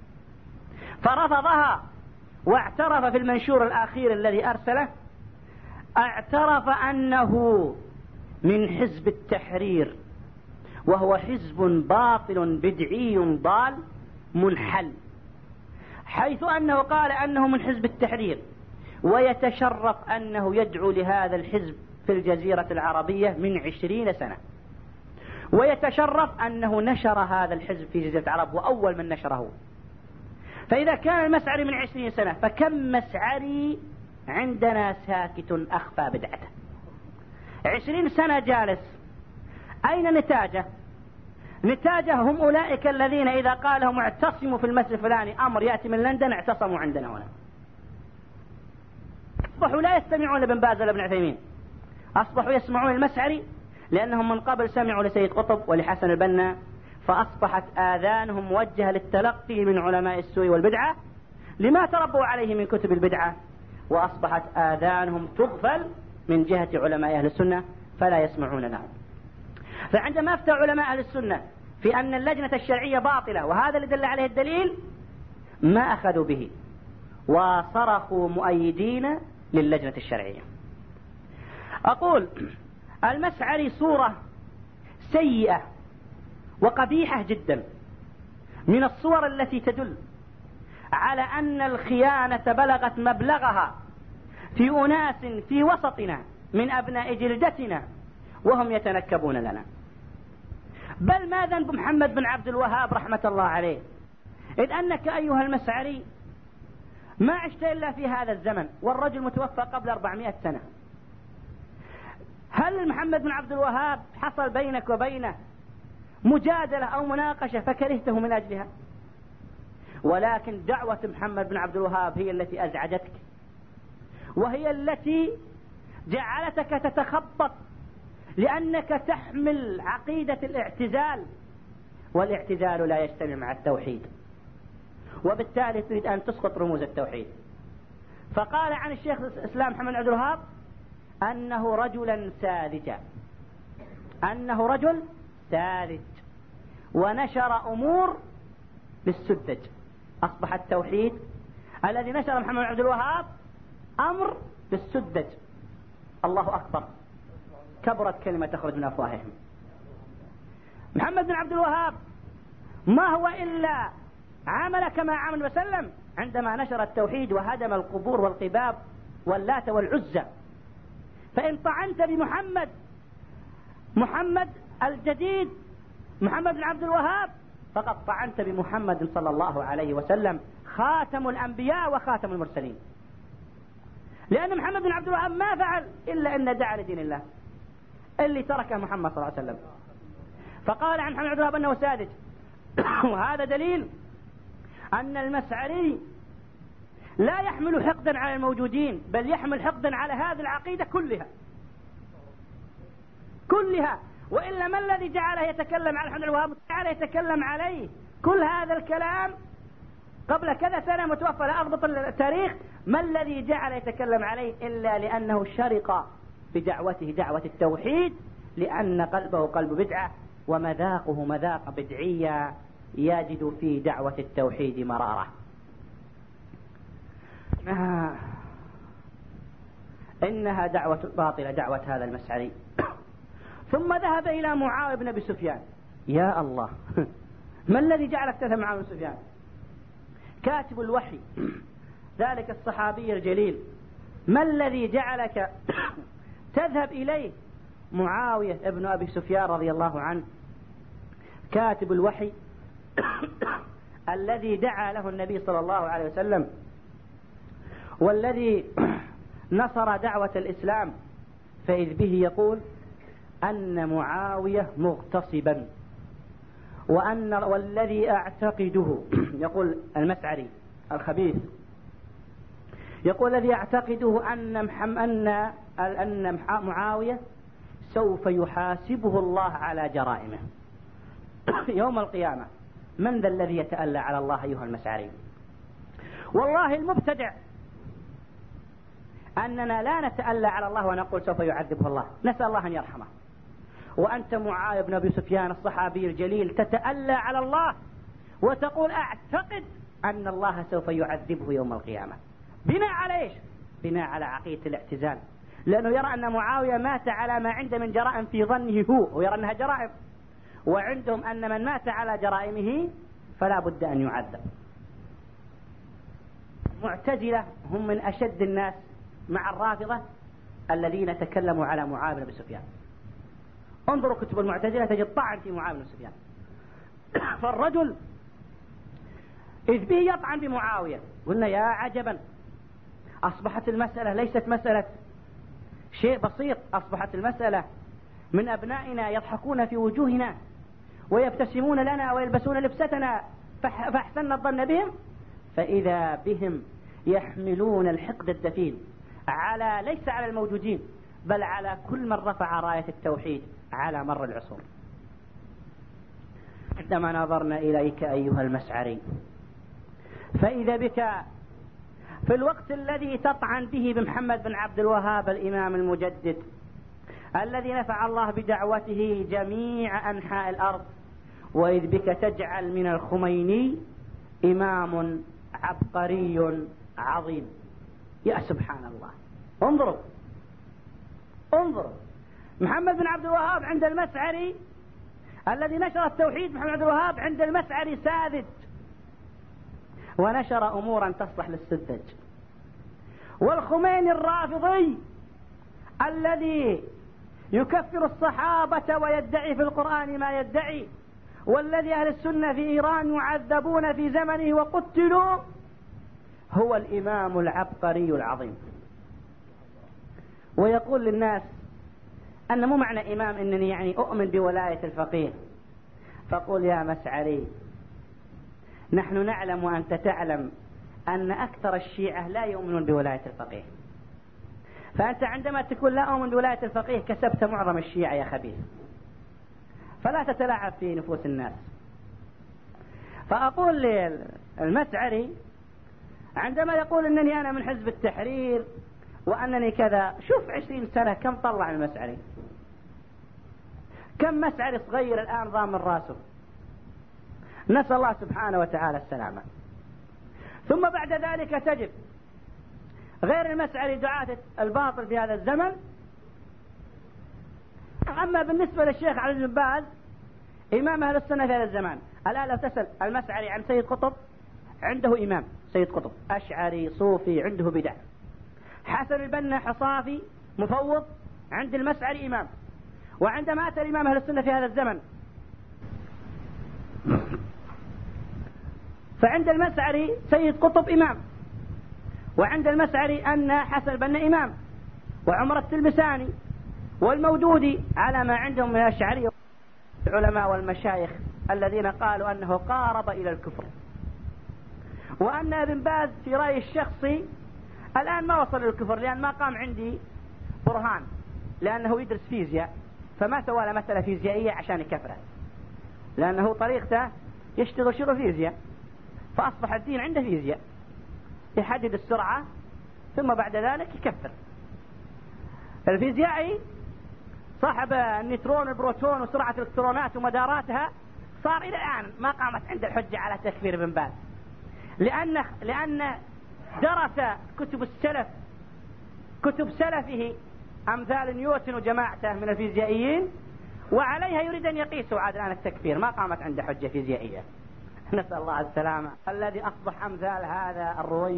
فرفضها واعترف في المنشور الأخير الذي أرسله، اعترف أنه من حزب التحرير، وهو حزب باطل بدعي ضال منحل، حيث أنه قال أنه من حزب التحرير ويتشرف أنه يدعو لهذا الحزب في الجزيرة العربية من 20 سنة، ويتشرف أنه نشر هذا الحزب في جزيرة العرب وأول من نشره. فإذا كان المسعري من 20 سنة فكم مسعري عندنا ساكت أخفى بدعته؟ 20 سنة جالس، أين نتاجه؟ نتاجه هم أولئك الذين إذا قال لهم اعتصموا في المسجد الفلاني أمر يأتي من لندن اعتصموا عندنا هنا. أصبحوا لا يستمعون لابن باز ولا ابن عثيمين، أصبحوا يسمعون المسعري لأنهم من قبل سمعوا لسيد قطب ولحسن البنا، فأصبحت آذانهم موجهة للتلقي من علماء السوء والبدعة لما تربوا عليه من كتب البدعة، وأصبحت آذانهم تغفل من جهة علماء أهل السنة فلا يسمعون لهم. فعندما أفتى علماء أهل السنة في أن اللجنة الشرعية باطلة وهذا اللي دل عليه الدليل ما أخذوا به وصرخوا مؤيدين للجنة الشرعية. أقول المسعري صورة سيئة وقبيحة جدا من الصور التي تدل على أن الخيانة بلغت مبلغها في أناس في وسطنا من أبناء جلدتنا وهم يتنكبون لنا. بل ما ذنب محمد بن عبد الوهاب رحمة الله عليه، إذ أنك أيها المسعري ما عشت إلا في هذا الزمن والرجل متوفى قبل 400 سنة. هل محمد بن عبد الوهاب حصل بينك وبينه مجادلة أو مناقشة فكرهته من أجلها؟ ولكن دعوة محمد بن عبد الوهاب هي التي أزعجتك، وهي التي جعلتك تتخبط، لأنك تحمل عقيدة الاعتزال، والاعتزال لا يجتمع مع التوحيد، وبالتالي تريد أن تسقط رموز التوحيد. فقال عن الشيخ الإسلام محمد بن عبد الوهاب أنه رجلا ساذجا، أنه رجل ساذج، ونشر أمور بالسذج. أصبح التوحيد الذي نشر محمد بن عبد الوهاب أمر بالسذج. الله أكبر، كبرت كلمة تخرج من أفواههم. محمد بن عبد الوهاب ما هو إلا عمل كما عمل وسلم عندما نشر التوحيد وهدم القبور والقباب واللات والعزى. فإن طعنت محمد الجديد محمد بن عبد الوهاب فقد طعنت بمحمد صلى الله عليه وسلم خاتم الأنبياء وخاتم المرسلين، لأن محمد بن عبد الوهاب ما فعل إلا أن دعا لدين الله اللي تركه محمد صلى الله عليه وسلم. فقال عن محمد بن عبد الوهاب أنه ساذج، وهذا دليل أن المسعري لا يحمل حقدا على الموجودين، بل يحمل حقدا على هذه العقيدة كلها. وإلا ما الذي جعله يتكلم على محمد بن الوهاب؟ جعله يتكلم عليه كل هذا الكلام قبل كذا سنة متوفى، لا أضبط التاريخ. ما الذي جعل يتكلم عليه إلا لأنه شرق بدعوته دعوة التوحيد، لأن قلبه قلب بدعة ومذاقه مذاق بدعية يجد في دعوة التوحيد مرارة. إنها دعوة باطلة دعوة هذا المسعري. ثم ذهب إلى معاوية بن أبي سفيان. يا الله، ما الذي جعلك تذهب معاوية بن سفيان؟ كاتب الوحي، ذلك الصحابي الجليل، ما الذي جعلك تذهب إليه؟ معاوية ابن أبي سفيان رضي الله عنه، كاتب الوحي الذي دعا له النبي صلى الله عليه وسلم، والذي نصر دعوة الإسلام، فإذ به يقول أن معاوية مغتصبا، والذي أعتقده، يقول المسعري الخبيث، يقول الذي أعتقده أن معاوية سوف يحاسبه الله على جرائمه يوم القيامة. من ذا الذي يتألى على الله أيها المسعري؟ والله المبتدع أننا لا نتألى على الله ونقول سوف يعذبه الله، نسأل الله أن يرحمه. وأنت معاوية بن أبي سفيان الصحابي الجليل تتألى على الله وتقول أعتقد أن الله سوف يعذبه يوم القيامة. بناء على إيش؟ بناء على عقيدة الاعتزال، لأنه يرى أن معاوية مات على ما عنده من جرائم في ظنه هو، ويرى أنها جرائم، وعندهم أن من مات على جرائمه فلا بد أن يعذب. معتزلة هم من أشد الناس مع الرافضة الذين تكلموا على معاوية بن أبي سفيان. انظروا كتب المعتزلة تجد طعن في معاوية بن سفيان. فالرجل إذ به يطعن بمعاوية. قلنا يا عجبا، أصبحت المسألة ليست مسألة شيء بسيط، أصبحت المسألة من أبنائنا يضحكون في وجوهنا ويبتسمون لنا ويلبسون لبستنا فأحسننا الظن بهم، فإذا بهم يحملون الحقد الدفين ليس على الموجودين بل على كل من رفع راية التوحيد على مر العصور. عندما نظرنا إليك أيها المسعري فإذا بك في الوقت الذي تطعن به بمحمد بن عبد الوهاب الإمام المجدد الذي نفع الله بدعوته جميع أنحاء الأرض، وإذ بك تجعل من الخميني إمام عبقري عظيم. يا سبحان الله، انظروا محمد بن عبد الوهاب عند المسعري الذي نشر التوحيد، محمد بن عبد الوهاب عند المسعري ساذج ونشر أمورا تصلح للسذج. والخميني الرافضي الذي يكفر الصحابة ويدعي في القرآن ما يدعي، والذي أهل السنة في إيران يعذبون في زمنه وقتلوا، هو الإمام العبقري العظيم. ويقول للناس أن مو معنى إمام أنني يعني أؤمن بولاية الفقيه. فقل يا مسعري نحن نعلم وأنت تعلم أن أكثر الشيعة لا يؤمنون بولاية الفقيه، فأنت عندما تقول لا أؤمن بولاية الفقيه كسبت معظم الشيعة يا خبيث، فلا تتلاعب في نفوس الناس. فأقول للمسعري عندما يقول أنني أنا من حزب التحرير وأنني كذا، شوف 20 سنة كم طلع المسعري، كم مسعري صغير الآن ضامن راسه، نسأل الله سبحانه وتعالى السلامة. ثم بعد ذلك تجد غير المسعري دعاة الباطل في هذا الزمن. أما بالنسبة للشيخ علي بن باز إمام أهل السنة في هذا الزمان، الآن لو تسأل المسعري عن سيد قطب عنده إمام سيد قطب، أشعري صوفي عنده بدع، حسن البنا حصافي مفوض عند المسعري إمام. وعندما أتى الإمام أهل السنة في هذا الزمن فعند المسعري سيد قطب إمام، وعند المسعري أن حسن البنا إمام، وعمر التلمساني والمودودي على ما عندهم من الأشعرية العلماء والمشايخ الذين قالوا أنه قارب إلى الكفر. وأن ابن باز في رأيي الشخصي الآن ما وصل للكفر، لأن ما قام عندي برهان، لأنه يدرس فيزياء فما سوى له مسألة فيزيائية عشان يكفره، لأنه طريقته يشتغل شغل فيزياء، فأصبح الدين عنده فيزياء، يحدد السرعة ثم بعد ذلك يكفر. الفيزيائي صاحب النيوترون والبروتون وسرعة الإلكترونات ومداراتها صار إلى الآن ما قامت عنده الحجة على تكفير ابن باز، لأن درس كتب السلف، كتب سلفه أمثال نيوتن وجماعته من الفيزيائيين، وعليها يريد أن يقيسوا عاد الآن التكفير، ما قامت عنده حجة فيزيائية. نسأل الله السلامة. الذي أصبح أمثال هذا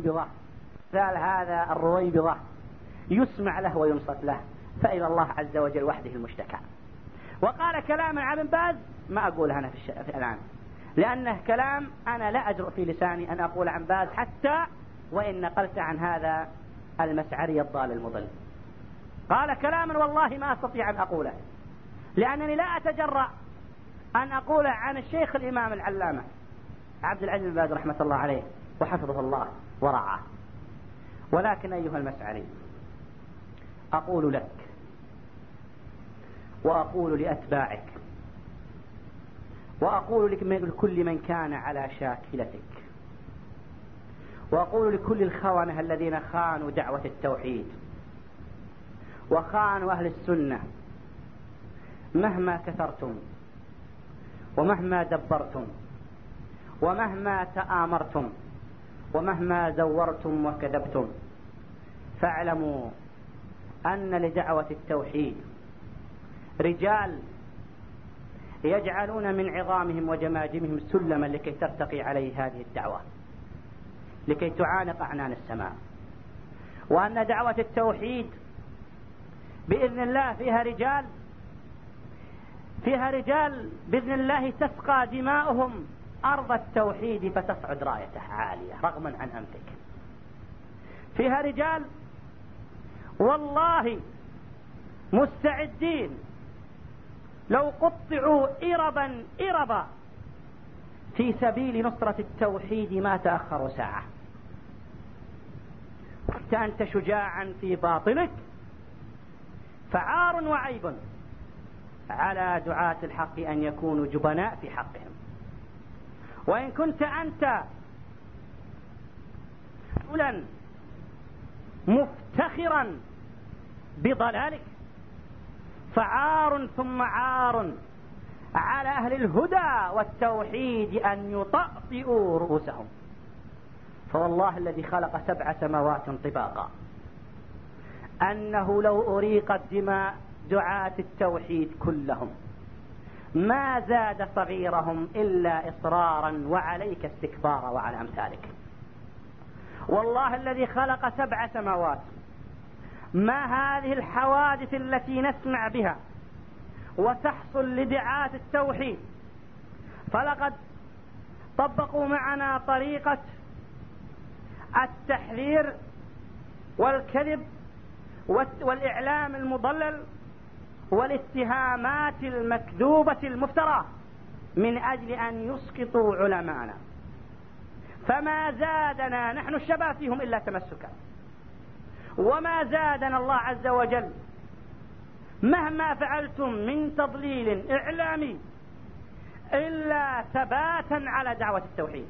الرويبضة يسمع له وينصت له، فإلى الله عز وجل وحده المشتكى. وقال كلاما عن ابن باز ما أقوله أنا في الآن، لأنه كلام أنا لا أجرؤ في لساني أن أقول عن باز، حتى وإن نقلت عن هذا المسعري الضال المضل. قال كلاما والله ما أستطيع أن أقوله، لأنني لا أتجرأ أن أقول عن الشيخ الإمام العلامة عبد العزيز بن باز رحمة الله عليه وحفظه الله ورعاه. ولكن أيها المسعري، أقول لك وأقول لأتباعك وأقول لكل من كان على شاكلتك، وأقول لكل الخونة الذين خانوا دعوة التوحيد وخانوا أهل السنة، مهما كثرتم ومهما دبرتم ومهما تآمرتم ومهما زورتم وكذبتم، فاعلموا أن لدعوة التوحيد رجال يجعلون من عظامهم وجماجمهم سلما لكي ترتقي عليه هذه الدعوة، لكي تعانق أعنان السماء. وأن دعوة التوحيد بإذن الله فيها رجال بإذن الله تسقى دماؤهم أرض التوحيد فتصعد رايته عالية رغما عن أنفك. فيها رجال والله مستعدين لو قطعوا إربا في سبيل نصرة التوحيد ما تأخروا ساعة. كنت أنت شجاعا في باطنك، فعار وعيب على دعاة الحق أن يكونوا جبناء في حقهم. وإن كنت أنت رجلا مفتخرا بضلالك، فعار ثم عار على أهل الهدى والتوحيد أن يطأطئوا رؤوسهم. فوالله الذي خلق 7 سماوات طباقا أنه لو أريقت دماء دعاة التوحيد كلهم ما زاد صغيرهم إلا إصرارا وعليك استكبارا وعلى أمثالك. والله الذي خلق 7 سماوات ما هذه الحوادث التي نسمع بها وتحصل لدعاة التوحيد، فلقد طبقوا معنا طريقة التحذير والكذب والإعلام المضلل والاتهامات المكذوبة المفترى من أجل أن يسقطوا علماءنا. فما زادنا نحن الشباب فيهم إلا تمسكا، وما زادنا الله عز وجل مهما فعلتم من تضليل إعلامي إلا ثباتا على دعوة التوحيد.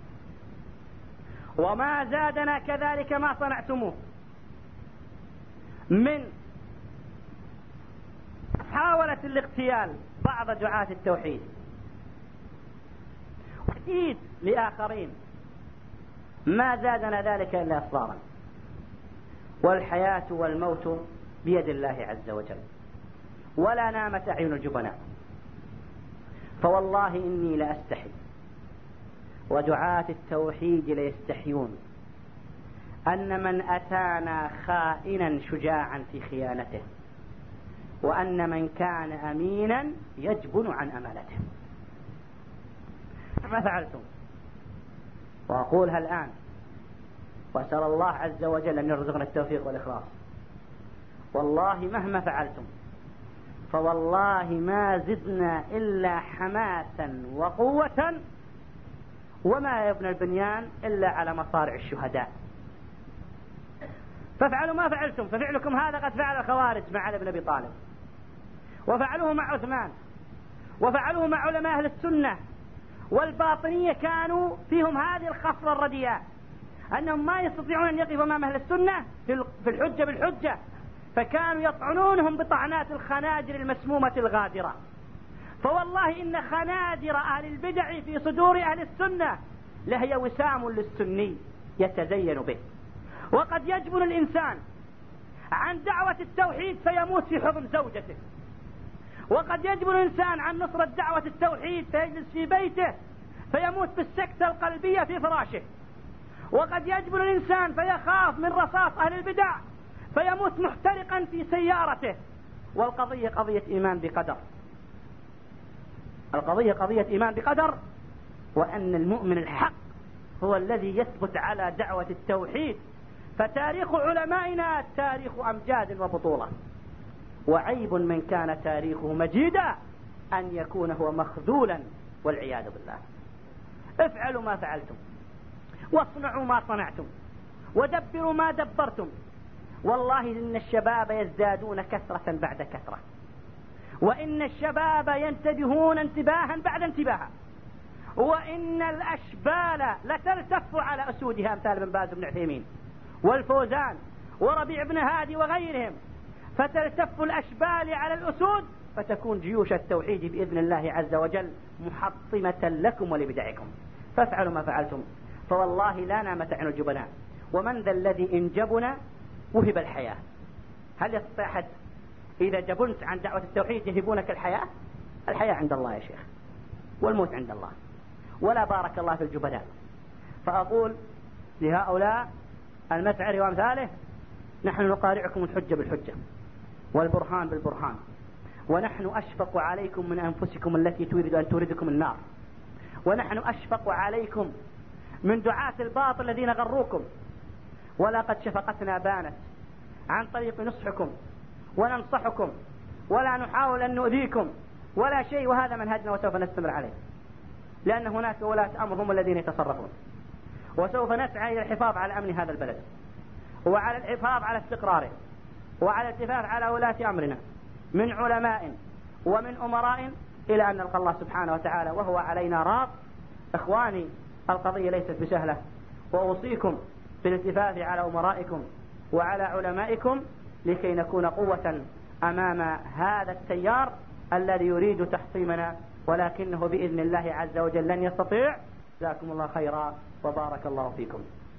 وما زادنا كذلك ما صنعتموه من محاولة الاغتيال بعض دعاة التوحيد وتأكيد لآخرين، ما زادنا ذلك إلا إصرارا. والحياة والموت بيد الله عز وجل، ولا نامت أعين الجبناء. فوالله إني لأستحي ودعاة التوحيد ليستحيون أن من أتانا خائنا شجاعا في خيانته، وأن من كان أمينا يجبن عن أمانته. ما فعلتم؟ وأقولها الآن وأسأل الله عز وجل أن يرزقنا التوفيق والإخلاص. والله مهما فعلتم فوالله ما زدنا إلا حماسا وقوة، وما يبنى البنيان إلا على مصارع الشهداء. فافعلوا ما فعلتم، ففعلكم هذا قد فعل الخوارج مع علي بن أبي طالب، وفعلوه مع عثمان، وفعلوه مع علماء أهل السنة. والباطنية كانوا فيهم هذه الخصلة الرديئة، أنهم ما يستطيعون أن يقفوا أمام أهل السنة في الحجة بالحجة، فكانوا يطعنونهم بطعنات الخناجر المسمومة الغادرة. فوالله إن خناجر أهل البدع في صدور أهل السنة لهي وسام للسني يتزين به. وقد يجبن الإنسان عن دعوة التوحيد فيموت في حضن زوجته، وقد يجبن الإنسان عن نصرة دعوة التوحيد فيجلس في بيته فيموت بالسكتة القلبية في فراشه، وقد يجبن الإنسان فيخاف من رصاص أهل البدع فيموت محترقا في سيارته. والقضية قضية إيمان بقدر، القضية قضية إيمان بقدر، وأن المؤمن الحق هو الذي يثبت على دعوة التوحيد. فتاريخ علمائنا تاريخ أمجاد وبطولة، وعيب من كان تاريخه مجيدا أن يكون هو مخذولا والعياذ بالله. افعلوا ما فعلتم، واصنعوا ما صنعتم، ودبروا ما دبرتم. والله إن الشباب يزدادون كثرة بعد كثرة، وإن الشباب ينتبهون انتباها بعد انتباها، وإن الأشبال لتلتف على أسودها أمثال بن باز بن عثيمين والفوزان وربيع بن هادي وغيرهم، فتلتف الأشبال على الأسود فتكون جيوش التوحيد بإذن الله عز وجل محطمة لكم ولبدعكم. فافعلوا ما فعلتم، فوالله لا نامت عين الجبناء. ومن ذا الذي إن جبن وهب الحياة؟ هل يستطيع أحد إذا جبنت عن دعوة التوحيد يهبونك الحياة؟ الحياة عند الله يا شيخ، والموت عند الله، ولا بارك الله في الجبناء. فأقول لهؤلاء المسعري وأمثاله: نحن نقارعكم الحجة بالحجة والبرهان بالبرهان، ونحن أشفق عليكم من أنفسكم التي تريد أن توردكم النار، ونحن أشفق عليكم من دعاة الباطل الذين غروكم. ولقد شفقتنا بانت عن طريق نصحكم وننصحكم، ولا نحاول أن نؤذيكم ولا شيء، وهذا منهجنا وسوف نستمر عليه، لأن هناك ولاة أمر هم الذين يتصرفون. وسوف نسعى إلى الحفاظ على أمن هذا البلد، وعلى الحفاظ على استقراره، وعلى الاتفاق على ولاة أمرنا من علماء ومن أمراء إلى أن نلقى الله سبحانه وتعالى وهو علينا راض. إخواني، القضية ليست بسهلة، وأوصيكم بالالتفاف على أمرائكم وعلى علمائكم لكي نكون قوة أمام هذا التيار الذي يريد تحطيمنا، ولكنه بإذن الله عز وجل لن يستطيع. جزاكم الله خيرا وبارك الله فيكم.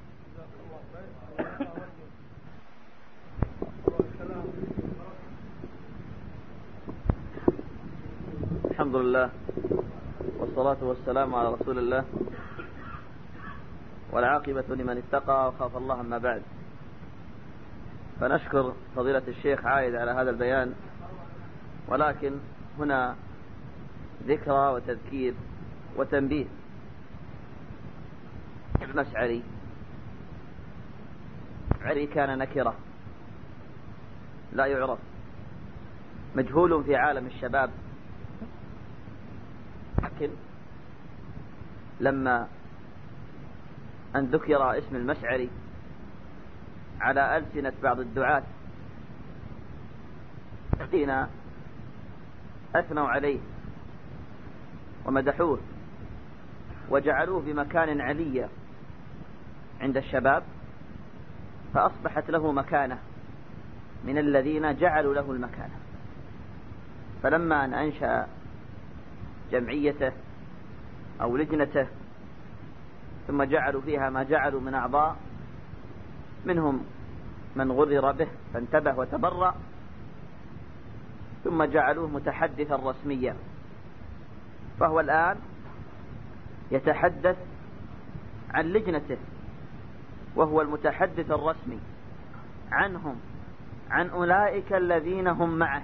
الحمد لله والصلاة والسلام على رسول الله، والعاقبة لمن اتقى وخاف الله. أما بعد، فنشكر فضيلة الشيخ عايد على هذا البيان، ولكن هنا ذكرى وتذكير وتنبيه. المسعري كان نكرة لا يعرف، مجهول في عالم الشباب، لكن لما أن ذكر اسم المشعري على ألسنة بعض الدعاة الذين أثنوا عليه ومدحوه وجعلوه بمكان علي عند الشباب، فأصبحت له مكانة من الذين جعلوا له المكانة. فلما أن أنشأ جمعيته أو لجنته ثم جعلوا فيها ما جعلوا من أعضاء، منهم من غرر به فانتبه وتبرأ، ثم جعلوه متحدثا رسميا، فهو الآن يتحدث عن لجنته، وهو المتحدث الرسمي عنهم، عن أولئك الذين هم معه،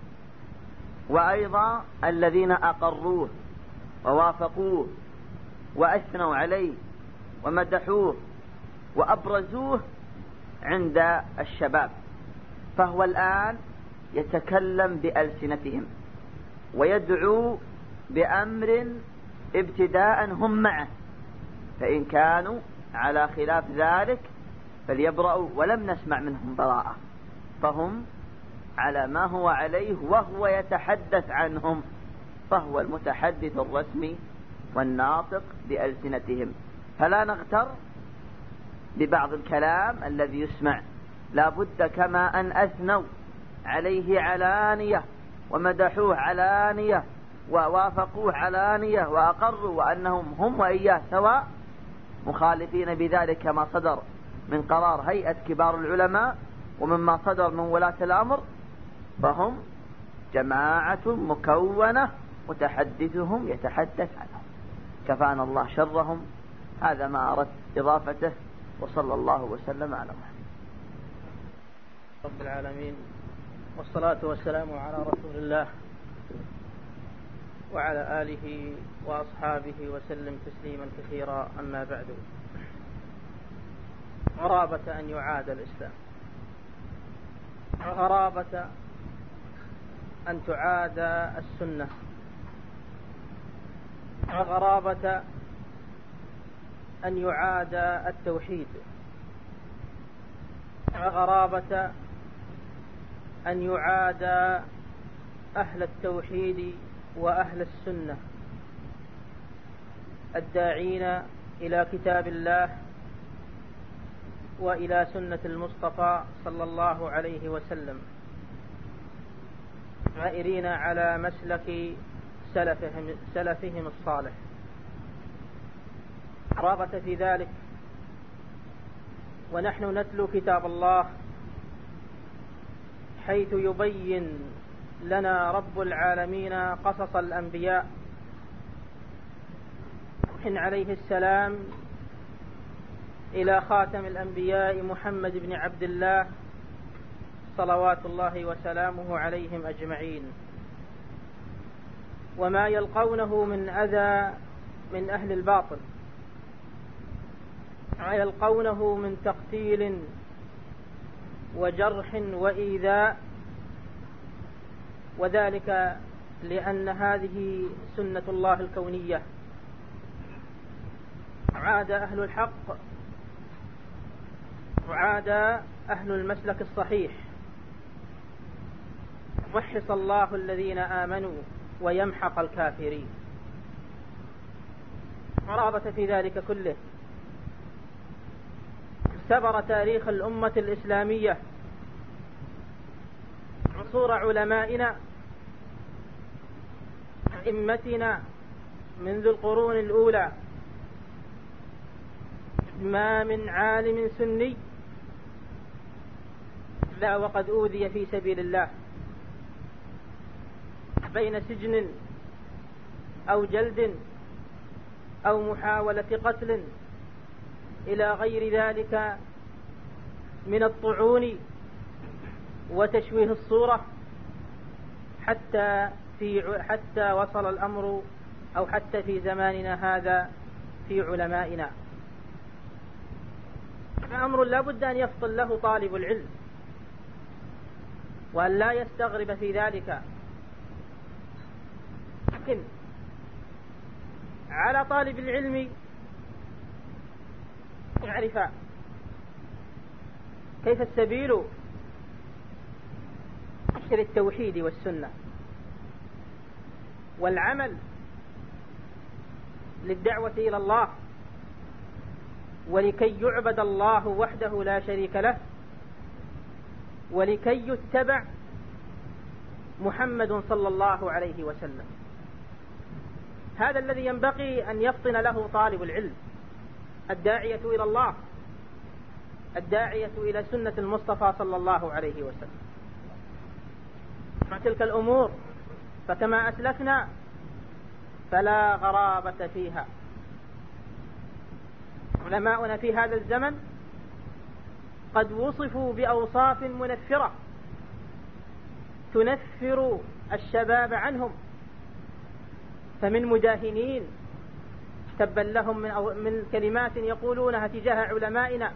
وأيضا الذين أقروه ووافقوه وأثنوا عليه ومدحوه وأبرزوه عند الشباب. فهو الآن يتكلم بألسنتهم ويدعو بأمر ابتداء هم معه، فإن كانوا على خلاف ذلك فليبرأوا، ولم نسمع منهم براءة، فهم على ما هو عليه وهو يتحدث عنهم، فهو المتحدث الرسمي والناطق بألسنتهم. فلا نغتر ببعض الكلام الذي يسمع، لا بد كما أن أثنوا عليه علانية ومدحوه علانية ووافقوه علانية وأقروا وأنهم هم وإياه سواء، مخالفين بذلك ما صدر من قرار هيئة كبار العلماء ومما صدر من ولاة الأمر، فهم جماعة مكونة متحدثهم يتحدث عنهم، كفانا الله شرهم. هذا ما أردت إضافته، وصلى الله وسلم على محمد رب العالمين، والصلاة والسلام على رسول الله وعلى آله وأصحابه وسلم تسليما كثيرا. أما بعد، غرابة أن يعاد الإسلام، غرابة أن تعاد السنة، غرابة أن يعاد التوحيد، غرابة أن يعاد أهل التوحيد وأهل السنة الداعين إلى كتاب الله وإلى سنة المصطفى صلى الله عليه وسلم، غائرين على مسلك سلفهم الصالح. غرابة في ذلك ونحن نتلو كتاب الله حيث يبين لنا رب العالمين قصص الأنبياء عليه السلام إلى خاتم الأنبياء محمد بن عبد الله صلوات الله وسلامه عليهم أجمعين، وما يلقونه من أذى من أهل الباطل، ما يلقونه من تقتيل وجرح وإيذاء، وذلك لأن هذه سنة الله الكونية. عاد أهل الحق وعاد أهل المسلك الصحيح، وحص الله الذين آمنوا ويمحق الكافرين. غرابة في ذلك كله اختبر تاريخ الأمة الإسلامية عصور علمائنا أئمتنا منذ القرون الأولى، ما من عالم سني لا وقد أوذي في سبيل الله بين سجن أو جلد أو محاولة قتل إلى غير ذلك من الطعون وتشويه الصورة، حتى وصل الأمر أو حتى في زماننا هذا في علمائنا. أمر لا بد أن يفطن له طالب العلم وأن لا يستغرب في ذلك، لكن على طالب العلم نعرف كيف السبيل نشر التوحيد والسنة والعمل للدعوة إلى الله ولكي يعبد الله وحده لا شريك له ولكي يتبع محمد صلى الله عليه وسلم. هذا الذي ينبغي أن يفطن له طالب العلم الداعية إلى الله الداعية إلى سنة المصطفى صلى الله عليه وسلم. مع تلك الأمور فكما أسلفنا فلا غرابة فيها. علماؤنا في هذا الزمن قد وصفوا بأوصاف منفرة تنفر الشباب عنهم، فمن مداهنين تبا لهم من كلمات يقولونها تجاه علمائنا،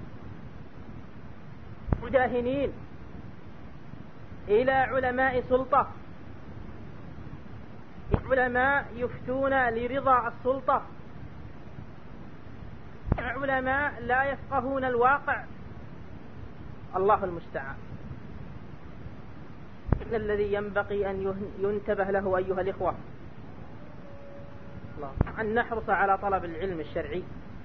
مداهنين إلى علماء سلطة، علماء يفتون لرضا السلطة، علماء لا يفقهون الواقع. الله المستعان. الذي ينبغي أن ينتبه له أيها الإخوة أن نحرص على طلب العلم الشرعي،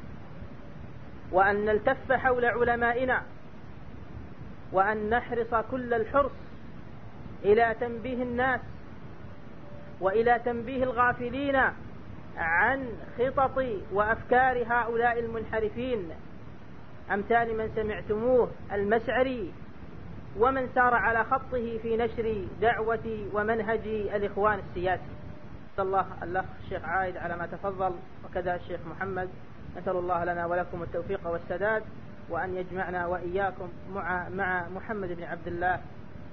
وأن نلتف حول علمائنا، وأن نحرص كل الحرص إلى تنبيه الناس وإلى تنبيه الغافلين عن خطط وأفكار هؤلاء المنحرفين أمثال من سمعتموه المسعري ومن سار على خطه في نشر دعوة ومنهج الإخوان السياسي. نسأل الله الأخ الشيخ عايد على ما تفضل، وكذا الشيخ محمد، نسأل الله لنا ولكم التوفيق والسداد، وأن يجمعنا وإياكم مع محمد بن عبد الله